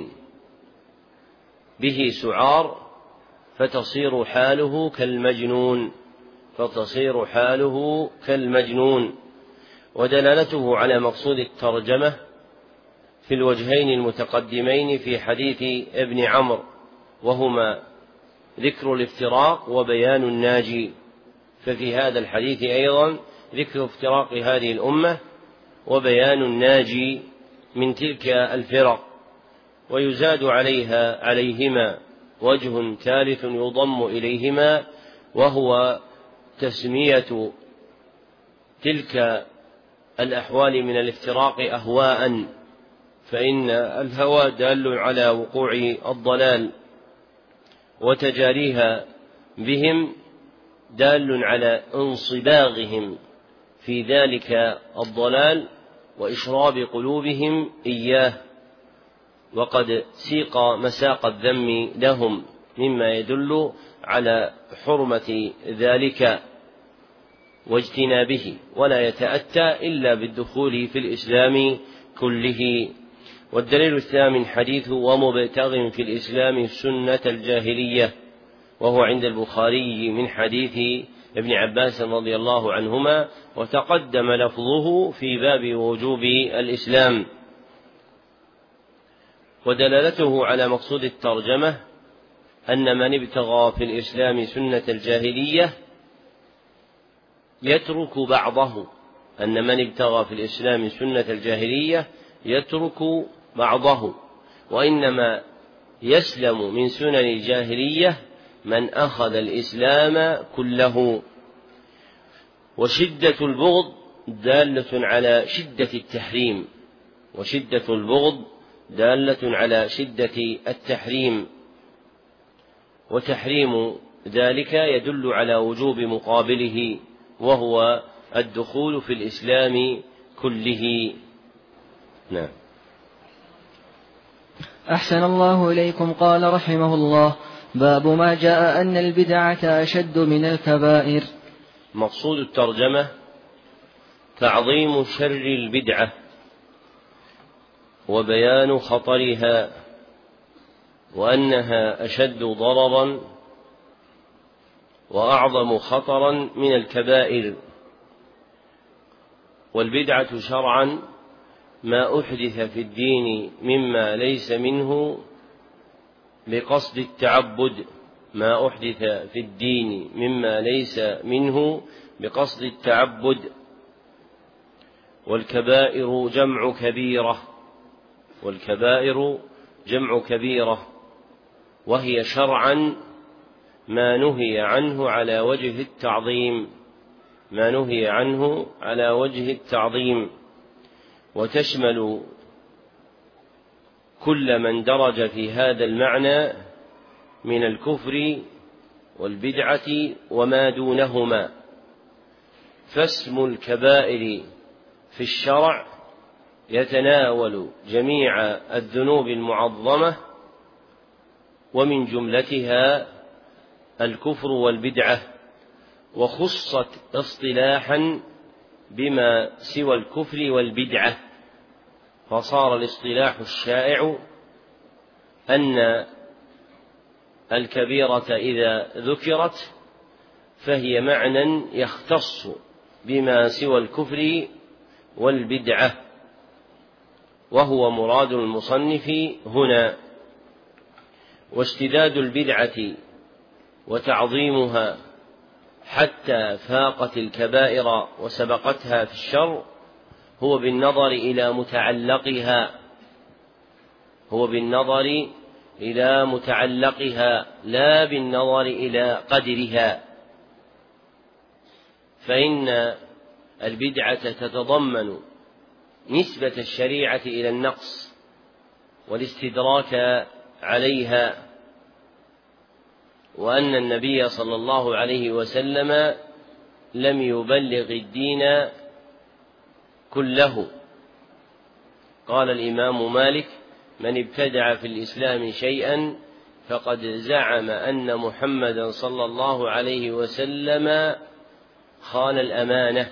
به سعار فتصير حاله كالمجنون فتصير حاله كالمجنون. ودلالته على مقصود الترجمة في الوجهين المتقدمين في حديث ابن عمرو، وهما ذكر الافتراق وبيان الناجي، ففي هذا الحديث أيضا ذكر افتراق هذه الأمة وبيان الناجي من تلك الفرق. ويزاد عليها عليهما وجه ثالث يضم إليهما، وهو تسمية تلك الأحوال من الافتراق أهواء، فإن الهوى دال على وقوع الضلال، وتجاريها بهم دال على انصباغهم في ذلك الضلال وإشراب قلوبهم إياه، وقد سيق مساق الذم لهم مما يدل على حرمة ذلك واجتنابه، ولا يتأتى إلا بالدخول في الإسلام كله. والدليل الثامن حديث ومبتغ في الإسلام سنة الجاهلية، وهو عند البخاري من حديث ابن عباس رضي الله عنهما، وتقدم لفظه في باب وجوب الإسلام. ودلالته على مقصود الترجمة أن من ابتغى في الإسلام سنة الجاهلية يترك بعضه أن من ابتغى في الإسلام سنة الجاهلية يترك بعضه، وإنما يسلم من سنن الجاهلية من أخذ الإسلام كله. وشدة البغض دالة على شدة التحريم وشدة البغض دالة على شدة التحريم وتحريم ذلك يدل على وجوب مقابله، وهو الدخول في الإسلام كله. نعم. أحسن الله إليكم. قال رحمه الله: باب ما جاء أن البدعة أشد من الكبائر. مقصود الترجمة تعظيم شر البدعة وبيان خطرها، وأنها أشد ضررا وأعظم خطرا من الكبائر. والبدعة شرعا ما أحدث في الدين مما ليس منه بقصد التعبد ما أحدث في الدين مما ليس منه بقصد التعبد. والكبائر جمع كبيرة، والكبائر جمع كبيرة، وهي شرعا ما نهي عنه على وجه التعظيم ما نهي عنه على وجه التعظيم وتشمل كل من درج في هذا المعنى من الكفر والبدعة وما دونهما. فاسم الكبائر في الشرع يتناول جميع الذنوب المعظمة، ومن جملتها الكفر والبدعة، وخصت اصطلاحا بما سوى الكفر والبدعة، فصار الاصطلاح الشائع أن الكبيرة إذا ذكرت فهي معنى يختص بما سوى الكفر والبدعة، وهو مراد المصنف هنا. واشتداد البدعة وتعظيمها حتى فاقت الكبائر وسبقتها في الشر هو بالنظر إلى متعلقها هو بالنظر إلى متعلقها لا بالنظر إلى قدرها، فإن البدعة تتضمن نسبة الشريعة إلى النقص والاستدراك عليها، وأن النبي صلى الله عليه وسلم لم يبلغ الدين كله. قال الإمام مالك: من ابتدع في الإسلام شيئا فقد زعم أن محمدا صلى الله عليه وسلم خان الأمانة،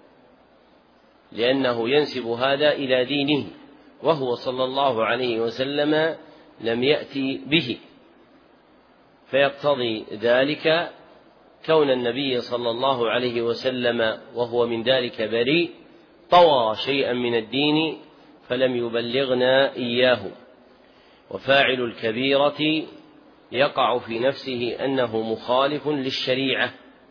لأنه ينسب هذا إلى دينه، وهو صلى الله عليه وسلم لم يأتي به، فيقتضي ذلك كون النبي صلى الله عليه وسلم وهو من ذلك بريء طوى شيئا من الدين فلم يبلغنا إياه. وفاعل الكبيرة يقع في نفسه أنه مخالف للشريعة،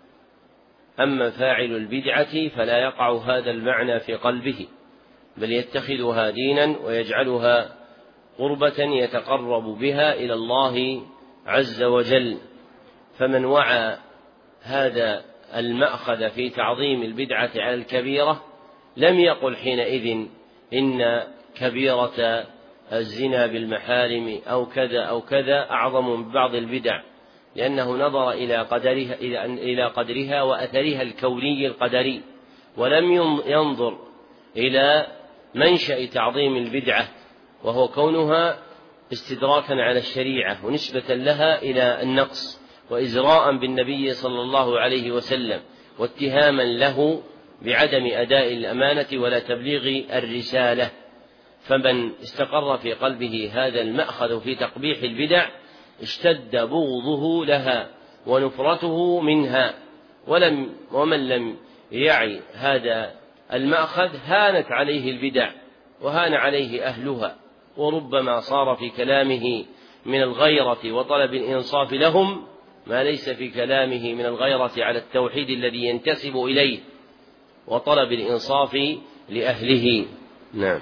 أما فاعل البدعة فلا يقع هذا المعنى في قلبه، بل يتخذها دينا ويجعلها قربة يتقرب بها إلى الله عز وجل. فمن وعى هذا المأخذ في تعظيم البدعة على الكبيرة لم يقل حينئذ إن كبيرة الزنا بالمحارم أو كذا أو كذا أعظم من بعض البدع، لأنه نظر إلى قدرها إلى قدرها وأثرها الكوني القدري، ولم ينظر إلى منشأ تعظيم البدعة، وهو كونها استدراكا على الشريعة ونسبة لها إلى النقص، وإزراء بالنبي صلى الله عليه وسلم، واتهاما له بعدم أداء الأمانة ولا تبليغ الرسالة. فمن استقر في قلبه هذا المأخذ في تقبيح البدع اشتد بغضه لها ونفرته منها، ولم ومن لم يعي هذا المأخذ هانت عليه البدع وهان عليه أهلها، وربما صار في كلامه من الغيرة وطلب الإنصاف لهم ما ليس في كلامه من الغيرة على التوحيد الذي ينتسب إليه وطلب الإنصاف لأهله. نعم.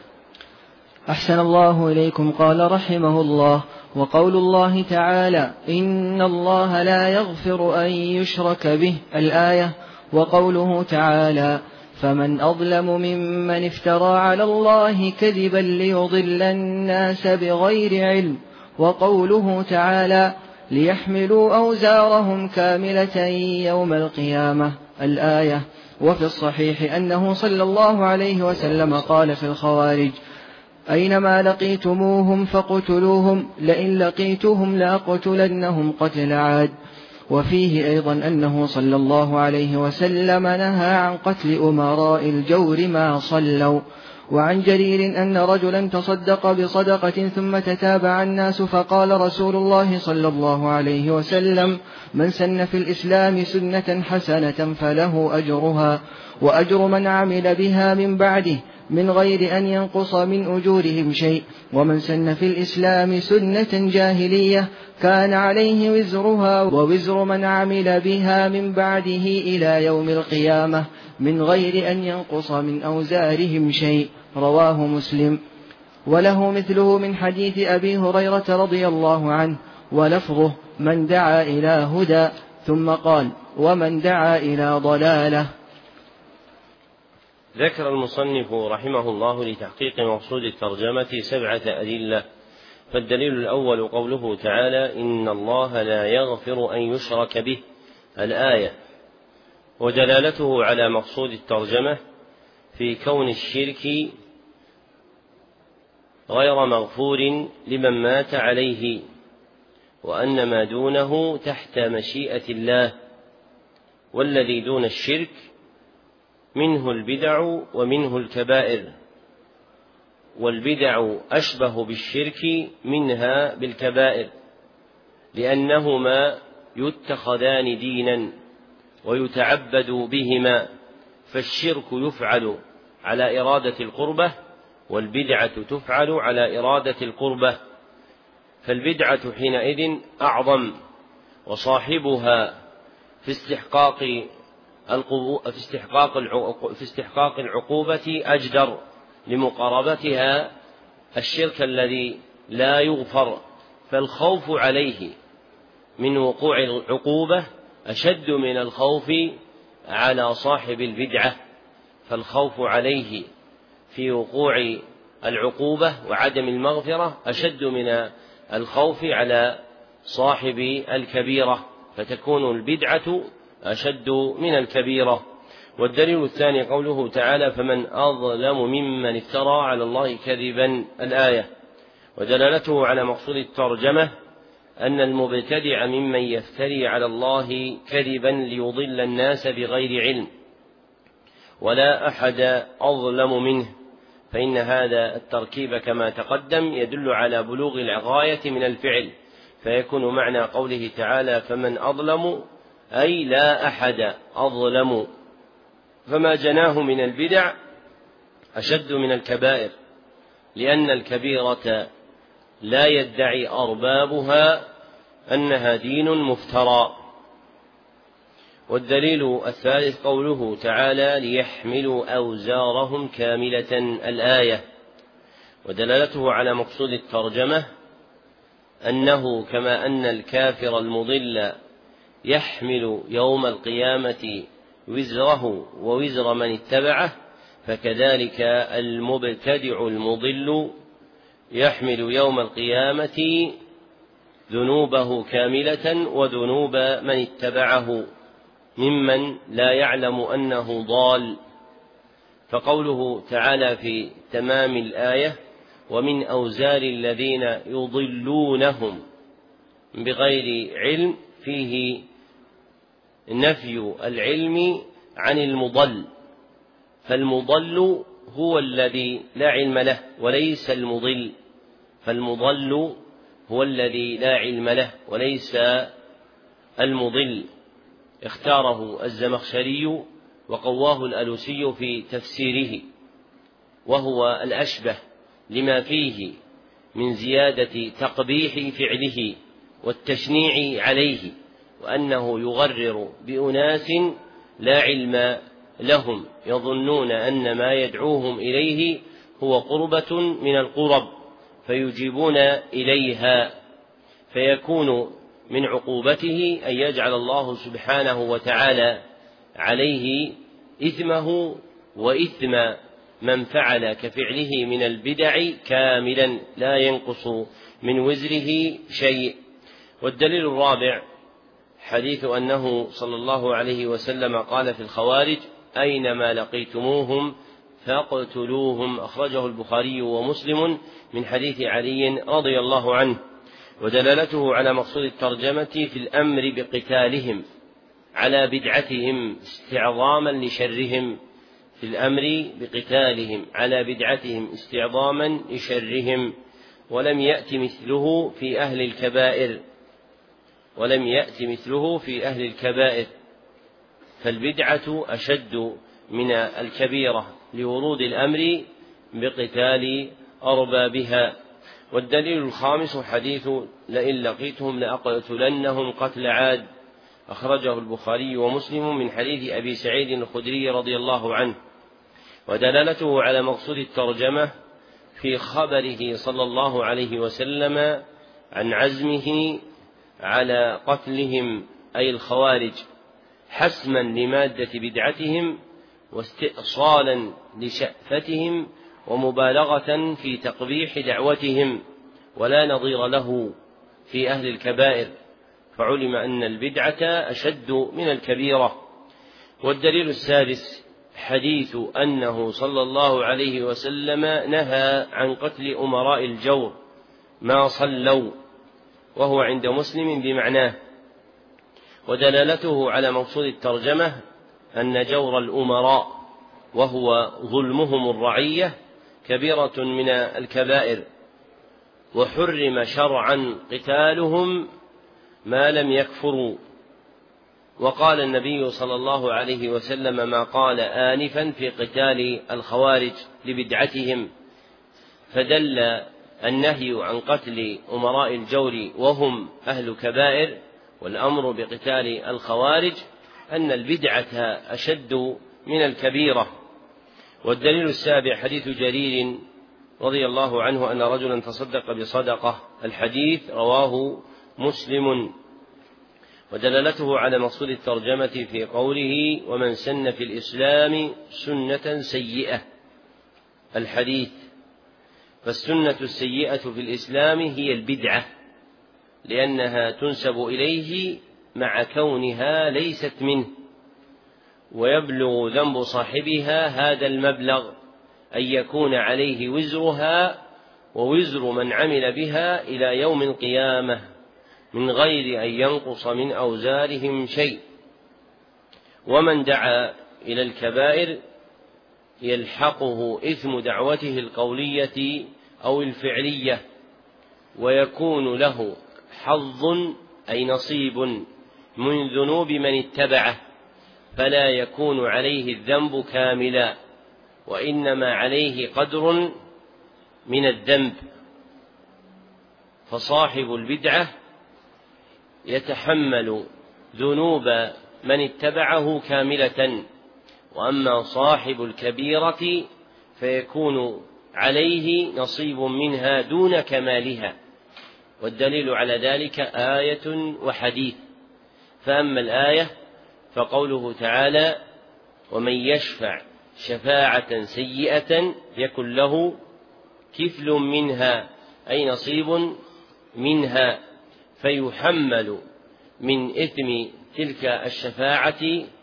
أحسن الله إليكم. قال رحمه الله: وقول الله تعالى: إن الله لا يغفر أن يشرك به، الآية. وقوله تعالى: فمن أظلم ممن افترى على الله كذبا ليضل الناس بغير علم. وقوله تعالى: ليحملوا أوزارهم كاملة يوم القيامة، الآية. وفي الصحيح أنه صلى الله عليه وسلم قال في الخوارج: أينما لقيتموهم فاقتلوهم، لئن لقيتهم لأقتلنهم قتل عاد. وفيه أيضا أنه صلى الله عليه وسلم نهى عن قتل أمراء الجور ما صلوا. وعن جرير أن رجلا تصدق بصدقة ثم تتابع الناس فقال رسول الله صلى الله عليه وسلم: من سن في الإسلام سنة حسنة فله أجرها وأجر من عمل بها من بعده من غير أن ينقص من أجورهم شيء، ومن سن في الإسلام سنة جاهلية كان عليه وزرها ووزر من عمل بها من بعده إلى يوم القيامة من غير أن ينقص من أوزارهم شيء. رواه مسلم. وله مثله من حديث أبي هريرة رضي الله عنه ولفظه من دعا إلى هدى، ثم قال ومن دعا إلى ضلالة. ذكر المصنف رحمه الله لتحقيق مقصود الترجمة سبعة أدلة. فالدليل الأول قوله تعالى إن الله لا يغفر أن يشرك به، الآية، ودلالته على مقصود الترجمة في كون الشرك غير مغفور لمن مات عليه، وأن ما دونه تحت مشيئة الله، والذي دون الشرك منه البدع ومنه الكبائر، والبدع أشبه بالشرك منها بالكبائر، لأنهما يتخذان دينا ويتعبد بهما، فالشرك يفعل على إرادة القربة، والبدعة تفعل على إرادة القربة، فالبدعة حينئذ أعظم، وصاحبها في استحقاق في استحقاق في استحقاق العقوبة أجدر لمقاربتها الشرك الذي لا يغفر، فالخوف عليه من وقوع العقوبة أشد من الخوف على صاحب البدعة، فالخوف عليه في وقوع العقوبة وعدم المغفرة أشد من الخوف على صاحب الكبيرة، فتكون البدعة أشد من الكبيرة. والدليل الثاني قوله تعالى فمن أظلم ممن افترى على الله كذبا، الآية، ودلالته على مقصود الترجمة أن المبتدع ممن يفتري على الله كذبا ليضل الناس بغير علم، ولا أحد أظلم منه، فإن هذا التركيب كما تقدم يدل على بلوغ الغاية من الفعل، فيكون معنى قوله تعالى فمن أظلم أي لا أحد أظلم، فما جناه من البدع أشد من الكبائر، لأن الكبيرة لا يدعي أربابها أنها دين مفترى. والدليل الثالث قوله تعالى ليحملوا أوزارهم كاملة، الآية، ودلالته على مقصود الترجمة أنه كما أن الكافر المضل يحمل يوم القيامة وزره ووزر من اتبعه، فكذلك المبتدع المضل يحمل يوم القيامة ذنوبه كاملة وذنوب من اتبعه ممن لا يعلم أنه ضال. فقوله تعالى في تمام الآية ومن أوزار الذين يضلونهم بغير علم، فيه نفي العلم عن المضل، فالمضل هو الذي لا علم له وليس المضل، فالمضل هو الذي لا علم له وليس المضل، اختاره الزمخشري وقواه الألوسي في تفسيره، وهو الأشبه لما فيه من زيادة تقبيح فعله والتشنيع عليه، وأنه يغرر بأناس لا علم لهم يظنون أن ما يدعوهم إليه هو قربة من القرب فيجيبون إليها، فيكون من عقوبته أن يجعل الله سبحانه وتعالى عليه إثمه وإثم من فعل كفعله من البدع كاملا لا ينقص من وزره شيء. والدليل الرابع حديث أنه صلى الله عليه وسلم قال في الخوارج أينما لقيتموهم فاقتلوهم، أخرجه البخاري ومسلم من حديث علي رضي الله عنه. ودلالته على مقصود الترجمة في الأمر بقتالهم على بدعتهم استعظاما لشرهم، في الأمر بقتالهم على بدعتهم استعظاما لشرهم، ولم يأت مثله في أهل الكبائر ولم يأت مثله في أهل الكبائر فالبدعة أشد من الكبيرة لورود الأمر بقتال أربابها. والدليل الخامس حديث لئن لقيتهم لأقتلنهم قتل عاد، أخرجه البخاري ومسلم من حديث أبي سعيد الخدري رضي الله عنه. ودلالته على مقصود الترجمة في خبره صلى الله عليه وسلم عن عزمه على قتلهم أي الخوارج حسما لمادة بدعتهم واستئصالا لشأفتهم ومبالغة في تقبيح دعوتهم، ولا نظير له في أهل الكبائر، فعلم أن البدعة أشد من الكبيرة. والدليل السادس حديث أنه صلى الله عليه وسلم نهى عن قتل أمراء الجور ما صلوا، وهو عند مسلم بمعناه. ودلالته على مقصود الترجمة أن جور الأمراء وهو ظلمهم الرعية كبيرة من الكبائر، وحرم شرعا قتالهم ما لم يكفروا. وقال النبي صلى الله عليه وسلم ما قال آنفا في قتال الخوارج لبدعتهم، فدل النهي عن قتل أمراء الجور وهم أهل كبائر والأمر بقتال الخوارج أن البدعة أشد من الكبيرة. والدليل السابع حديث جرير رضي الله عنه أن رجلا تصدق بصدقة، الحديث رواه مسلم. ودلالته على مقصود الترجمة في قوله ومن سن في الإسلام سنة سيئة، الحديث. فالسنة السيئة في الإسلام هي البدعة، لأنها تنسب إليه مع كونها ليست منه، ويبلغ ذنب صاحبها هذا المبلغ أن يكون عليه وزرها ووزر من عمل بها إلى يوم القيامة من غير أن ينقص من أوزارهم شيء. ومن دعا إلى الكبائر يلحقه إثم دعوته القولية أو الفعلية، ويكون له حظ أي نصيب من ذنوب من اتبعه، فلا يكون عليه الذنب كاملا، وإنما عليه قدر من الذنب. فصاحب البدعة يتحمل ذنوب من اتبعه كاملة، وأما صاحب الكبيرة فيكون عليه نصيب منها دون كمالها. والدليل على ذلك آية وحديث. فأما الآية فقوله تعالى ومن يشفع شفاعة سيئة يكن له كفل منها أي نصيب منها، فيحمل من إثم تلك الشفاعة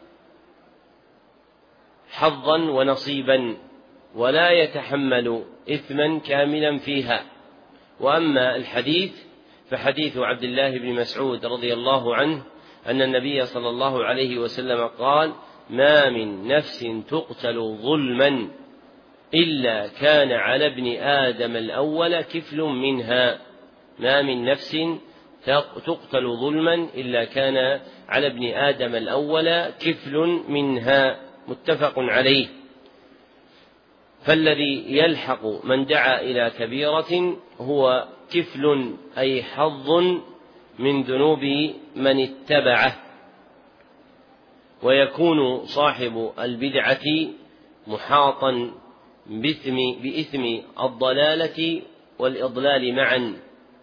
حظا ونصيبا، ولا يتحمل إثما كاملا فيها. وأما الحديث فحديث عبد الله بن مسعود رضي الله عنه أن النبي صلى الله عليه وسلم قال ما من نفس تقتل ظلما إلا كان على ابن آدم الأول كفل منها. ما من نفس تقتل ظلما إلا كان على ابن آدم الأول كفل منها، متفق عليه. فالذي يلحق من دعا إلى كبيرة هو كفل أي حظ من ذنوب من اتبعه، ويكون صاحب البدعة محاطا بإثم, بإثم الضلالة والإضلال معا.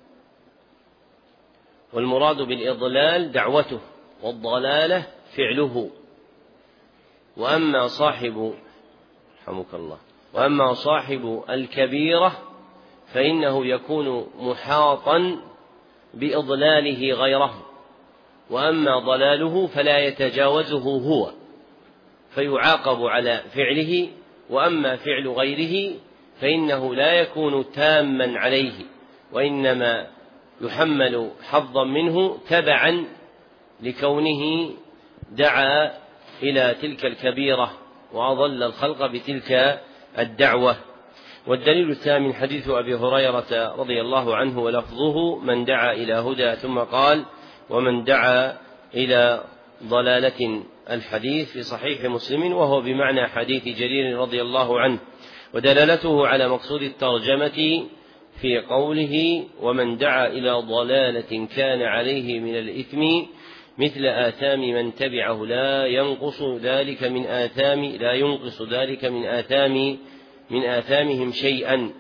والمراد بالإضلال دعوته، والضلالة فعله. وأما صاحب رحمك الله وأما صاحب الكبيرة فإنه يكون محاطا بإضلاله غيره، وأما ضلاله فلا يتجاوزه هو فيعاقب على فعله، وأما فعل غيره فإنه لا يكون تاما عليه، وإنما يحمل حظا منه تبعا لكونه دعا إلى تلك الكبيرة وأضل الخلق بتلك الدعوة. والدليل الثامن حديث أبي هريرة رضي الله عنه ولفظه من دعا إلى هدى ثم قال ومن دعا إلى ضلالة، الحديث في صحيح مسلم، وهو بمعنى حديث جرير رضي الله عنه. ودلالته على مقصود الترجمة في قوله ومن دعا إلى ضلالة كان عليه من الإثم مثل آثام من تبعه لا ينقص ذلك من آثام لا ينقص ذلك من آثام من آثامهم شيئا،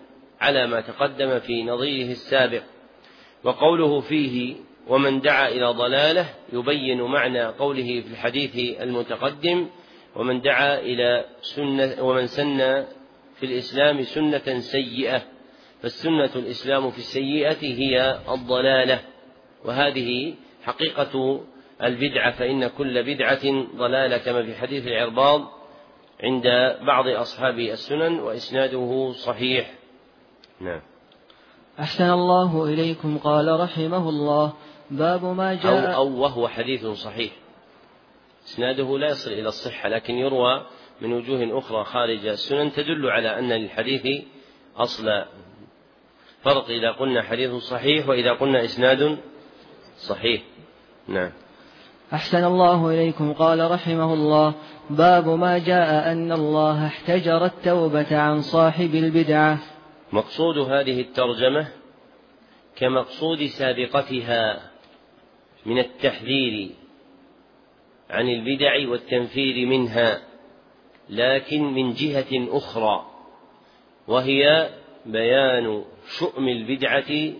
على ما تقدم في نظيره السابق. وقوله فيه ومن دعا إلى ضلالة يبين معنى قوله في الحديث المتقدم ومن دعا إلى سنة ومن سن في الإسلام سنة سيئة، فالسنة الإسلام في السيئة هي الضلالة، وهذه حقيقة البدعة، فإن كل بدعة ضلالة كما في حديث العرباض عند بعض أصحاب السنن وإسناده صحيح. نعم. أحسن الله إليكم. قال رحمه الله باب ما جاء أو, أو وهو حديث صحيح، إسناده لا يصل إلى الصحة، لكن يروى من وجوه أخرى خارج السنن تدل على أن للحديث أصلا. فرق إذا قلنا حديث صحيح وإذا قلنا إسناد صحيح. نعم. أحسن الله إليكم. قال رحمه الله باب ما جاء أن الله احتجر التوبة عن صاحب البدعة. مقصود هذه الترجمة كمقصود سابقتها من التحذير عن البدع والتنفير منها، لكن من جهة أخرى، وهي بيان شؤم البدعة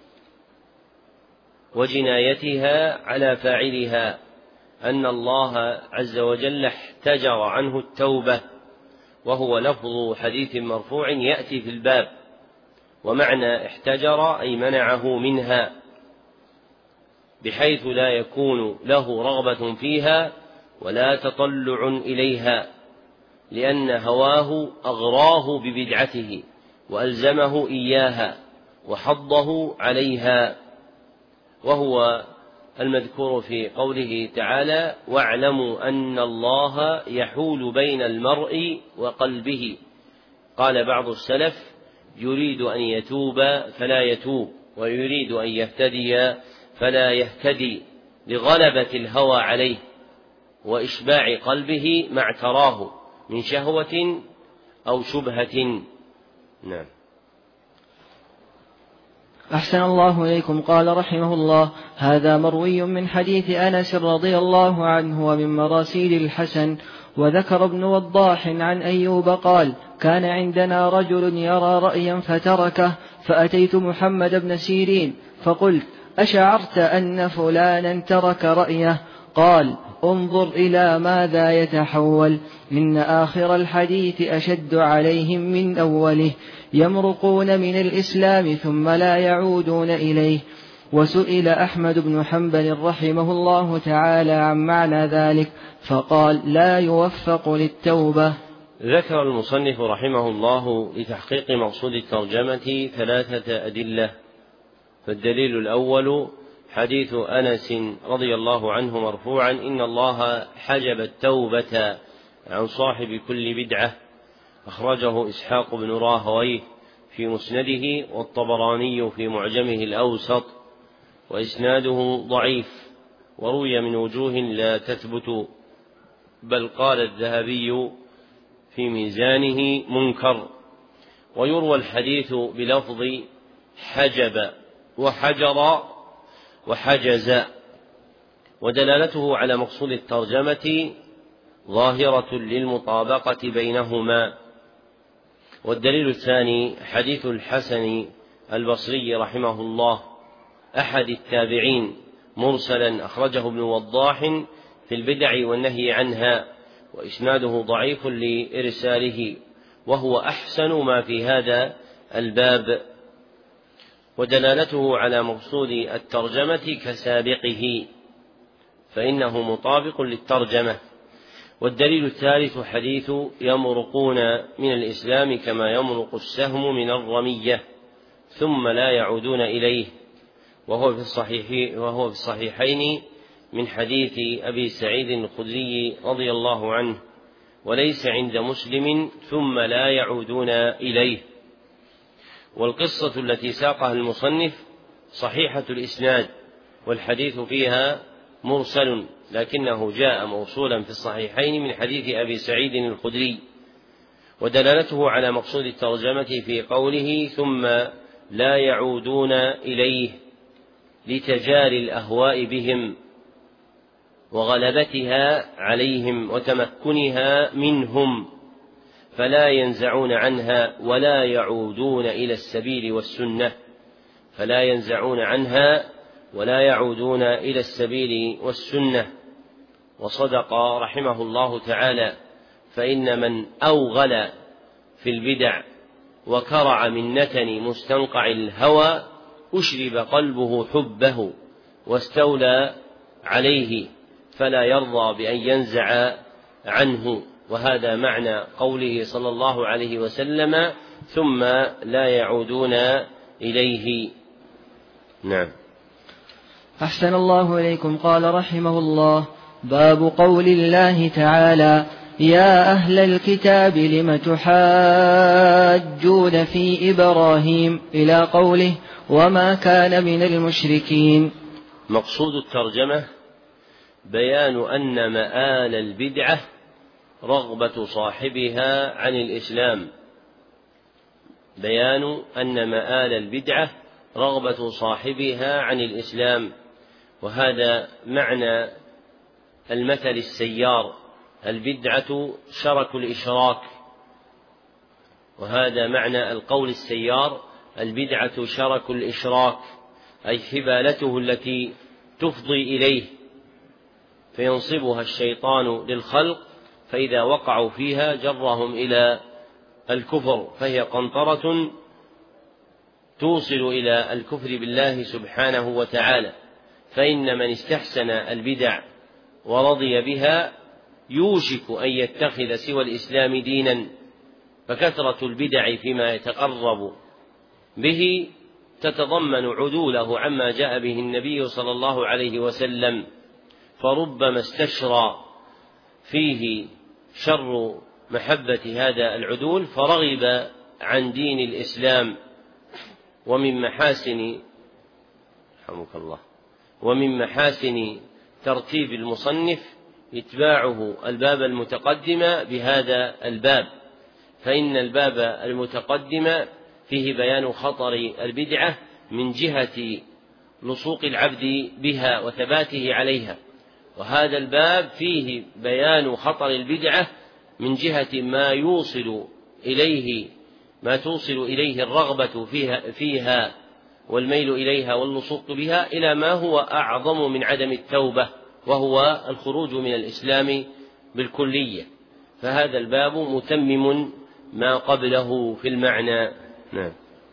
وجنايتها على فاعلها، أن الله عز وجل احتجر عنه التوبة، وهو لفظ حديث مرفوع يأتي في الباب، ومعنى احتجر أي منعه منها، بحيث لا يكون له رغبة فيها ولا تطلع إليها، لأن هواه أغراه ببدعته وألزمه إياها وحضه عليها، وهو المذكور في قوله تعالى واعلموا أن الله يحول بين المرء وقلبه. قال بعض السلف يريد أن يتوب فلا يتوب، ويريد أن يهتدي فلا يهتدي، لغلبة الهوى عليه وإشباع قلبه ما اعتراه من شهوة أو شبهة. نعم. أحسن الله إليكم. قال رحمه الله هذا مروي من حديث أنس رضي الله عنه ومن مراسيل الحسن. وذكر ابن وضاح عن أيوب قال كان عندنا رجل يرى رأيا فتركه، فأتيت محمد بن سيرين فقلت أشعرت أن فلانا ترك رأيه؟ قال انظر إلى ماذا يتحول، إن آخر الحديث أشد عليهم من أوله، يمرقون من الإسلام ثم لا يعودون إليه. وسئل أحمد بن حنبل رحمه الله تعالى عن معنى ذلك فقال لا يوفق للتوبة. ذكر المصنف رحمه الله لتحقيق مقصود الترجمة ثلاثة أدلة. فالدليل الأول حديث أنس رضي الله عنه مرفوعا إن الله حجب التوبة عن صاحب كل بدعة، أخرجه إسحاق بن راهويه في مسنده والطبراني في معجمه الأوسط، وإسناده ضعيف وروي من وجوه لا تثبت، بل قال الذهبي في ميزانه منكر. ويروى الحديث بلفظ حجب وحجر وحجز، ودلالته على مقصود الترجمة ظاهرة للمطابقة بينهما. والدليل الثاني حديث الحسن البصري رحمه الله أحد التابعين مرسلا، أخرجه ابن وضاح في البدع والنهي عنها، وإسناده ضعيف لإرساله، وهو أحسن ما في هذا الباب. ودلالته على مقصود الترجمة كسابقه، فإنه مطابق للترجمة. والدليل الثالث حديث يمرقون من الإسلام كما يمرق السهم من الرمية ثم لا يعودون إليه، وهو في الصحيح وهو في الصحيحين من حديث أبي سعيد الخدري رضي الله عنه، وليس عند مسلم ثم لا يعودون إليه. والقصة التي ساقها المصنف صحيحة الإسناد، والحديث فيها مرسل، لكنه جاء موصولا في الصحيحين من حديث أبي سعيد الخدري. ودلالته على مقصود الترجمة في قوله ثم لا يعودون إليه لتجاري الأهواء بهم وغلبتها عليهم وتمكنها منهم، فلا ينزعون عنها ولا يعودون إلى السبيل والسنة فلا ينزعون عنها ولا يعودون إلى السبيل والسنة. وصدق رحمه الله تعالى، فإن من أوغل في البدع وكرع من نتن مستنقع الهوى أشرب قلبه حبه واستولى عليه فلا يرضى بأن ينزع عنه. وهذا معنى قوله صلى الله عليه وسلم ثم لا يعودون إليه. نعم. أحسن الله إليكم. قال رحمه الله: باب قول الله تعالى: يا أهل الكتاب لم تحاجون في إبراهيم إلى قوله: وما كان من المشركين. مقصود الترجمة بيان أن مآل البدعة رغبة صاحبها عن الإسلام بيان أن مآل البدعة رغبة صاحبها عن الإسلام وهذا معنى المثل السيار: البدعة شرك الإشراك. وهذا معنى القول السيار: البدعة شرك الإشراك، أي حبالته التي تفضي إليه فينصبها الشيطان للخلق، فإذا وقعوا فيها جرهم إلى الكفر، فهي قنطرة توصل إلى الكفر بالله سبحانه وتعالى. فإن من استحسن البدع ورضي بها يوشك أن يتخذ سوى الإسلام دينا، فكثرة البدع فيما يتقرب به تتضمن عدوله عما جاء به النبي صلى الله عليه وسلم، فربما استشرى فيه شر محبة هذا العدول فرغب عن دين الإسلام. ومن محاسن رحمك الله ومن محاسن ترتيب المصنف اتباعه الباب المتقدم بهذا الباب، فإن الباب المتقدم فيه بيان خطر البدعة من جهة لصوق العبد بها وثباته عليها، وهذا الباب فيه بيان خطر البدعة من جهة ما يوصل إليه ما توصل إليه الرغبة فيها, فيها والميل إليها واللصوق بها إلى ما هو أعظم من عدم التوبة، وهو الخروج من الإسلام بالكلية. فهذا الباب متمم ما قبله في المعنى. نعم.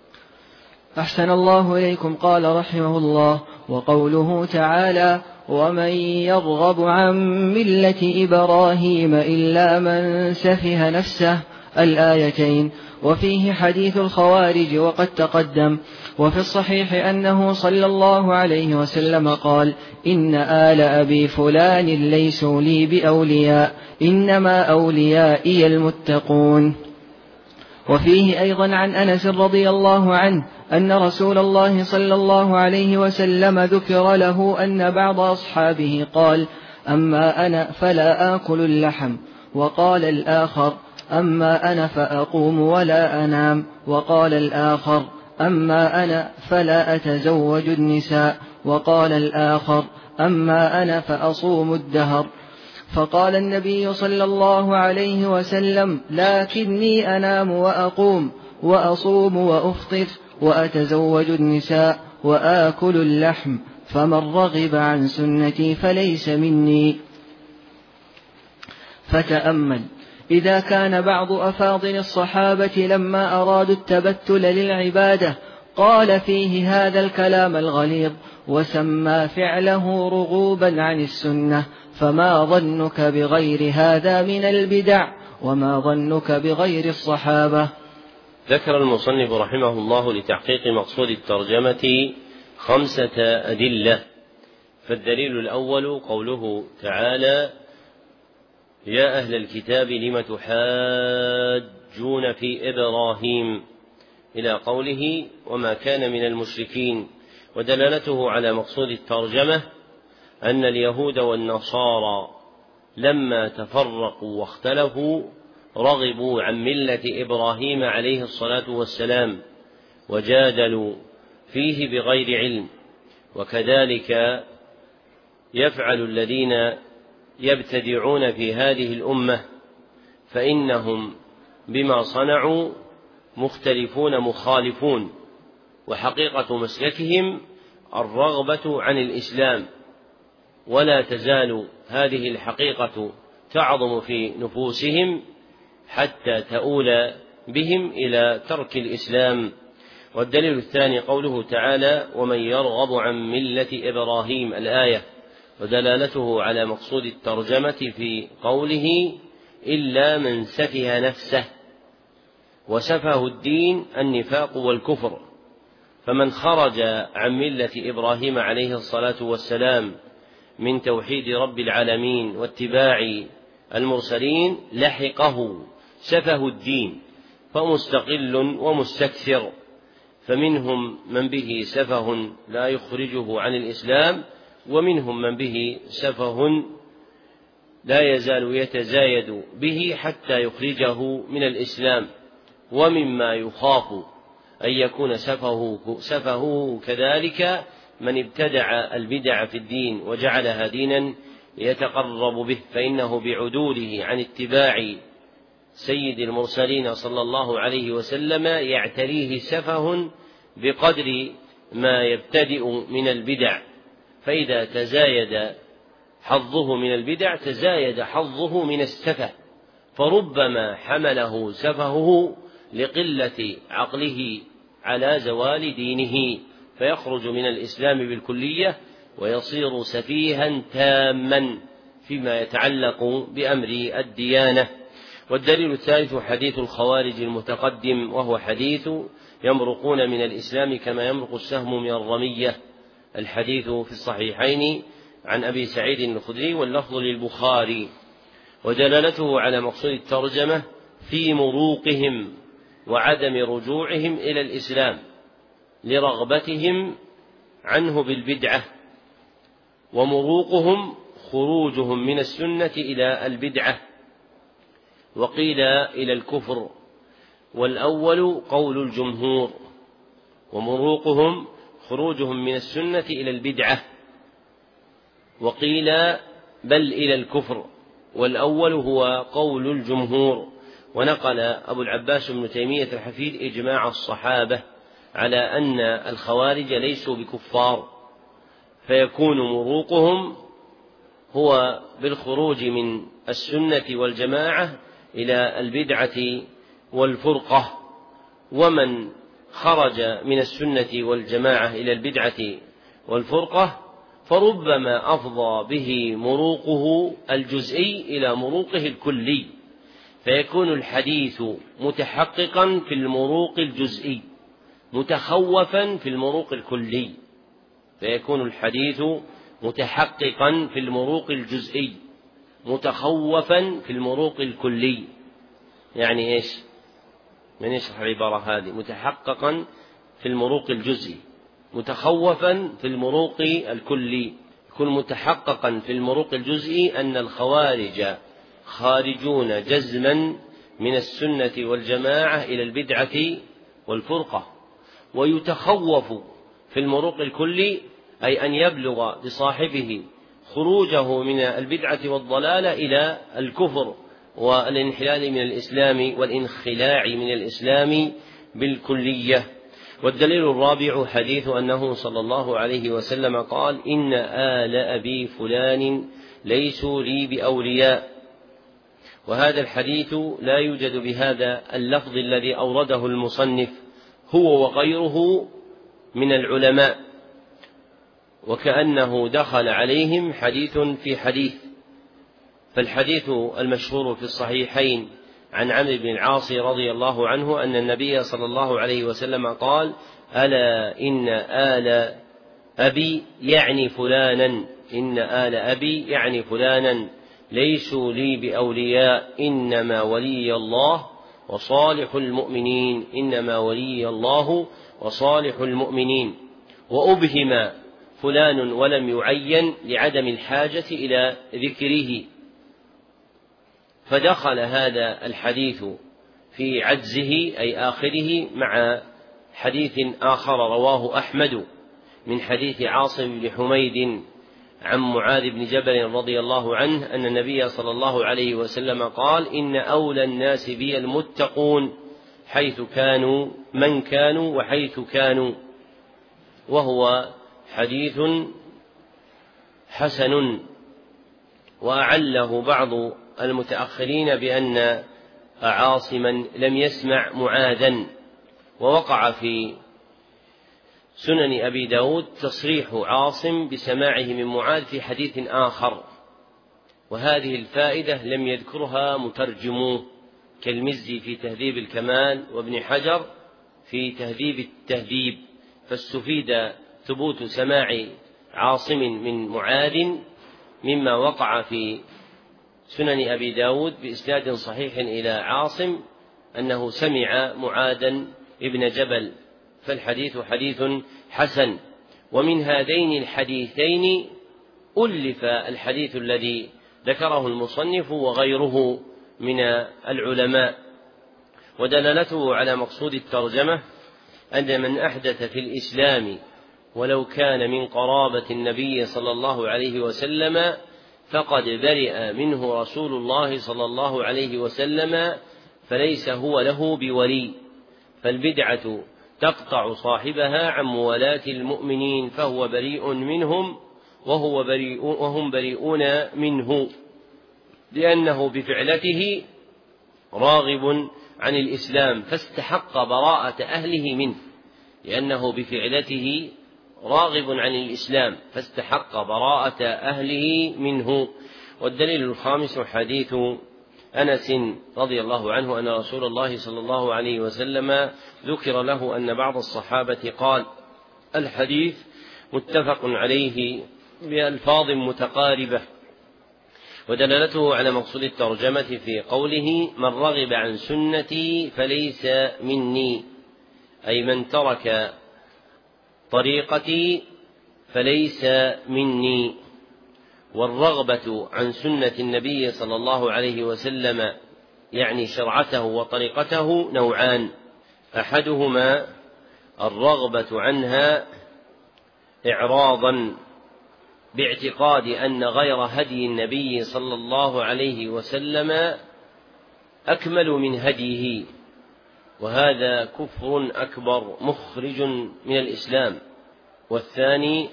أحسن الله إليكم. قال رحمه الله: وقوله تعالى: ومن يرغب عن ملة إبراهيم إلا من سفه نفسه، الآيتين. وفيه حديث الخوارج وقد تقدم. وفي الصحيح أنه صلى الله عليه وسلم قال: إن آل أبي فلان ليسوا لي بأولياء، إنما أوليائي المتقون. وفيه أيضا عن أنس رضي الله عنه أن رسول الله صلى الله عليه وسلم ذكر له أن بعض أصحابه قال: أما أنا فلا آكل اللحم. وقال الآخر: أما أنا فأقوم ولا أنام. وقال الآخر: أما أنا فلا أتزوج النساء. وقال الآخر: أما أنا فأصوم الدهر. فقال النبي صلى الله عليه وسلم: لكني أنام وأقوم وأصوم وأفطر وأتزوج النساء وآكل اللحم، فمن رغب عن سنتي فليس مني. فتأمل، إذا كان بعض أفاضل الصحابة لما أرادوا التبتل للعبادة قال فيه هذا الكلام الغليظ وسمى فعله رغوبا عن السنة، فما ظنك بغير هذا من البدع، وما ظنك بغير الصحابة؟ ذكر المصنف رحمه الله لتحقيق مقصود الترجمة خمسة أدلة. فالدليل الأول قوله تعالى: يا أهل الكتاب لم تحاجون في إبراهيم، إلى قوله: وما كان من المشركين. ودلالته على مقصود الترجمة أن اليهود والنصارى لما تفرقوا واختلفوا رغبوا عن ملة إبراهيم عليه الصلاة والسلام وجادلوا فيه بغير علم، وكذلك يفعل الذين يبتدعون في هذه الأمة، فإنهم بما صنعوا مختلفون مخالفون، وحقيقة مسلكهم الرغبة عن الإسلام، ولا تزال هذه الحقيقة تعظم في نفوسهم حتى تؤول بهم إلى ترك الإسلام. والدليل الثاني قوله تعالى: ومن يرغب عن ملة إبراهيم، الآية، ودلالته على مقصود الترجمة في قوله: إلا من سفه نفسه. وسفه الدين النفاق والكفر، فمن خرج عن ملة إبراهيم عليه الصلاة والسلام من توحيد رب العالمين واتباع المرسلين لحقه سفه الدين، فمستقل ومستكثر، فمنهم من به سفه لا يخرجه عن الإسلام، ومنهم من به سفه لا يزال يتزايد به حتى يخرجه من الإسلام. ومما يخاف أن يكون سفهه, سفهه كذلك من ابتدع البدع في الدين وجعلها دينا يتقرب به، فإنه بعدوله عن اتباع سيد المرسلين صلى الله عليه وسلم يعتريه سفه بقدر ما يبتدئ من البدع، فإذا تزايد حظه من البدع تزايد حظه من السفه، فربما حمله سفهه لقلة عقله على زوال دينه، فيخرج من الإسلام بالكلية ويصير سفيها تاما فيما يتعلق بأمر الديانة. والدليل الثالث حديث الخوارج المتقدم، وهو حديث يمرقون من الإسلام كما يمرق السهم من الرمية، الحديث في الصحيحين عن أبي سعيد الخدري واللفظ للبخاري، ودلالته على مقصود الترجمة في مروقهم وعدم رجوعهم إلى الإسلام لرغبتهم عنه بالبدعة، ومروقهم خروجهم من السنة إلى البدعة، وقيل إلى الكفر، والأول قول الجمهور، ومروقهم خروجهم من السنة إلى البدعة، وقيل بل إلى الكفر، والأول هو قول الجمهور. ونقل أبو العباس بن تيمية الحفيد إجماع الصحابة على أن الخوارج ليسوا بكفار، فيكون مروقهم هو بالخروج من السنة والجماعة إلى البدعة والفرقة، ومن خرج من السنة والجماعة إلى البدعة والفرقة فربما أفضى به مروقه الجزئي إلى مروقه الكلي، فيكون الحديث متحققا في المروق الجزئي متخوفا في المروق الكلي، فيكون الحديث متحققا في المروق الجزئي متخوفا في المروق الكلي. يعني إيش؟ من يشرح العبارة هذه؟ متحققا في المروق الجزئي متخوفا في المروق الكلي. يكون متحققا في المروق الجزئي أن الخوارج خارجون جزما من السنة والجماعة إلى البدعة والفرقة، ويتخوف في المروق الكلي أي أن يبلغ بصاحبه خروجه من البدعة والضلالة إلى الكفر والانحلال من الإسلام والانخلاع من الإسلام بالكلية. والدليل الرابع حديث أنه صلى الله عليه وسلم قال: إن آل أبي فلان ليسوا لي بأولياء. وهذا الحديث لا يوجد بهذا اللفظ الذي أورده المصنف هو وغيره من العلماء، وكأنه دخل عليهم حديث في حديث. فالحديث المشهور في الصحيحين عن عمرو بن العاص رضي الله عنه أن النبي صلى الله عليه وسلم قال: ألا إن آل أبي يعني فلانا إن آل أبي يعني فلانا ليسوا لي بأولياء، إنما ولي الله وصالح المؤمنين إنما ولي الله وصالح المؤمنين. وأبهم فلان ولم يعين لعدم الحاجة إلى ذكره، فدخل هذا الحديث في عجزه أي آخره مع حديث آخر رواه أحمد من حديث عاصم بن حميد عن معاذ بن جبل رضي الله عنه أن النبي صلى الله عليه وسلم قال: إن أولى الناس بي المتقون حيث كانوا من كانوا وحيث كانوا. وهو حديث حسن، وأعله بعض المتأخرين بأن عاصما لم يسمع معاذا، ووقع في سنن أبي داود تصريح عاصم بسماعه من معاذ في حديث آخر، وهذه الفائدة لم يذكرها مترجموه كالمزي في تهذيب الكمال وابن حجر في تهذيب التهذيب، فاستفيد ثبوت سماع عاصم من معاذ مما وقع في سنن أبي داود بإسناد صحيح إلى عاصم أنه سمع معاذا ابن جبل، فالحديث حديث حسن. ومن هذين الحديثين ألف الحديث الذي ذكره المصنف وغيره من العلماء، ودلالته على مقصود الترجمة أن من أحدث في الإسلام ولو كان من قرابة النبي صلى الله عليه وسلم فقد برئ منه رسول الله صلى الله عليه وسلم، فليس هو له بولي، فالبدعة تقطع صاحبها عن موالاة المؤمنين، فهو بريء منهم وهو بريء وهم بريئون منه، لأنه بفعلته راغب عن الإسلام فاستحق براءة أهله منه، لأنه بفعلته راغب عن الإسلام فاستحق براءة أهله منه. والدليل الخامس حديث أنس رضي الله عنه أن رسول الله صلى الله عليه وسلم ذكر له أن بعض الصحابة قال. الحديث متفق عليه بألفاظ متقاربة، ودلالته على مقصود الترجمة في قوله: من رغب عن سنتي فليس مني، أي من ترك طريقتي فليس مني. والرغبة عن سنة النبي صلى الله عليه وسلم يعني شرعته وطريقته نوعان: أحدهما الرغبة عنها إعراضا باعتقاد أن غير هدي النبي صلى الله عليه وسلم أكمل من هديه، وهذا كفر أكبر مخرج من الإسلام. والثاني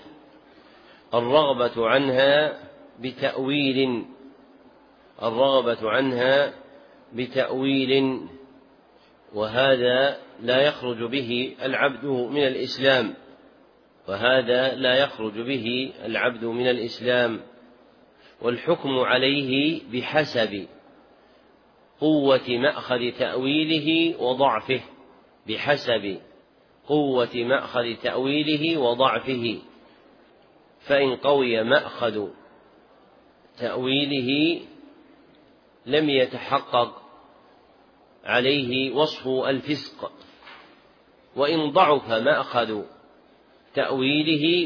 الرغبة عنها بتأويل الرغبة عنها بتأويل وهذا لا يخرج به العبد من الإسلام وهذا لا يخرج به العبد من الإسلام والحكم عليه بحسب قوة مأخذ تأويله وضعفه بحسب قوة مأخذ تأويله وضعفه، فإن قوي مأخذ تأويله لم يتحقق عليه وصف الفسق، وإن ضعف مأخذ تأويله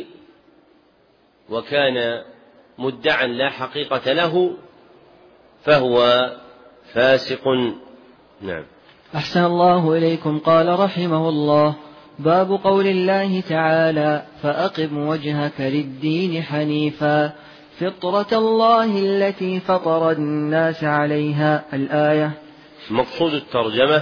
وكان مدعا لا حقيقة له فهو فاسق. نعم. أحسن الله إليكم. قال رحمه الله: باب قول الله تعالى: فأقم وجهك للدين حنيفا فطرة الله التي فطر الناس عليها. الآية. مقصود الترجمة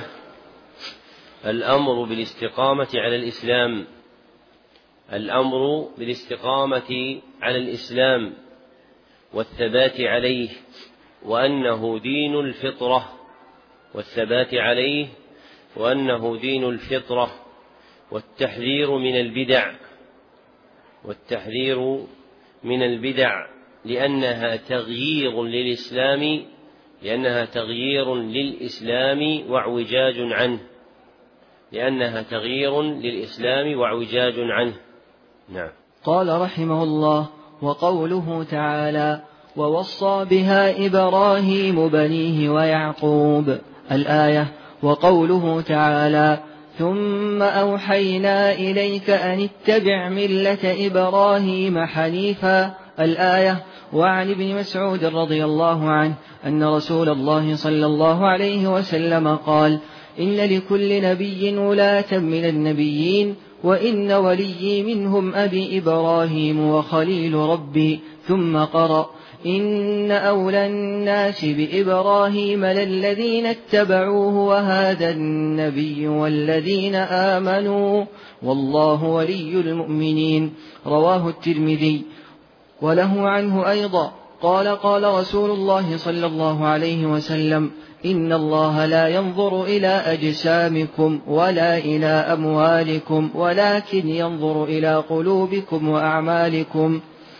الأمر بالاستقامة على الإسلام الأمر بالاستقامة على الإسلام والثبات عليه، وأنه دين الفطرة والثبات عليه وأنه دين الفطرة، والتحذير من البدع والتحذير من البدع لأنها تغيير للإسلام لأنها تغيير للإسلام واعوجاج عنه لأنها تغيير للإسلام واعوجاج عنه. نعم. قال رحمه الله: وقوله تعالى: ووصى بها إبراهيم بنيه ويعقوب. الآية. وقوله تعالى: ثم أوحينا إليك أن اتبع ملة إبراهيم حنيفا. الآية. وعن ابن مسعود رضي الله عنه أن رسول الله صلى الله عليه وسلم قال: إن لكل نبي ولاة من النبيين وإن وليي منهم أبي إبراهيم وخليل ربي. ثم قرأ إن أولى الناس بإبراهيم للذين اتبعوه وهذا النبي والذين آمنوا والله ولي المؤمنين. رواه الترمذي. وله عنه أيضا قال قال رسول الله صلى الله عليه وسلم إن الله لا ينظر إلى أجسامكم ولا إلى أموالكم ولكن ينظر إلى قلوبكم وأعمالكم.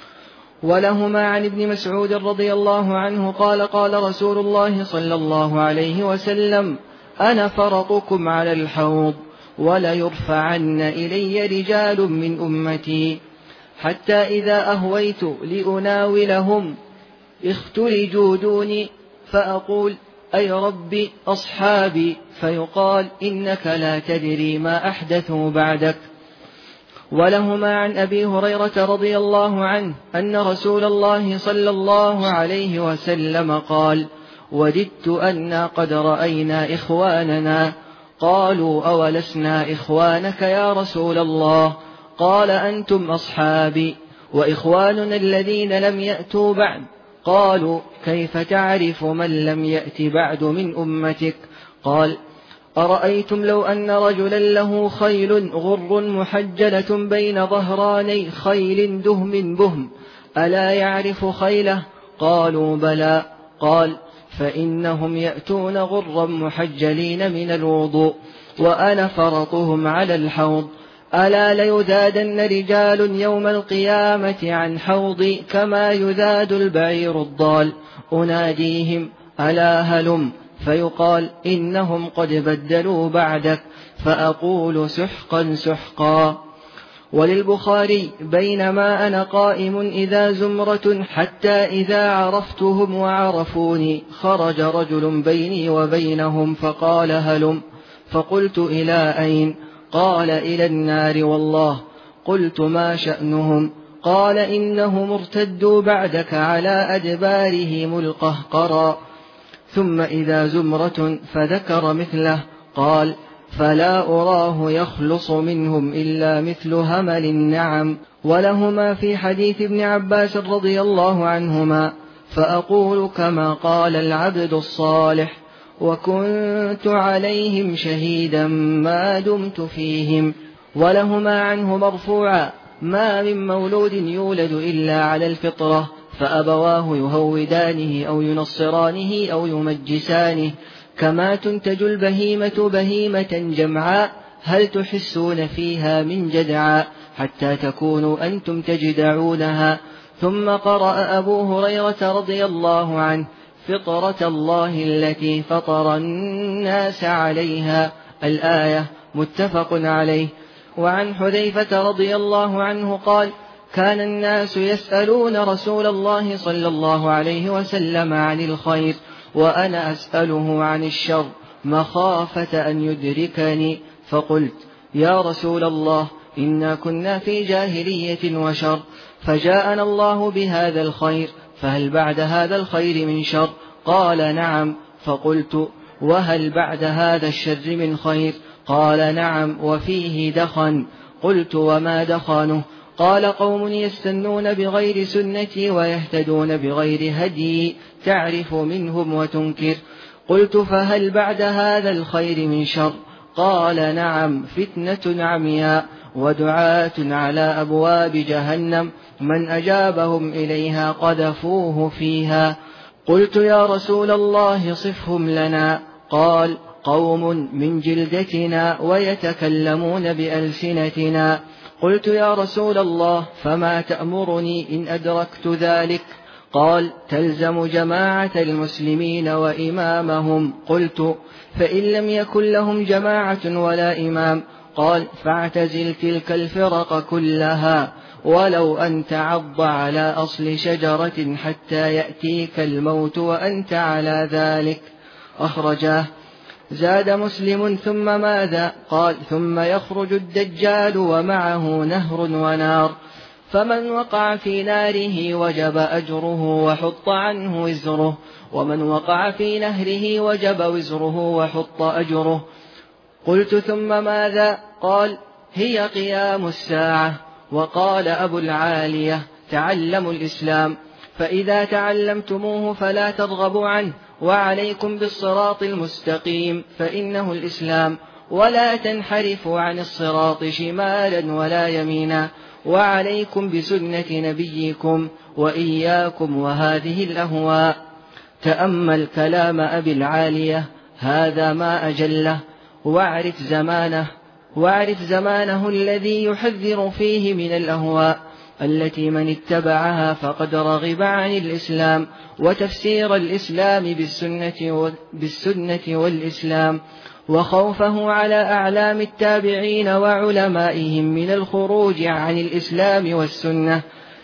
ولهما عن ابن مسعود رضي الله عنه قال قال رسول الله صلى الله عليه وسلم أنا فرطكم على الحوض وليرفعن إلي رجال من أمتي حتى إذا أهويت لأناولهم اختلجوا دوني فأقول أي ربي أصحابي، فيقال إنك لا تدري ما أحدثوا بعدك. ولهما عن أبي هريرة رضي الله عنه أن رسول الله صلى الله عليه وسلم قال وددت أنا قد رأينا إخواننا. قالوا أولسنا إخوانك يا رسول الله؟ قال أنتم أصحابي وإخواننا الذين لم يأتوا بعد. قالوا كيف تعرف من لم يأت بعد من أمتك؟ قال أرأيتم لو أن رجلا له خيل غر محجلة بين ظهراني خيل دهم بهم ألا يعرف خيله؟ قالوا بلى. قال فإنهم يأتون غرا محجلين من الوضوء وأنا فرطهم على الحوض. ألا ليذادن رجال يوم القيامة عن حوضي كما يذاد البعير الضال. أناديهم ألا هلم، فيقال إنهم قد بدلوا بعدك، فأقول سحقا سحقا. وللبخاري بينما أنا قائم إذا زمرة حتى إذا عرفتهم وعرفوني خرج رجل بيني وبينهم فقال هلم، فقلت إلى أين؟ قال إلى النار والله. قلت ما شأنهم؟ قال إنهم ارتدوا بعدك على أدبارهم القهقرا. ثم إذا زمرة فذكر مثله قال فلا أراه يخلص منهم إلا مثل همل النعم. ولهما في حديث ابن عباس رضي الله عنهما فأقول كما قال العبد الصالح وكنت عليهم شهيدا ما دمت فيهم. ولهما عنه مرفوعا ما من مولود يولد إلا على الفطرة فأبواه يهودانه أو ينصرانه أو يمجسانه كما تنتج البهيمة بهيمة جمعاء هل تحسون فيها من جدعاء حتى تكونوا أنتم تجدعونها. ثم قرأ أبو هريرة رضي الله عنه فطرة الله التي فطر الناس عليها الآية متفق عليه. وعن حذيفة رضي الله عنه قال كان الناس يسألون رسول الله صلى الله عليه وسلم عن الخير وأنا أسأله عن الشر مخافة أن يدركني، فقلت يا رسول الله إنا كنا في جاهلية وشر فجاءنا الله بهذا الخير فهل بعد هذا الخير من شر؟ قال نعم. فقلت وهل بعد هذا الشر من خير؟ قال نعم وفيه دخن. قلت وما دخنه؟ قال قوم يستنون بغير سنتي ويهتدون بغير هدي تعرف منهم وتنكر. قلت فهل بعد هذا الخير من شر؟ قال نعم فتنة عمياء ودعاة على أبواب جهنم من أجابهم إليها قذفوه فيها. قلت يا رسول الله صفهم لنا. قال قوم من جلدتنا ويتكلمون بألسنتنا. قلت يا رسول الله فما تأمرني إن أدركت ذلك؟ قال تلزم جماعة المسلمين وإمامهم. قلت فإن لم يكن لهم جماعة ولا إمام؟ قال فاعتزل تلك الفرق كلها ولو أن تعض على أصل شجرة حتى يأتيك الموت وأنت على ذلك. أخرجاه. زاد مسلم ثم ماذا؟ قال ثم يخرج الدجال ومعه نهر ونار فمن وقع في ناره وجب أجره وحط عنه وزره ومن وقع في نهره وجب وزره وحط أجره. قلت ثم ماذا؟ قال هي قيام الساعة. وقال أبو العالية: تعلموا الإسلام، فإذا تعلمتموه فلا ترغبوا عنه، وعليكم بالصراط المستقيم فإنه الإسلام، ولا تنحرفوا عن الصراط شمالا ولا يمينا، وعليكم بسنة نبيكم وإياكم وهذه الأهواء. تأمل كلام أبي العالية، هذا ما أجله. واعرف زمانه واعرف زمانه الذي يحذر فيه من الأهواء التي من اتبعها فقد رغب عن الإسلام، وتفسير الإسلام بالسنة, بالسنة والإسلام، وخوفه على أعلام التابعين وعلمائهم من الخروج عن الإسلام والسنة.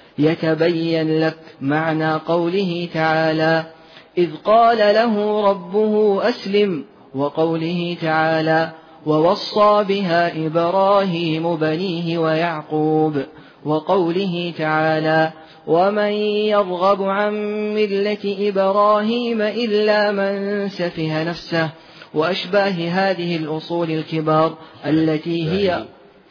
يتبين لك معنى قوله تعالى: إذ قال له ربه أسلم، وقوله تعالى: ووصى بها إبراهيم بنيه ويعقوب، وقوله تعالى: ومن يرغب عن ملة إبراهيم إلا من سفه نفسه، وأشباه هذه الأصول الكبار التي هي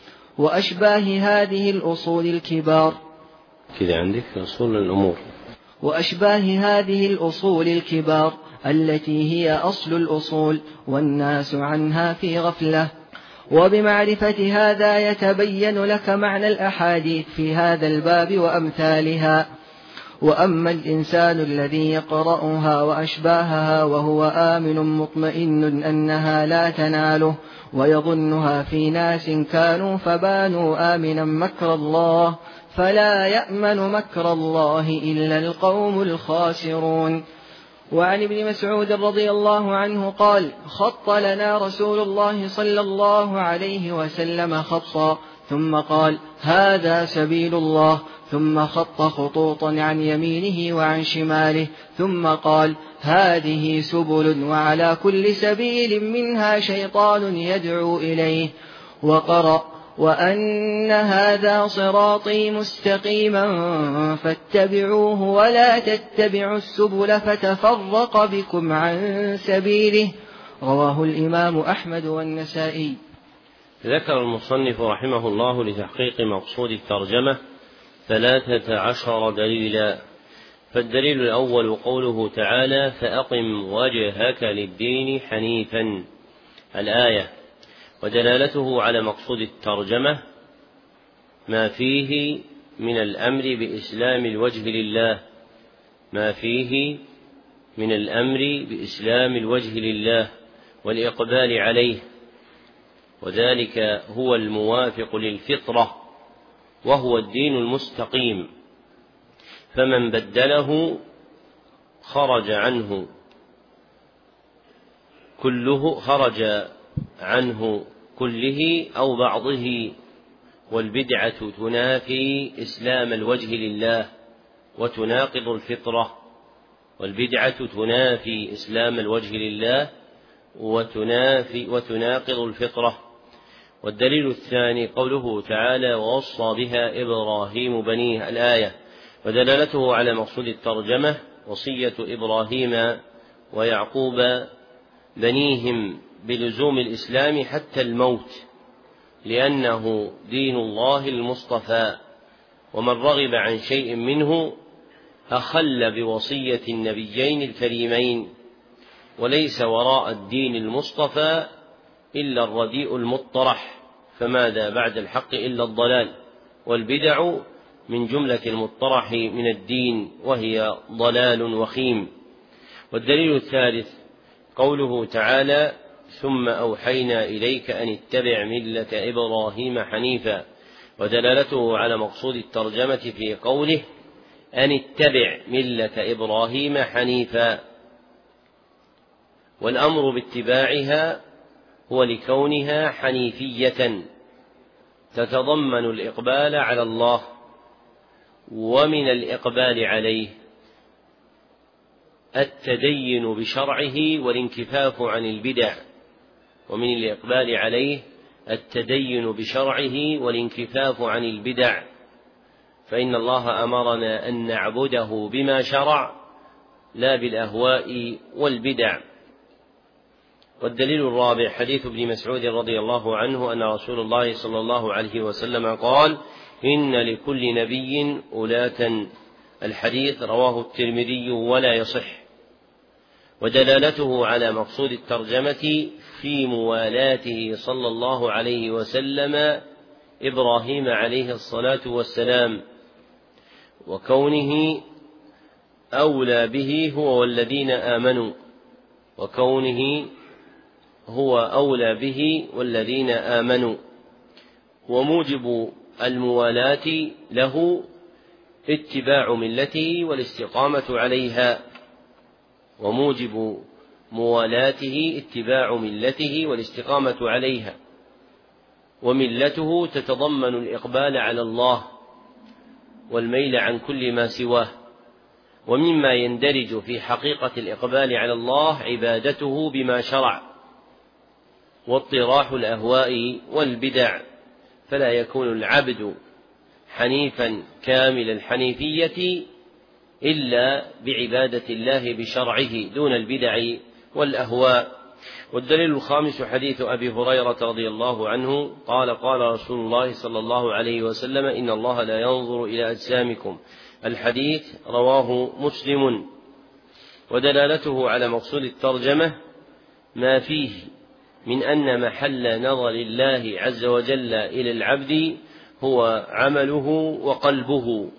وأشباه هذه الأصول الكبار كذا عندك أصول الأمور وأشباه هذه الأصول الكبار التي هي أصل الأصول، والناس عنها في غفلة. وبمعرفة هذا يتبين لك معنى الأحاديث في هذا الباب وأمثالها. وأما الإنسان الذي يقرأها وأشباهها وهو آمن مطمئن أنها لا تناله، ويظنها في ناس كانوا فبانوا آمنا مكر الله، فلا يأمن مكر الله إلا القوم الخاسرون. وعن ابن مسعود رضي الله عنه قال: خط لنا رسول الله صلى الله عليه وسلم خطا، ثم قال: هذا سبيل الله، ثم خط خطوطا عن يمينه وعن شماله، ثم قال: هذه سبل، وعلى كل سبيل منها شيطان يدعو إليه. وقرأ: وأن هذا صراطي مستقيما فاتبعوه ولا تتبعوا السبل فتفرق بكم عن سبيله. رواه الإمام أحمد والنسائي. ذكر المصنف رحمه الله لتحقيق مقصود الترجمة ثلاثة عشر دليلا. فالدليل الأول قوله تعالى: فأقم وجهك للدين حنيفا، الآية. ودلالته على مقصود الترجمة ما فيه من الأمر بإسلام الوجه لله ما فيه من الأمر بإسلام الوجه لله والإقبال عليه، وذلك هو الموافق للفطرة وهو الدين المستقيم، فمن بدله خرج عنه كله خرج عنه كله أو بعضه، والبدعة تنافي إسلام الوجه لله وتناقض الفطرة، والبدعة تنافي إسلام الوجه لله وتنافي وتناقض الفطرة. والدليل الثاني قوله تعالى: ووصى بها إبراهيم بنيه، الآية. ودلالته على مقصود الترجمة وصية إبراهيم ويعقوب بنيهم بلزوم الإسلام حتى الموت، لأنه دين الله المصطفى، ومن رغب عن شيء منه أخل بوصية النبيين الكريمين، وليس وراء الدين المصطفى إلا الرديء المطرح، فماذا بعد الحق إلا الضلال، والبدع من جملة المطرح من الدين وهي ضلال وخيم. والدليل الثالث قوله تعالى: ثم أوحينا إليك أن اتبع ملة إبراهيم حنيفا، ودلالته على مقصود الترجمة في قوله: أن اتبع ملة إبراهيم حنيفا، والأمر باتباعها هو لكونها حنيفية تتضمن الإقبال على الله، ومن الإقبال عليه التدين بشرعه والانكفاف عن البدع ومن الإقبال عليه التدين بشرعه والانكفاف عن البدع، فإن الله أمرنا أن نعبده بما شرع لا بالأهواء والبدع. والدليل الرابع حديث ابن مسعود رضي الله عنه أن رسول الله صلى الله عليه وسلم قال: إن لكل نبي ولاة. الحديث رواه الترمذي ولا يصح. ودلالته على مقصود الترجمة في موالاته صلى الله عليه وسلم إبراهيم عليه الصلاة والسلام، وكونه أولى به هو والذين آمنوا وكونه هو أولى به والذين آمنوا وموجب الموالاة له اتباع ملته والاستقامة عليها وموجب موالاته اتباع ملته والاستقامة عليها وملته تتضمن الإقبال على الله والميل عن كل ما سواه. ومما يندرج في حقيقة الإقبال على الله عبادته بما شرع واطراح الأهواء والبدع، فلا يكون العبد حنيفا كامل الحنيفية إلا بعبادة الله بشرعه دون البدع والأهواء. والدليل الخامس حديث أبي هريرة رضي الله عنه قال: قال رسول الله صلى الله عليه وسلم: إن الله لا ينظر إلى أجسامكم. الحديث رواه مسلم. ودلالته على مقصود الترجمة ما فيه من أن محل نظر الله عز وجل إلى العبد هو عمله وقلبه،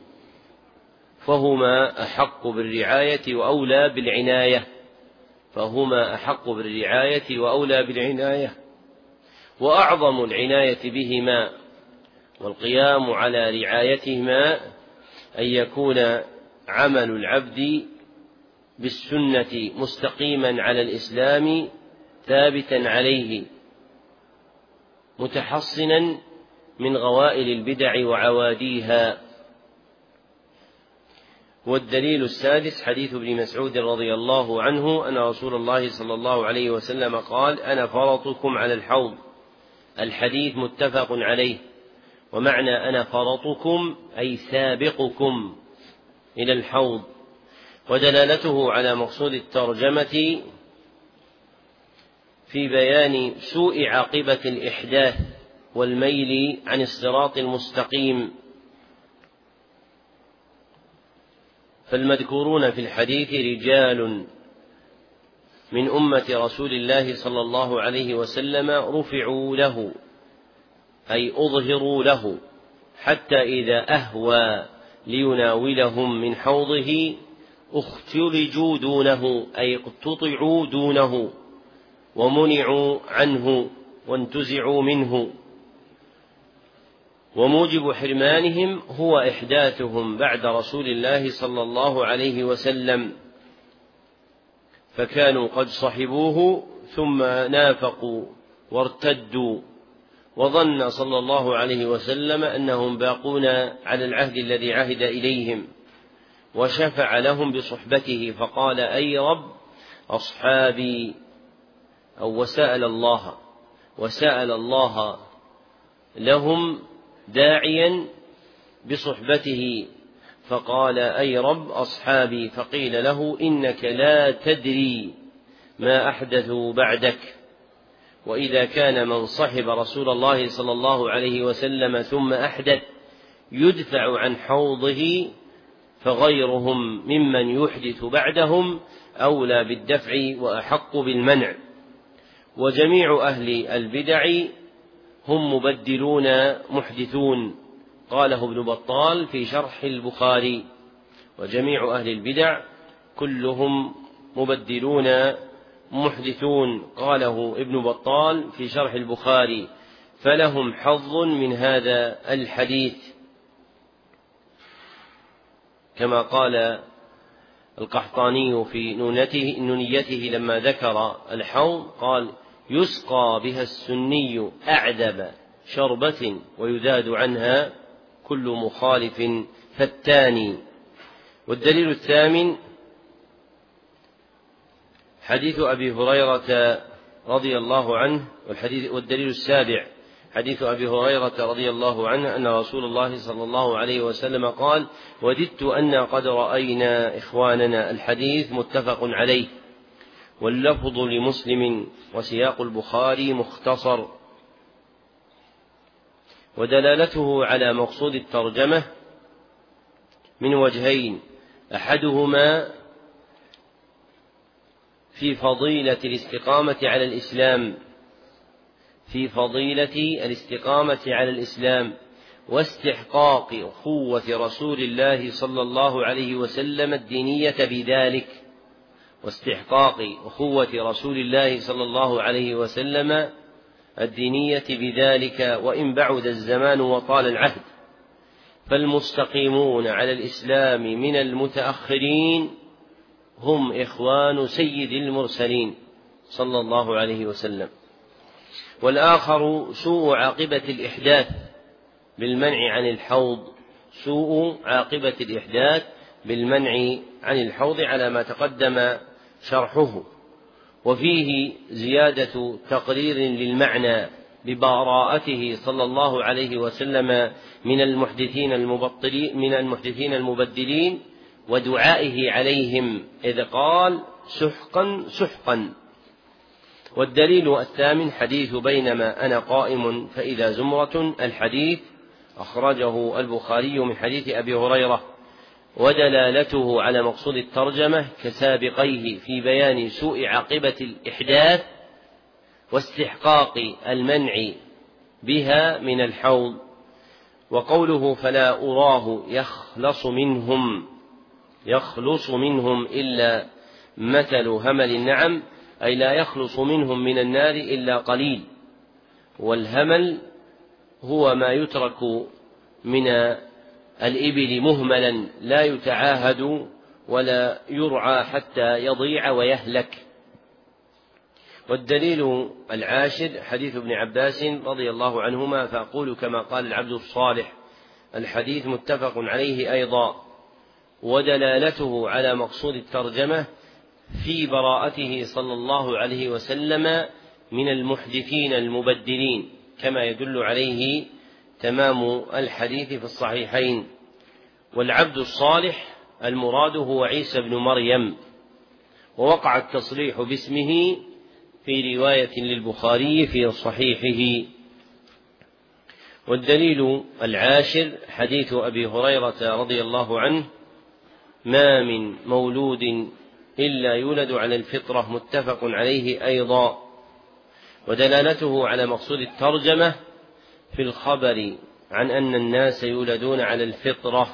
فهما أحق بالرعاية وأولى بالعناية فهما أحق بالرعاية وأولى بالعناية وأعظم العناية بهما والقيام على رعايتهما أن يكون عمل العبد بالسنة مستقيما على الإسلام ثابتا عليه متحصنا من غوائل البدع وعواديها. والدليل السادس حديث ابن مسعود رضي الله عنه أن رسول الله صلى الله عليه وسلم قال: أنا فرطكم على الحوض. الحديث متفق عليه. ومعنى أنا فرطكم أي سابقكم إلى الحوض. ودلالته على مقصود الترجمة في بيان سوء عاقبة الإحداث والميل عن الصراط المستقيم، فالمذكورون في الحديث رجال من أمة رسول الله صلى الله عليه وسلم رفعوا له أي أظهروا له حتى إذا أهوى ليناولهم من حوضه اختلجوا دونه أي اقتطعوا دونه ومنعوا عنه وانتزعوا منه. وموجب حرمانهم هو إحداثهم بعد رسول الله صلى الله عليه وسلم، فكانوا قد صحبوه ثم نافقوا وارتدوا، وظن صلى الله عليه وسلم أنهم باقون على العهد الذي عهد إليهم، وشفع لهم بصحبته فقال: أي رب أصحابي، أو وسأل الله وسأل الله لهم داعيا بصحبته فقال: أي رب أصحابي. فقيل له: إنك لا تدري ما أحدثوا بعدك. وإذا كان من صحب رسول الله صلى الله عليه وسلم ثم أحدث يدفع عن حوضه، فغيرهم ممن يحدث بعدهم أولى بالدفع وأحق بالمنع. وجميع أهل البدع هم مبدلون محدثون، قاله ابن بطال في شرح البخاري: وجميع أهل البدع كلهم مبدلون محدثون، قاله ابن بطال في شرح البخاري، فلهم حظ من هذا الحديث. كما قال القحطاني في نونته نونيته لما ذكر الحوض قال: يسقى بها السني أعذب شربة ويذاد عنها كل مخالف فتان. والدليل الثامن حديث أبي هريرة رضي الله عنه والحديث والدليل السابع حديث أبي هريرة رضي الله عنه أن رسول الله صلى الله عليه وسلم قال: وددت أن قد رأينا إخواننا. الحديث متفق عليه. واللفظ لمسلم، وسياق البخاري مختصر. ودلالته على مقصود الترجمة من وجهين: أحدهما في فضيلة الاستقامة على الإسلام في فضيلة الاستقامة على الإسلام واستحقاق أخوة رسول الله صلى الله عليه وسلم الدينية بذلك واستحقاق أخوة رسول الله صلى الله عليه وسلم الدينية بذلك وإن بعد الزمان وطال العهد. فالمستقيمون على الإسلام من المتأخرين هم إخوان سيد المرسلين صلى الله عليه وسلم. والآخر سوء عاقبة الإحداث بالمنع عن الحوض سوء عاقبة الإحداث بالمنع عن الحوض على ما تقدم شرحه. وفيه زيادة تقرير للمعنى ببراءته صلى الله عليه وسلم من المحدثين المبطلين من المحدثين المبدلين ودعائه عليهم إذ قال سحقا سحقا. والدليل الثامن حديث بينما أنا قائم فإذا زمرة، الحديث أخرجه البخاري من حديث أبي هريرة. ودلالته على مقصود الترجمة كسابقيه في بيان سوء عاقبة الإحداث واستحقاق المنع بها من الحوض. وقوله فلا أراه يخلص منهم يخلص منهم إلا مثل همل النعم، أي لا يخلص منهم من النار إلا قليل. والهمل هو ما يترك من الإبل مهملا لا يتعاهد ولا يرعى حتى يضيع ويهلك. والدليل العاشر حديث ابن عباس رضي الله عنهما فأقول كما قال العبد الصالح، الحديث متفق عليه أيضا. ودلالته على مقصود الترجمة في براءته صلى الله عليه وسلم من المحدثين المبدلين كما يدل عليه تمام الحديث في الصحيحين. والعبد الصالح المراد هو عيسى بن مريم، ووقع التصريح باسمه في رواية للبخاري في صحيحه. والدليل العاشر حديث أبي هريرة رضي الله عنه ما من مولود إلا يولد على الفطرة، متفق عليه أيضا. ودلالته على مقصود الترجمة في الخبر عن أن الناس يولدون على الفطرة،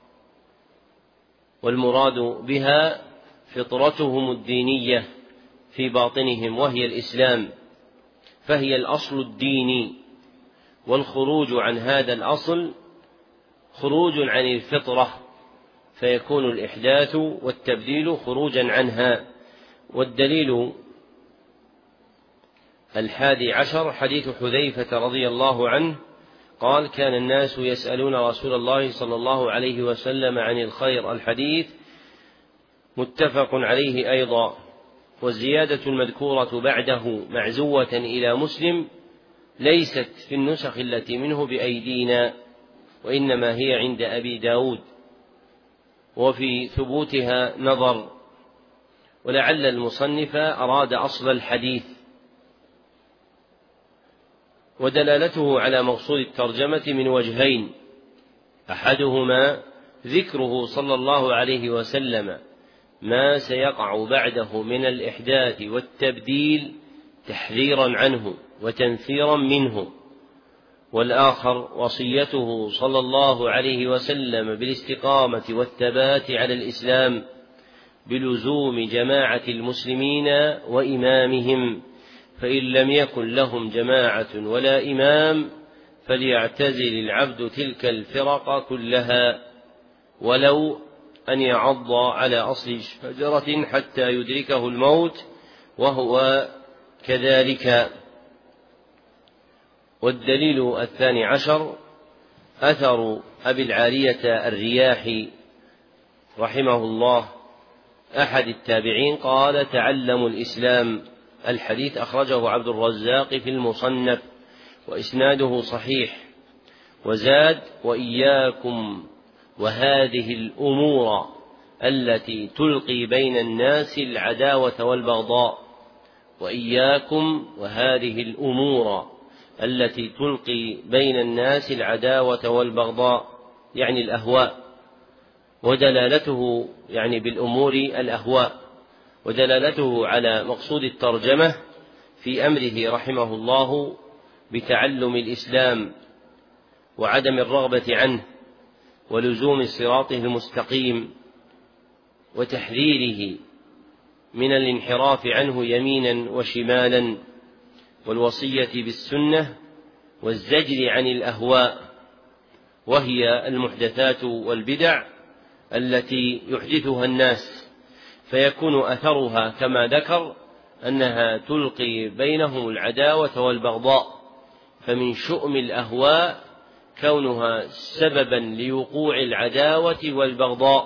والمراد بها فطرتهم الدينية في باطنهم وهي الإسلام، فهي الأصل الديني، والخروج عن هذا الأصل خروج عن الفطرة، فيكون الإحداث والتبديل خروجا عنها. والدليل الحادي عشر حديث حذيفة رضي الله عنه قال كان الناس يسألون رسول الله صلى الله عليه وسلم عن الخير، الحديث متفق عليه أيضا. والزيادة المذكورة بعده معزوة إلى مسلم ليست في النسخ التي منه بأيدينا، وإنما هي عند أبي داود، وفي ثبوتها نظر، ولعل المصنف أراد أصل الحديث. ودلالته على مقصود الترجمة من وجهين: أحدهما ذكره صلى الله عليه وسلم ما سيقع بعده من الإحداث والتبديل تحذيرا عنه وتنفيرا منه، والآخر وصيته صلى الله عليه وسلم بالاستقامة والثبات على الإسلام بلزوم جماعة المسلمين وإمامهم، فإن لم يكن لهم جماعة ولا إمام فليعتزل العبد تلك الفرق كلها ولو أن يعض على أصل شجرة حتى يدركه الموت وهو كذلك. والدليل الثاني عشر أثر أبي العالية الرياحي رحمه الله أحد التابعين قال تعلموا الإسلام، الحديث أخرجه عبد الرزاق في المصنف وإسناده صحيح. وزاد وإياكم وهذه الأمور التي تلقي بين الناس العداوة والبغضاء، وإياكم وهذه الأمور التي تلقي بين الناس العداوة والبغضاء، يعني الأهواء، ودلالته يعني بالأمور الأهواء، ودلالته على مقصود الترجمة في أمره رحمه الله بتعلم الإسلام وعدم الرغبة عنه ولزوم صراطه المستقيم وتحذيره من الانحراف عنه يمينا وشمالا، والوصية بالسنة والزجر عن الأهواء، وهي المحدثات والبدع التي يحدثها الناس، فيكون أثرها كما ذكر أنها تلقي بينهم العداوة والبغضاء. فمن شؤم الأهواء كونها سببا لوقوع العداوة والبغضاء.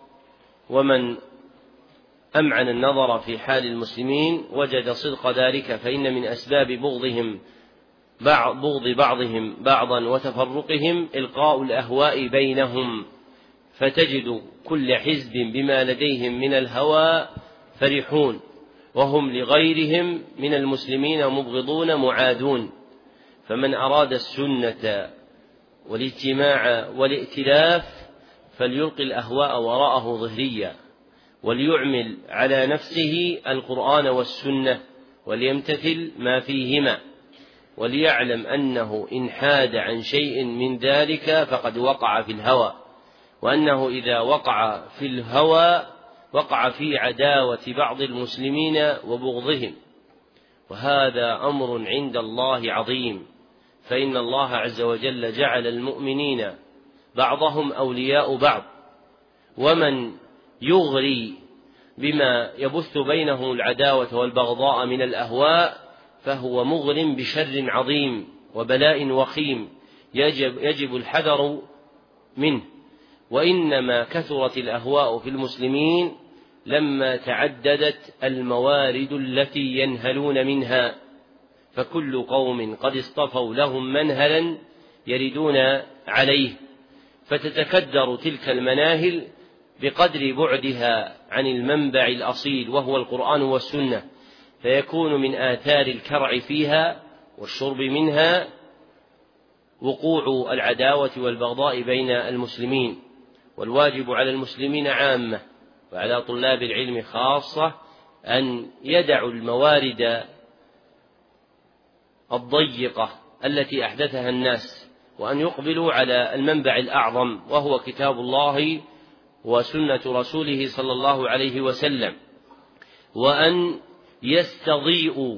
ومن أمعن النظر في حال المسلمين وجد صدق ذلك، فإن من أسباب بغضهم بعض بغض بعضهم بعضا وتفرقهم إلقاء الأهواء بينهم، فتجد كل حزب بما لديهم من الهوى فرحون، وهم لغيرهم من المسلمين مبغضون معادون. فمن أراد السنة والاجتماع والائتلاف فليلقي الأهواء وراءه ظهريا، وليعمل على نفسه القرآن والسنة، وليمتثل ما فيهما، وليعلم أنه إن حاد عن شيء من ذلك فقد وقع في الهوى، وأنه إذا وقع في الهوى وقع في عداوة بعض المسلمين وبغضهم، وهذا أمر عند الله عظيم، فإن الله عز وجل جعل المؤمنين بعضهم أولياء بعض، ومن يغري بما يبث بينهم العداوة والبغضاء من الأهواء فهو مغر بشر عظيم وبلاء وخيم يجب, يجب الحذر منه. وإنما كثرت الأهواء في المسلمين لما تعددت الموارد التي ينهلون منها، فكل قوم قد اصطفوا لهم منهلا يردون عليه، فتتكدر تلك المناهل بقدر بعدها عن المنبع الأصيل وهو القرآن والسنة، فيكون من آثار الكرع فيها والشرب منها وقوع العداوة والبغضاء بين المسلمين. والواجب على المسلمين عامة وعلى طلاب العلم خاصة أن يدعوا الموارد الضيقة التي أحدثها الناس، وأن يقبلوا على المنبع الأعظم وهو كتاب الله وسنة رسوله صلى الله عليه وسلم، وأن يستضيئوا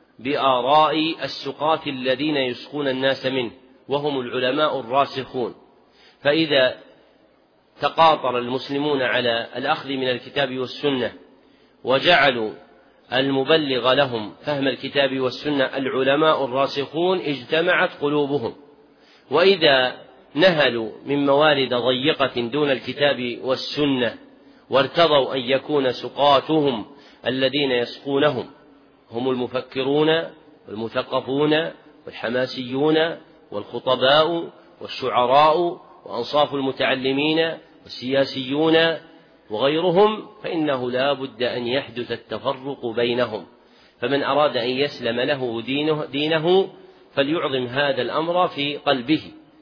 بآراء السقاة الذين يسقون الناس منه وهم العلماء الراسخون. فإذا تقاطر المسلمون على الأخذ من الكتاب والسنة وجعلوا المبلغ لهم فهم الكتاب والسنة العلماء الراسخون اجتمعت قلوبهم، وإذا نهلوا من موارد ضيقة دون الكتاب والسنة وارتضوا أن يكون سقاتهم الذين يسقونهم هم المفكرون والمثقفون والحماسيون والخطباء والشعراء وأنصاف المتعلمين والسياسيون وغيرهم، فإنه لا بد أن يحدث التفرق بينهم. فمن أراد أن يسلم له دينه, دينه فليعظم هذا الأمر في قلبه،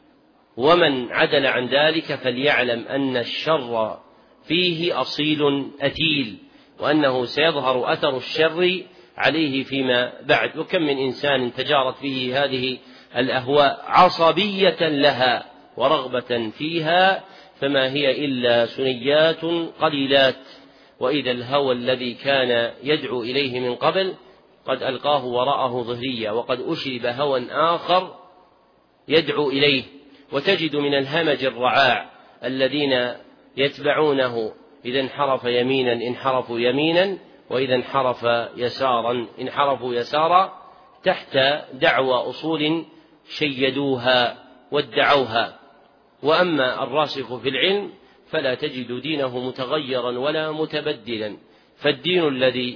ومن عدل عن ذلك فليعلم أن الشر فيه أصيل أتيل، وأنه سيظهر أثر الشر عليه فيما بعد. وكم من إنسان تجارت به هذه الأهواء عصبية لها ورغبة فيها، فما هي إلا سنيات قليلات، وإذا الهوى الذي كان يدعو إليه من قبل قد ألقاه وراءه ظهريا، وقد أشرب هوى آخر يدعو إليه. وتجد من الهمج الرعاع الذين يتبعونه إذا انحرف يمينا انحرفوا يمينا، وإذا انحرف يسارا انحرفوا يسارا، تحت دعوى أصول شيدوها وادعوها. وأما الراسخ في العلم فلا تجد دينه متغيرا ولا متبدلا، فالدين الذي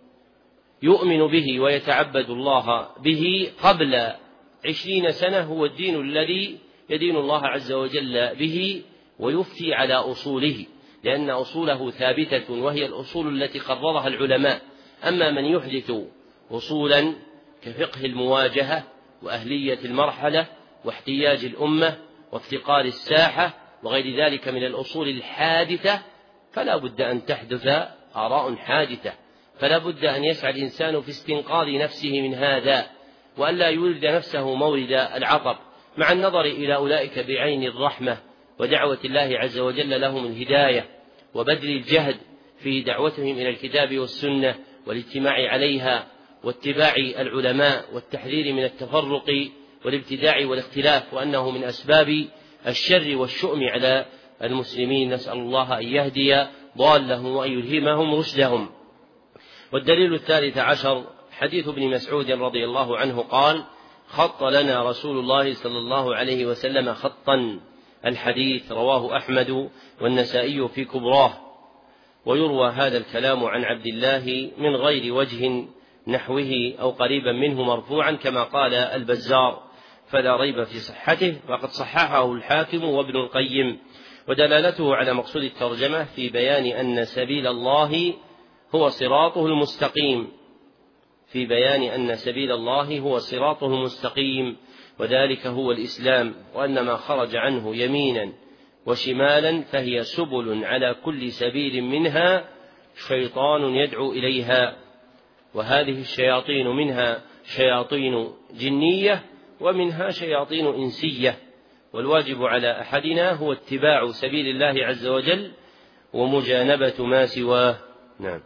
يؤمن به ويتعبد الله به قبل عشرين سنة هو الدين الذي يدين الله عز وجل به ويفتي على أصوله. لأن أصوله ثابتة وهي الأصول التي قررها العلماء. أما من يحدث أصولا كفقه المواجهة وأهلية المرحلة واحتياج الأمة وافتقار الساحة وغير ذلك من الأصول الحادثة فلا بد أن تحدث آراء حادثة، فلا بد أن يسعى الإنسان في استنقاذ نفسه من هذا وألا يورد نفسه مورد العطب، مع النظر إلى أولئك بعين الرحمة ودعوة الله عز وجل لهم الهداية وبذل الجهد في دعوتهم إلى الكتاب والسنة والاجتماع عليها واتباع العلماء والتحذير من التفرق والابتداع والاختلاف، وأنه من أسباب الشر والشؤم على المسلمين. نسأل الله أن يهدي ضالهم وأن يلهمهم رشدهم. والدليل الثالث عشر حديث ابن مسعود رضي الله عنه قال: خط لنا رسول الله صلى الله عليه وسلم خطا. الحديث رواه أحمد والنسائي في كبراه. ويروى هذا الكلام عن عبد الله من غير وجه نحوه أو قريبا منه مرفوعا كما قال البزار، فلا ريب في صحته، وقد صححه الحاكم وابن القيم. ودلالته على مقصود الترجمة في بيان أن سبيل الله هو صراطه المستقيم، في بيان أن سبيل الله هو صراطه المستقيم، وذلك هو الإسلام، وأن ما خرج عنه يمينا وشمالا فهي سبل على كل سبيل منها شيطان يدعو إليها، وهذه الشياطين منها شياطين جنية ومنها شياطين إنسية، والواجب على أحدنا هو اتباع سبيل الله عز وجل ومجانبة ما سواه. نعم.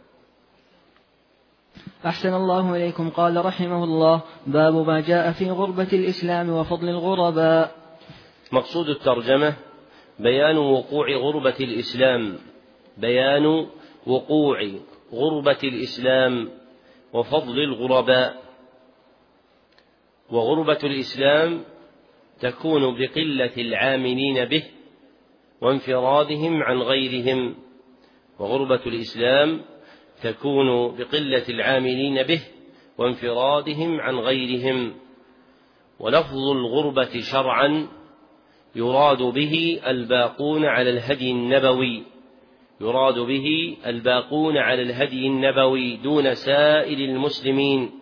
أحسن الله إليكم. قال رحمه الله: باب ما جاء في غربة الإسلام وفضل الغرباء. مقصود الترجمة بيان وقوع غربة الإسلام، بيان وقوع غربة الإسلام وفضل الغرباء. وغربة الإسلام تكون بقلة العاملين به وانفرادهم عن غيرهم، وغربة الإسلام تكون بقلة العاملين به وانفرادهم عن غيرهم. ولفظ الغربة شرعا يراد به الباقون على الهدي النبوي، يراد به الباقون على الهدي النبوي دون سائر المسلمين،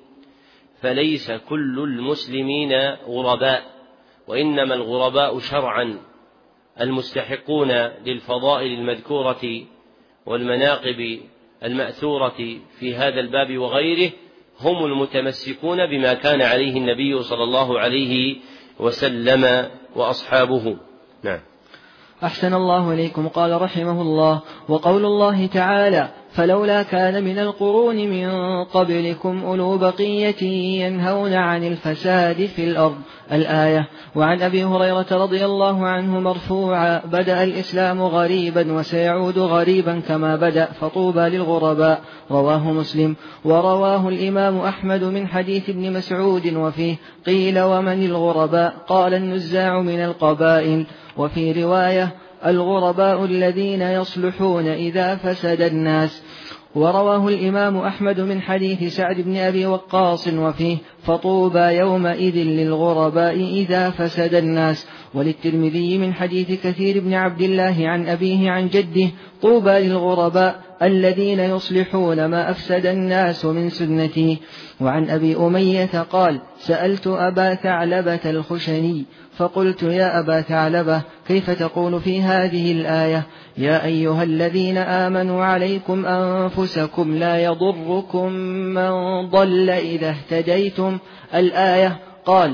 فليس كل المسلمين غرباء، وإنما الغرباء شرعا المستحقون للفضائل المذكورة والمناقب المأثورة في هذا الباب وغيره هم المتمسكون بما كان عليه النبي صلى الله عليه وسلم وأصحابه. نعم. أحسن الله إليكم. قال رحمه الله: وقول الله تعالى: فلولا كان من القرون من قبلكم أولو بقية ينهون عن الفساد في الأرض. الآية. وعن أبي هريرة رضي الله عنه مرفوعا: بدأ الإسلام غريبا وسيعود غريبا كما بدأ فطوبى للغرباء. رواه مسلم. ورواه الإمام أحمد من حديث ابن مسعود وفيه: قيل ومن الغرباء؟ قال: النزاع من القبائل. وفي رواية: الغرباء الذين يصلحون إذا فسد الناس. ورواه الإمام أحمد من حديث سعد بن أبي وقاص وفيه: فطوبى يومئذ للغرباء إذا فسد الناس. وللترمذي من حديث كثير بن عبد الله عن أبيه عن جده: طوبى للغرباء الذين يصلحون ما أفسد الناس من سنتي. وعن أبي أمية قال: سألت أبا ثعلبة الخشني فقلت: يا أبا ثعلبة، كيف تقول في هذه الآية: يا أيها الذين آمنوا عليكم أنفسكم لا يضركم من ضل إذا اهتديتم؟ الآية. قال: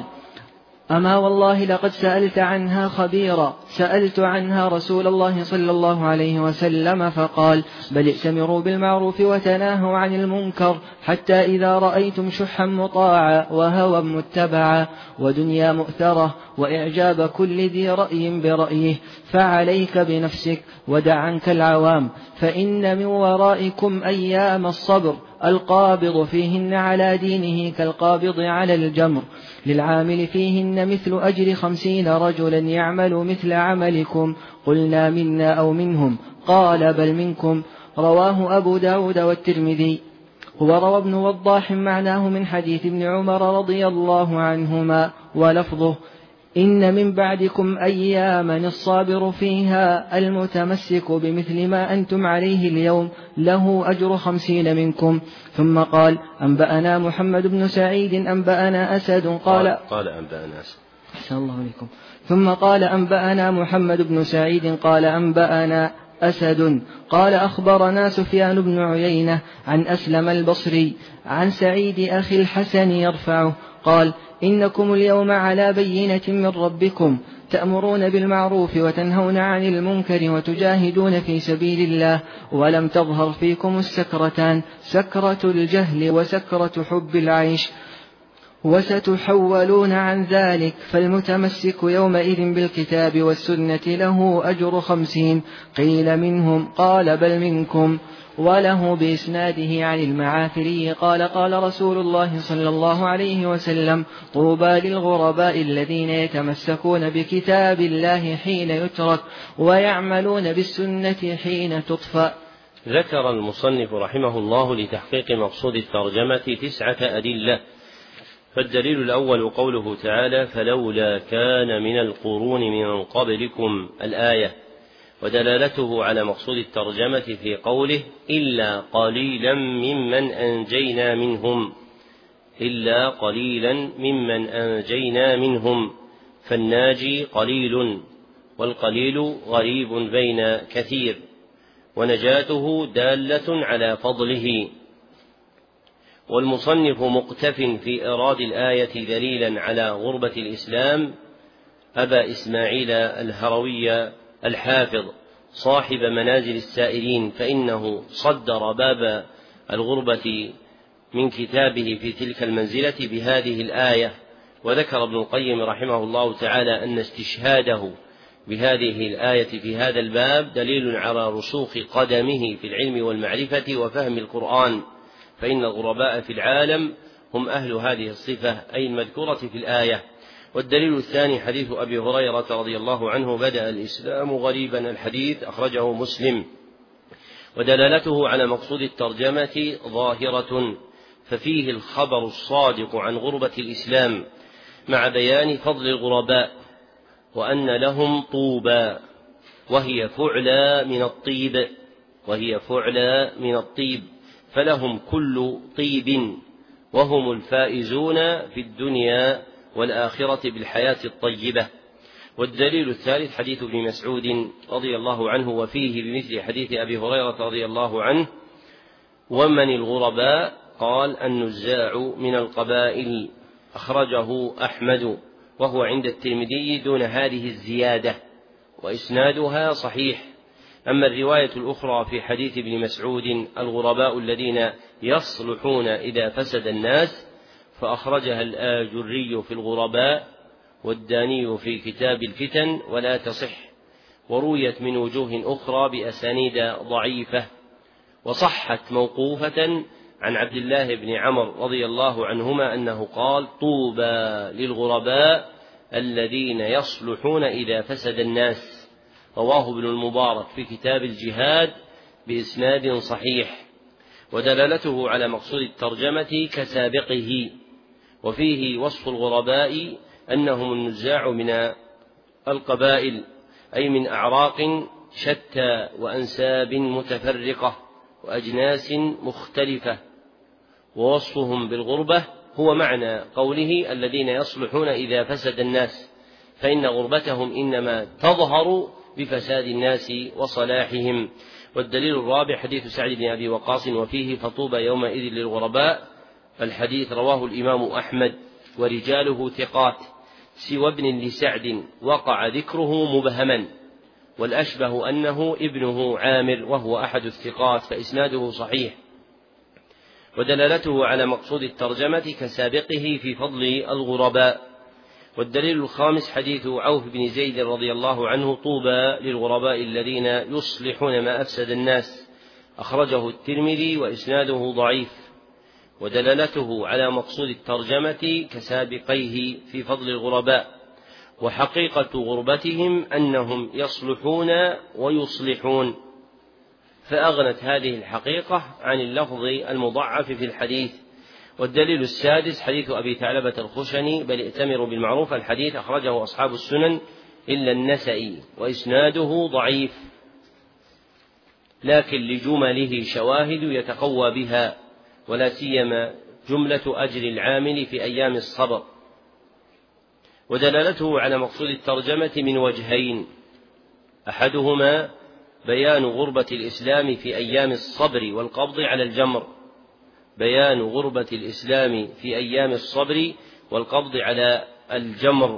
أما والله لقد سألت عنها خبيرا، سألت عنها رسول الله صلى الله عليه وسلم فقال: بل ائتمروا بالمعروف وتناهوا عن المنكر، حتى إذا رأيتم شحا مطاعا وهوى متبعا ودنيا مؤثرة وإعجاب كل ذي رأي برأيه فعليك بنفسك ودع عنك العوام، فإن من ورائكم أيام الصبر القابض فيهن على دينه كالقابض على الجمر، للعامل فيهن مثل أجر خمسين رجلا يعمل مثل عملكم. قلنا: منا أو منهم؟ قال: بل منكم. رواه أبو داود والترمذي. وروى ابن وضاح معناه من حديث ابن عمر رضي الله عنهما ولفظه: إن من بعدكم أياما الصابر فيها المتمسك بمثل ما أنتم عليه اليوم له أجر خمسين منكم. ثم قال أنبأنا محمد بن سعيد أنبأنا أسد قال قال أنبأنا أسد أحسن الله عليكم. ثم قال أنبأنا محمد بن سعيد قال أنبأنا أسد قال أخبرنا سفيان بن عيينة عن أسلم البصري عن سعيد أخي الحسن يرفعه قال إنكم اليوم على بينة من ربكم تأمرون بالمعروف وتنهون عن المنكر وتجاهدون في سبيل الله ولم تظهر فيكم السكرتان سكرة الجهل وسكرة حب العيش وستحولون عن ذلك فالمتمسك يومئذ بالكتاب والسنة له أجر خمسين. قيل منهم قال بل منكم. وله بإسناده عن المعافري قال قال رسول الله صلى الله عليه وسلم طوبى للغرباء الذين يتمسكون بكتاب الله حين يترك ويعملون بالسنة حين تطفأ. ذكر المصنف رحمه الله لتحقيق مقصود الترجمة تسعة أدلة. فالدليل الأول قوله تعالى فلولا كان من القرون من قبلكم الآية، ودلالته على مقصود الترجمة في قوله إلا قليلا ممن أنجينا منهم إلا قليلا ممن أنجينا منهم فالناجي قليل والقليل غريب بين كثير، ونجاته دالة على فضله. والمصنف مقتف في إيراد الآية دليلا على غربة الإسلام أبا إسماعيل الهروي الحافظ صاحب منازل السائرين، فإنه صدر باب الغربة من كتابه في تلك المنزلة بهذه الآية. وذكر ابن القيم رحمه الله تعالى أن استشهاده بهذه الآية في هذا الباب دليل على رسوخ قدمه في العلم والمعرفة وفهم القرآن، فإن الغرباء في العالم هم أهل هذه الصفة أي المذكورة في الآية. والدليل الثاني حديث أبي هريرة رضي الله عنه بدأ الإسلام غريبا الحديث أخرجه مسلم. ودلالته على مقصود الترجمة ظاهرة، ففيه الخبر الصادق عن غربة الإسلام مع بيان فضل الغرباء وأن لهم طوبى وهي فعلى من الطيب وهي فعلى من الطيب فلهم كل طيب وهم الفائزون في الدنيا والآخرة بالحياة الطيبة. والدليل الثالث حديث ابن مسعود رضي الله عنه وفيه بمثل حديث أبي هريرة رضي الله عنه ومن الغرباء قال النزاع من القبائل أخرجه أحمد وهو عند الترمذي دون هذه الزيادة وإسنادها صحيح. أما الرواية الأخرى في حديث ابن مسعود الغرباء الذين يصلحون إذا فسد الناس فأخرجها الآجري في الغرباء والداني في كتاب الفتن ولا تصح، ورويت من وجوه أخرى بأسانيد ضعيفة، وصحت موقوفة عن عبد الله بن عمرو رضي الله عنهما أنه قال طوبى للغرباء الذين يصلحون إذا فسد الناس، رواه ابن المبارك في كتاب الجهاد بإسناد صحيح. ودلالته على مقصود الترجمة كسابقه، وفيه وصف الغرباء أنهم النزاع من القبائل أي من أعراق شتى وأنساب متفرقة وأجناس مختلفة، ووصفهم بالغربة هو معنى قوله الذين يصلحون إذا فسد الناس، فإن غربتهم إنما تظهر بفساد الناس وصلاحهم. والدليل الرابع حديث سعد بن أبي وقاص وفيه فطوبى يومئذ للغرباء، الحديث رواه الإمام أحمد ورجاله ثقات سوى ابن لسعد وقع ذكره مبهما، والأشبه أنه ابنه عامر وهو أحد الثقات فإسناده صحيح. ودلالته على مقصود الترجمة كسابقه في فضل الغرباء. والدليل الخامس حديث عوف بن زيد رضي الله عنه طوبى للغرباء الذين يصلحون ما أفسد الناس، أخرجه الترمذي وإسناده ضعيف. ودلالته على مقصود الترجمة كسابقيه في فضل الغرباء، وحقيقة غربتهم أنهم يصلحون ويصلحون، فأغنت هذه الحقيقة عن اللفظ المضعف في الحديث. والدليل السادس حديث أبي ثعلبة الخشني بل ائتمروا بالمعروف، الحديث أخرجه أصحاب السنن إلا النسائي وإسناده ضعيف، لكن لجمله شواهد يتقوى بها، ولا سيما جملة أجر العامل في أيام الصبر. ودلالته على مقصود الترجمة من وجهين: أحدهما بيان غربة الإسلام في أيام الصبر والقبض على الجمر، بيان غربة الإسلام في أيام الصبر والقبض على الجمر،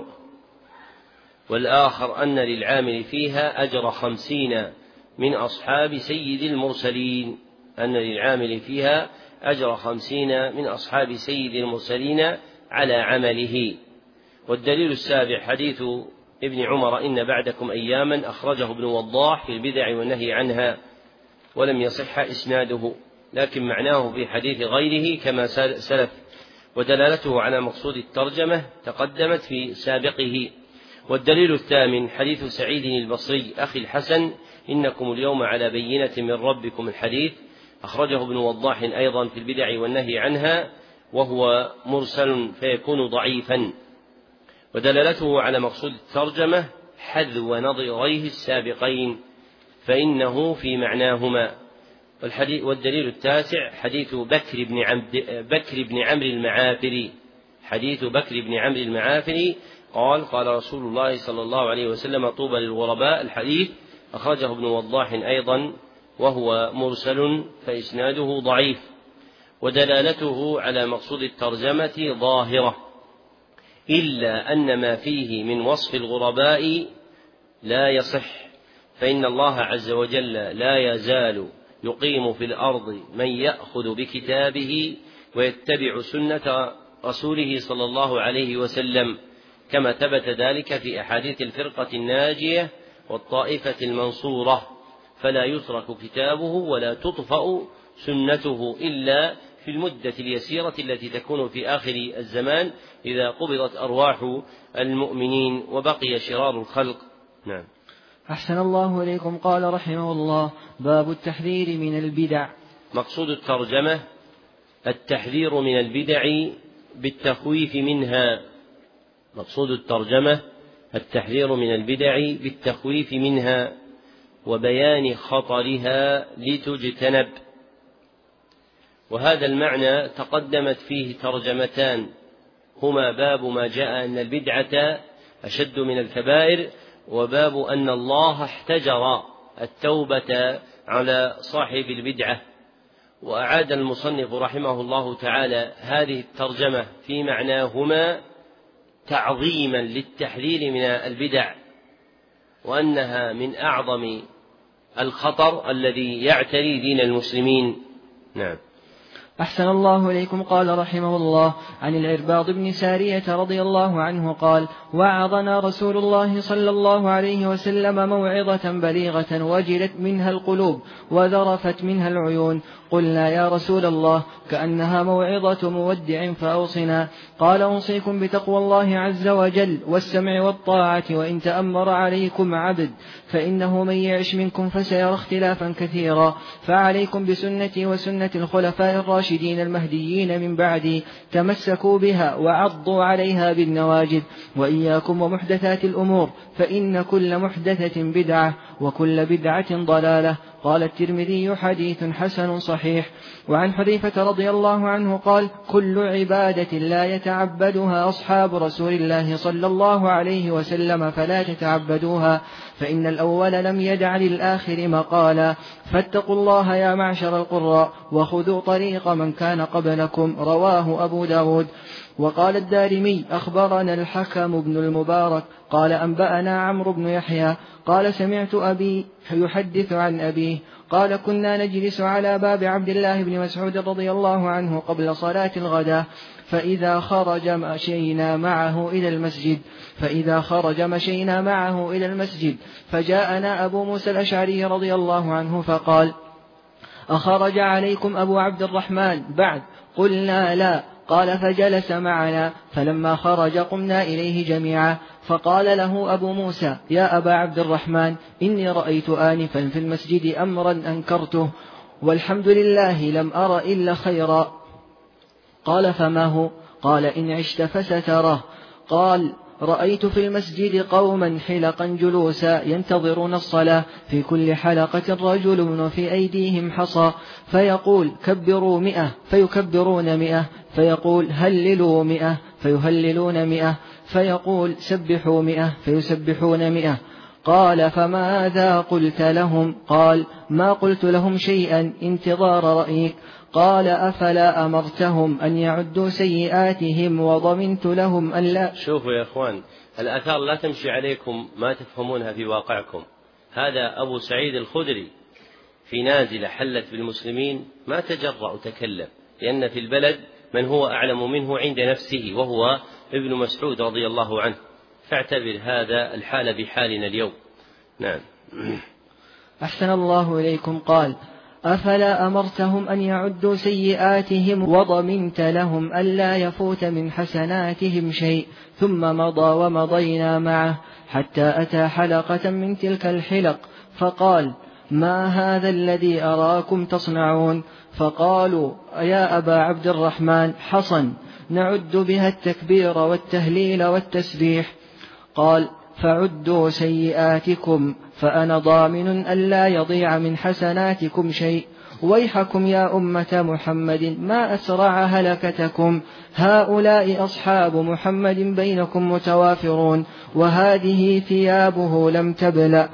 والآخر أن للعامل فيها أجر خمسين من أصحاب سيد المرسلين، أن للعامل فيها أجر خمسين من أصحاب سيد المرسلين على عمله. والدليل السابع حديث ابن عمر إن بعدكم أياما، أخرجه ابن وضاح في البدع والنهي عنها، ولم يصح إسناده، لكن معناه في حديث غيره كما سلف، ودلالته على مقصود الترجمة تقدمت في سابقه. والدليل الثامن حديث سعيد البصري أخي الحسن إنكم اليوم على بينة من ربكم، الحديث أخرجه ابن وضاح أيضا في البدع والنهي عنها، وهو مرسل فيكون ضعيفا. ودلالته على مقصود الترجمة حذو نظيريه السابقين، فإنه في معناهما. والدليل التاسع حديث بكر بن عبد بكر بن عمرو المعافري، حديث بكر بن عمرو المعافري قال قال رسول الله صلى الله عليه وسلم طوبى للغرباء، الحديث أخرجه ابن وضاح أيضا وهو مرسل فإسناده ضعيف. ودلالته على مقصود الترجمة ظاهرة، إلا أن ما فيه من وصف الغرباء لا يصح، فإن الله عز وجل لا يزال يقيم في الأرض من يأخذ بكتابه ويتبع سنة رسوله صلى الله عليه وسلم، كما ثبت ذلك في أحاديث الفرقة الناجية والطائفة المنصورة، فلا يترك كتابه ولا تطفأ سنته إلا في المدة اليسيرة التي تكون في آخر الزمان إذا قبضت أرواح المؤمنين وبقي شرار الخلق. نعم. أحسن الله إليكم. قال رحمه الله: باب التحذير من البدع. مقصود الترجمة التحذير من البدع بالتخويف منها، مقصود الترجمة التحذير من البدع بالتخويف منها وبيان خطرها لتجتنب. وهذا المعنى تقدمت فيه ترجمتان، هما باب ما جاء أن البدعة أشد من الكبائر، وباب أن الله احتجر التوبة على صاحب البدعة. وأعاد المصنف رحمه الله تعالى هذه الترجمة في معناهما تعظيما للتحذير من البدع، وأنها من أعظم الخطر الذي يعتري دين المسلمين. نعم. أحسن الله إليكم. قال رحمه الله: عن العرباض بن سارية رضي الله عنه قال: وعظنا رسول الله صلى الله عليه وسلم موعظة بليغة وجلت منها القلوب وذرفت منها العيون. قلنا: يا رسول الله، كأنها موعظة مودع فأوصنا. قال: أوصيكم بتقوى الله عز وجل والسمع والطاعة وإن تأمر عليكم عبد، فإنه من يعش منكم فسيرى اختلافا كثيرا، فعليكم بسنتي وسنة الخلفاء الراشدين المهديين من بعدي، تمسكوا بها وعضوا عليها بالنواجذ، وإياكم ومحدثات الأمور، فإن كل محدثة بدعة وكل بدعة ضلالة. قال الترمذي: حديث حسن صحيح. وعن حذيفة رضي الله عنه قال: كل عبادة لا يتعبدها أصحاب رسول الله صلى الله عليه وسلم فلا تتعبدوها، فإن الأول لم يدع للآخر مقالا، فاتقوا الله يا معشر القراء وخذوا طريق من كان قبلكم. رواه أبو داود. وقال الدارمي: أخبرنا الحكم بن المبارك قال: أنبأنا عمرو بن يحيى قال: سمعت أبي يحدث عن أبيه قال: كنا نجلس على باب عبد الله بن مسعود رضي الله عنه قبل صلاة الغداء، فإذا خرج مشينا معه إلى المسجد فإذا خرج مشينا معه إلى المسجد فجاءنا أبو موسى الأشعري رضي الله عنه فقال: أخرج عليكم أبو عبد الرحمن بعد؟ قلنا: لا. قال: فجلس معنا، فلما خرج قمنا إليه جميعا، فقال له أبو موسى: يا أبا عبد الرحمن، إني رأيت آنفا في المسجد أمرا أنكرته، والحمد لله لم أر إلا خيرا. قال فما هو؟ قال إن عشت فستراه. قال رأيت في المسجد قوما حلقا جلوسا ينتظرون الصلاة، في كل حلقة رجل وفي أيديهم حصى، فيقول كبروا مئة فيكبرون مئة، فيقول هللوا مئة فيهللون مئة، فيقول سبحوا مئة فيسبحون مئة. قال فماذا قلت لهم؟ قال ما قلت لهم شيئا انتظار رأيك. قال أفلا أمرتهم أن يعدوا سيئاتهم وضمنت لهم أن لا. شوفوا يا إخوان، الآثار لا تمشي عليكم ما تفهمونها في واقعكم. هذا أبو سعيد الخدري في نازلة حلت بالمسلمين ما تجرأ وتكلم، لأن في البلد من هو أعلم منه عند نفسه وهو ابن مسعود رضي الله عنه، فاعتبر هذا الحال بحالنا اليوم. نعم. أحسن الله إليكم. قال أفلا أمرتهم أن يعدوا سيئاتهم وضمنت لهم ألا يفوت من حسناتهم شيء. ثم مضى ومضينا معه حتى أتى حلقة من تلك الحلق، فقال ما هذا الذي أراكم تصنعون؟ فقالوا يا أبا عبد الرحمن حصن نعد بها التكبير والتهليل والتسبيح. قال فعدوا سيئاتكم فأنا ضامن ألا يضيع من حسناتكم شيء. ويحكم يا أمة محمد ما أسرع هلكتكم، هؤلاء أصحاب محمد بينكم متوافرون، وهذه ثيابه لم تبلأ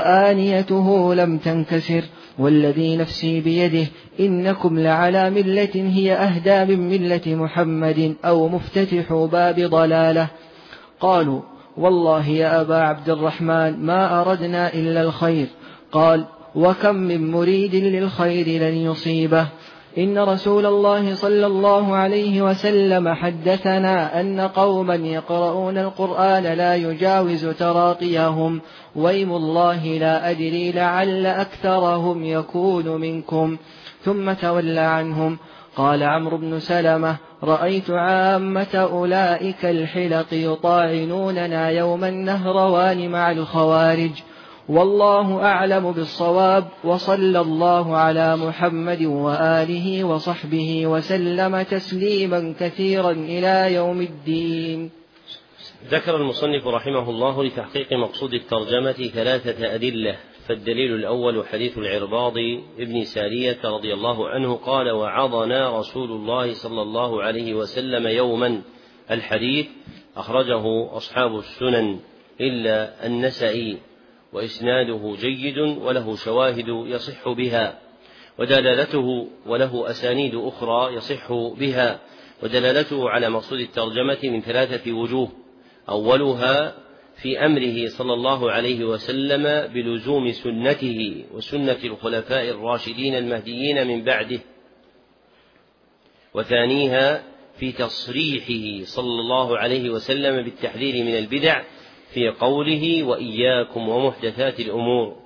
وآنيته لم تنكسر، والذي نفسي بيده إنكم لعلى ملة هي أهدى من ملة محمد أو مفتتح باب ضلالة. قالوا والله يا أبا عبد الرحمن ما أردنا إلا الخير. قال وكم من مريد للخير لن يصيبه. إن رسول الله صلى الله عليه وسلم حدثنا أن قوما يقرؤون القرآن لا يجاوز تراقيهم، ويم الله لا أدري لعل أكثرهم يكون منكم. ثم تولى عنهم. قال عمرو بن سلمة رأيت عامة أولئك الحلق يطاعنوننا يوم النهروان مع الخوارج، والله أعلم بالصواب، وصلى الله على محمد وآله وصحبه وسلم تسليما كثيرا إلى يوم الدين. ذكر المصنف رحمه الله لتحقيق مقصود الترجمة ثلاثة أدلة. فالدليل الأول حديث العرباض ابن سارية رضي الله عنه قال وعظنا رسول الله صلى الله عليه وسلم يوما. الحديث أخرجه أصحاب السنن إلا النسائي، وإسناده جيد وله شواهد يصح بها، ودلالته وله أسانيد أخرى يصح بها، ودلالته على مقصود الترجمة من ثلاثة وجوه. أولها في أمره صلى الله عليه وسلم بلزوم سنته وسنة الخلفاء الراشدين المهديين من بعده، وثانيها في تصريحه صلى الله عليه وسلم بالتحذير من البدع في قوله وإياكم ومحدثات الأمور،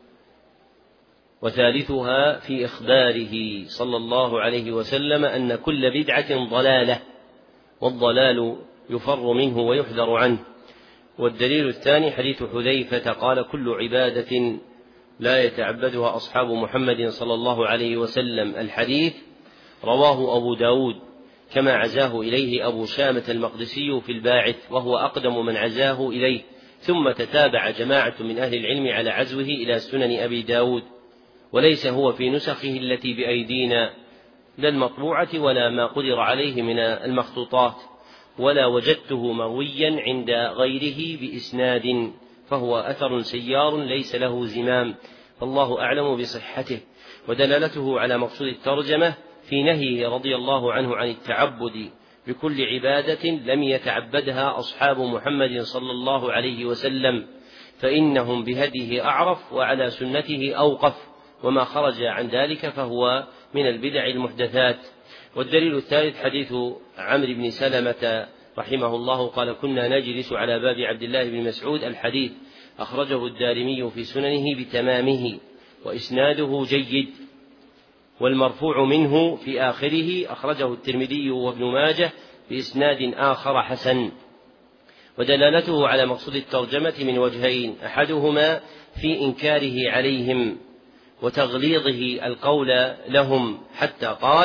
وثالثها في إخباره صلى الله عليه وسلم أن كل بدعة ضلالة، والضلال يفر منه ويحذر عنه. والدليل الثاني حديث حذيفة قال كل عبادة لا يتعبدها أصحاب محمد صلى الله عليه وسلم. الحديث رواه أبو داود كما عزاه إليه أبو شامة المقدسي في الباعث، وهو أقدم من عزاه إليه، ثم تتابع جماعة من أهل العلم على عزوه إلى سنن أبي داود، وليس هو في نسخه التي بأيدينا لا المطبوعة ولا ما قدر عليه من المخطوطات، ولا وجدته مرويا عند غيره بإسناد، فهو أثر سيار ليس له زمام، فالله أعلم بصحته. ودلالته على مقصود الترجمة في نهيه رضي الله عنه عن التعبد بكل عبادة لم يتعبدها أصحاب محمد صلى الله عليه وسلم، فإنهم بهديه أعرف وعلى سنته أوقف، وما خرج عن ذلك فهو من البدع المحدثات. والدليل الثالث حديث عمرو بن سلمة رحمه الله قال كنا نجلس على باب عبد الله بن مسعود. الحديث أخرجه الدارمي في سننه بتمامه وإسناده جيد، والمرفوع منه في آخره أخرجه الترمذي وابن ماجه بإسناد آخر حسن. ودلالته على مقصود الترجمة من وجهين، أحدهما في إنكاره عليهم وتغليظه القول لهم، حتى قال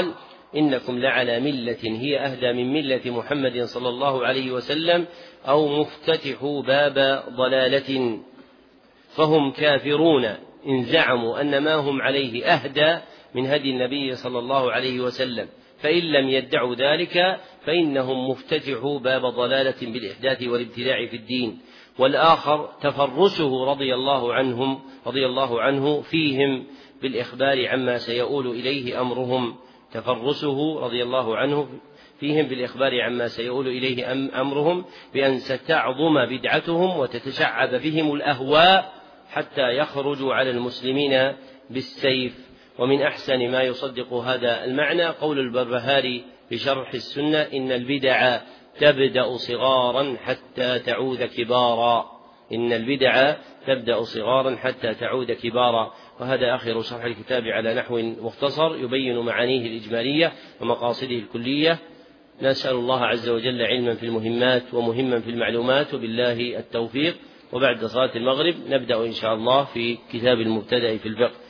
إنكم لعلى ملة هي أهدى من ملة محمد صلى الله عليه وسلم أو مفتتحوا باب ضلالة، فهم كافرون إن زعموا أن ما هم عليه أهدى من هدي النبي صلى الله عليه وسلم، فإن لم يدعوا ذلك فإنهم مفتتحوا باب ضلالة بالإحداث والابتداع في الدين. والآخر تفرسه رضي الله عنهم رضي الله عنه فيهم بالإخبار عما سيؤول إليه أمرهم تفرسه رضي الله عنه فيهم بالإخبار عما سيؤول إليه أمرهم بأن ستعظم بدعتهم وتتشعب بهم الأهواء حتى يخرجوا على المسلمين بالسيف. ومن أحسن ما يصدق هذا المعنى قول البربهاري في شرح السنة: إن البدع تبدأ صغارا حتى تعود كبارا إن البدع تبدأ صغارا حتى تعود كبارا. وهذا آخر شرح الكتاب على نحو مختصر يبين معانيه الإجمالية ومقاصده الكلية. نسأل الله عز وجل علما في المهمات ومهما في المعلومات، وبالله التوفيق. وبعد صلاة المغرب نبدأ إن شاء الله في كتاب المبتدأ في الفقه.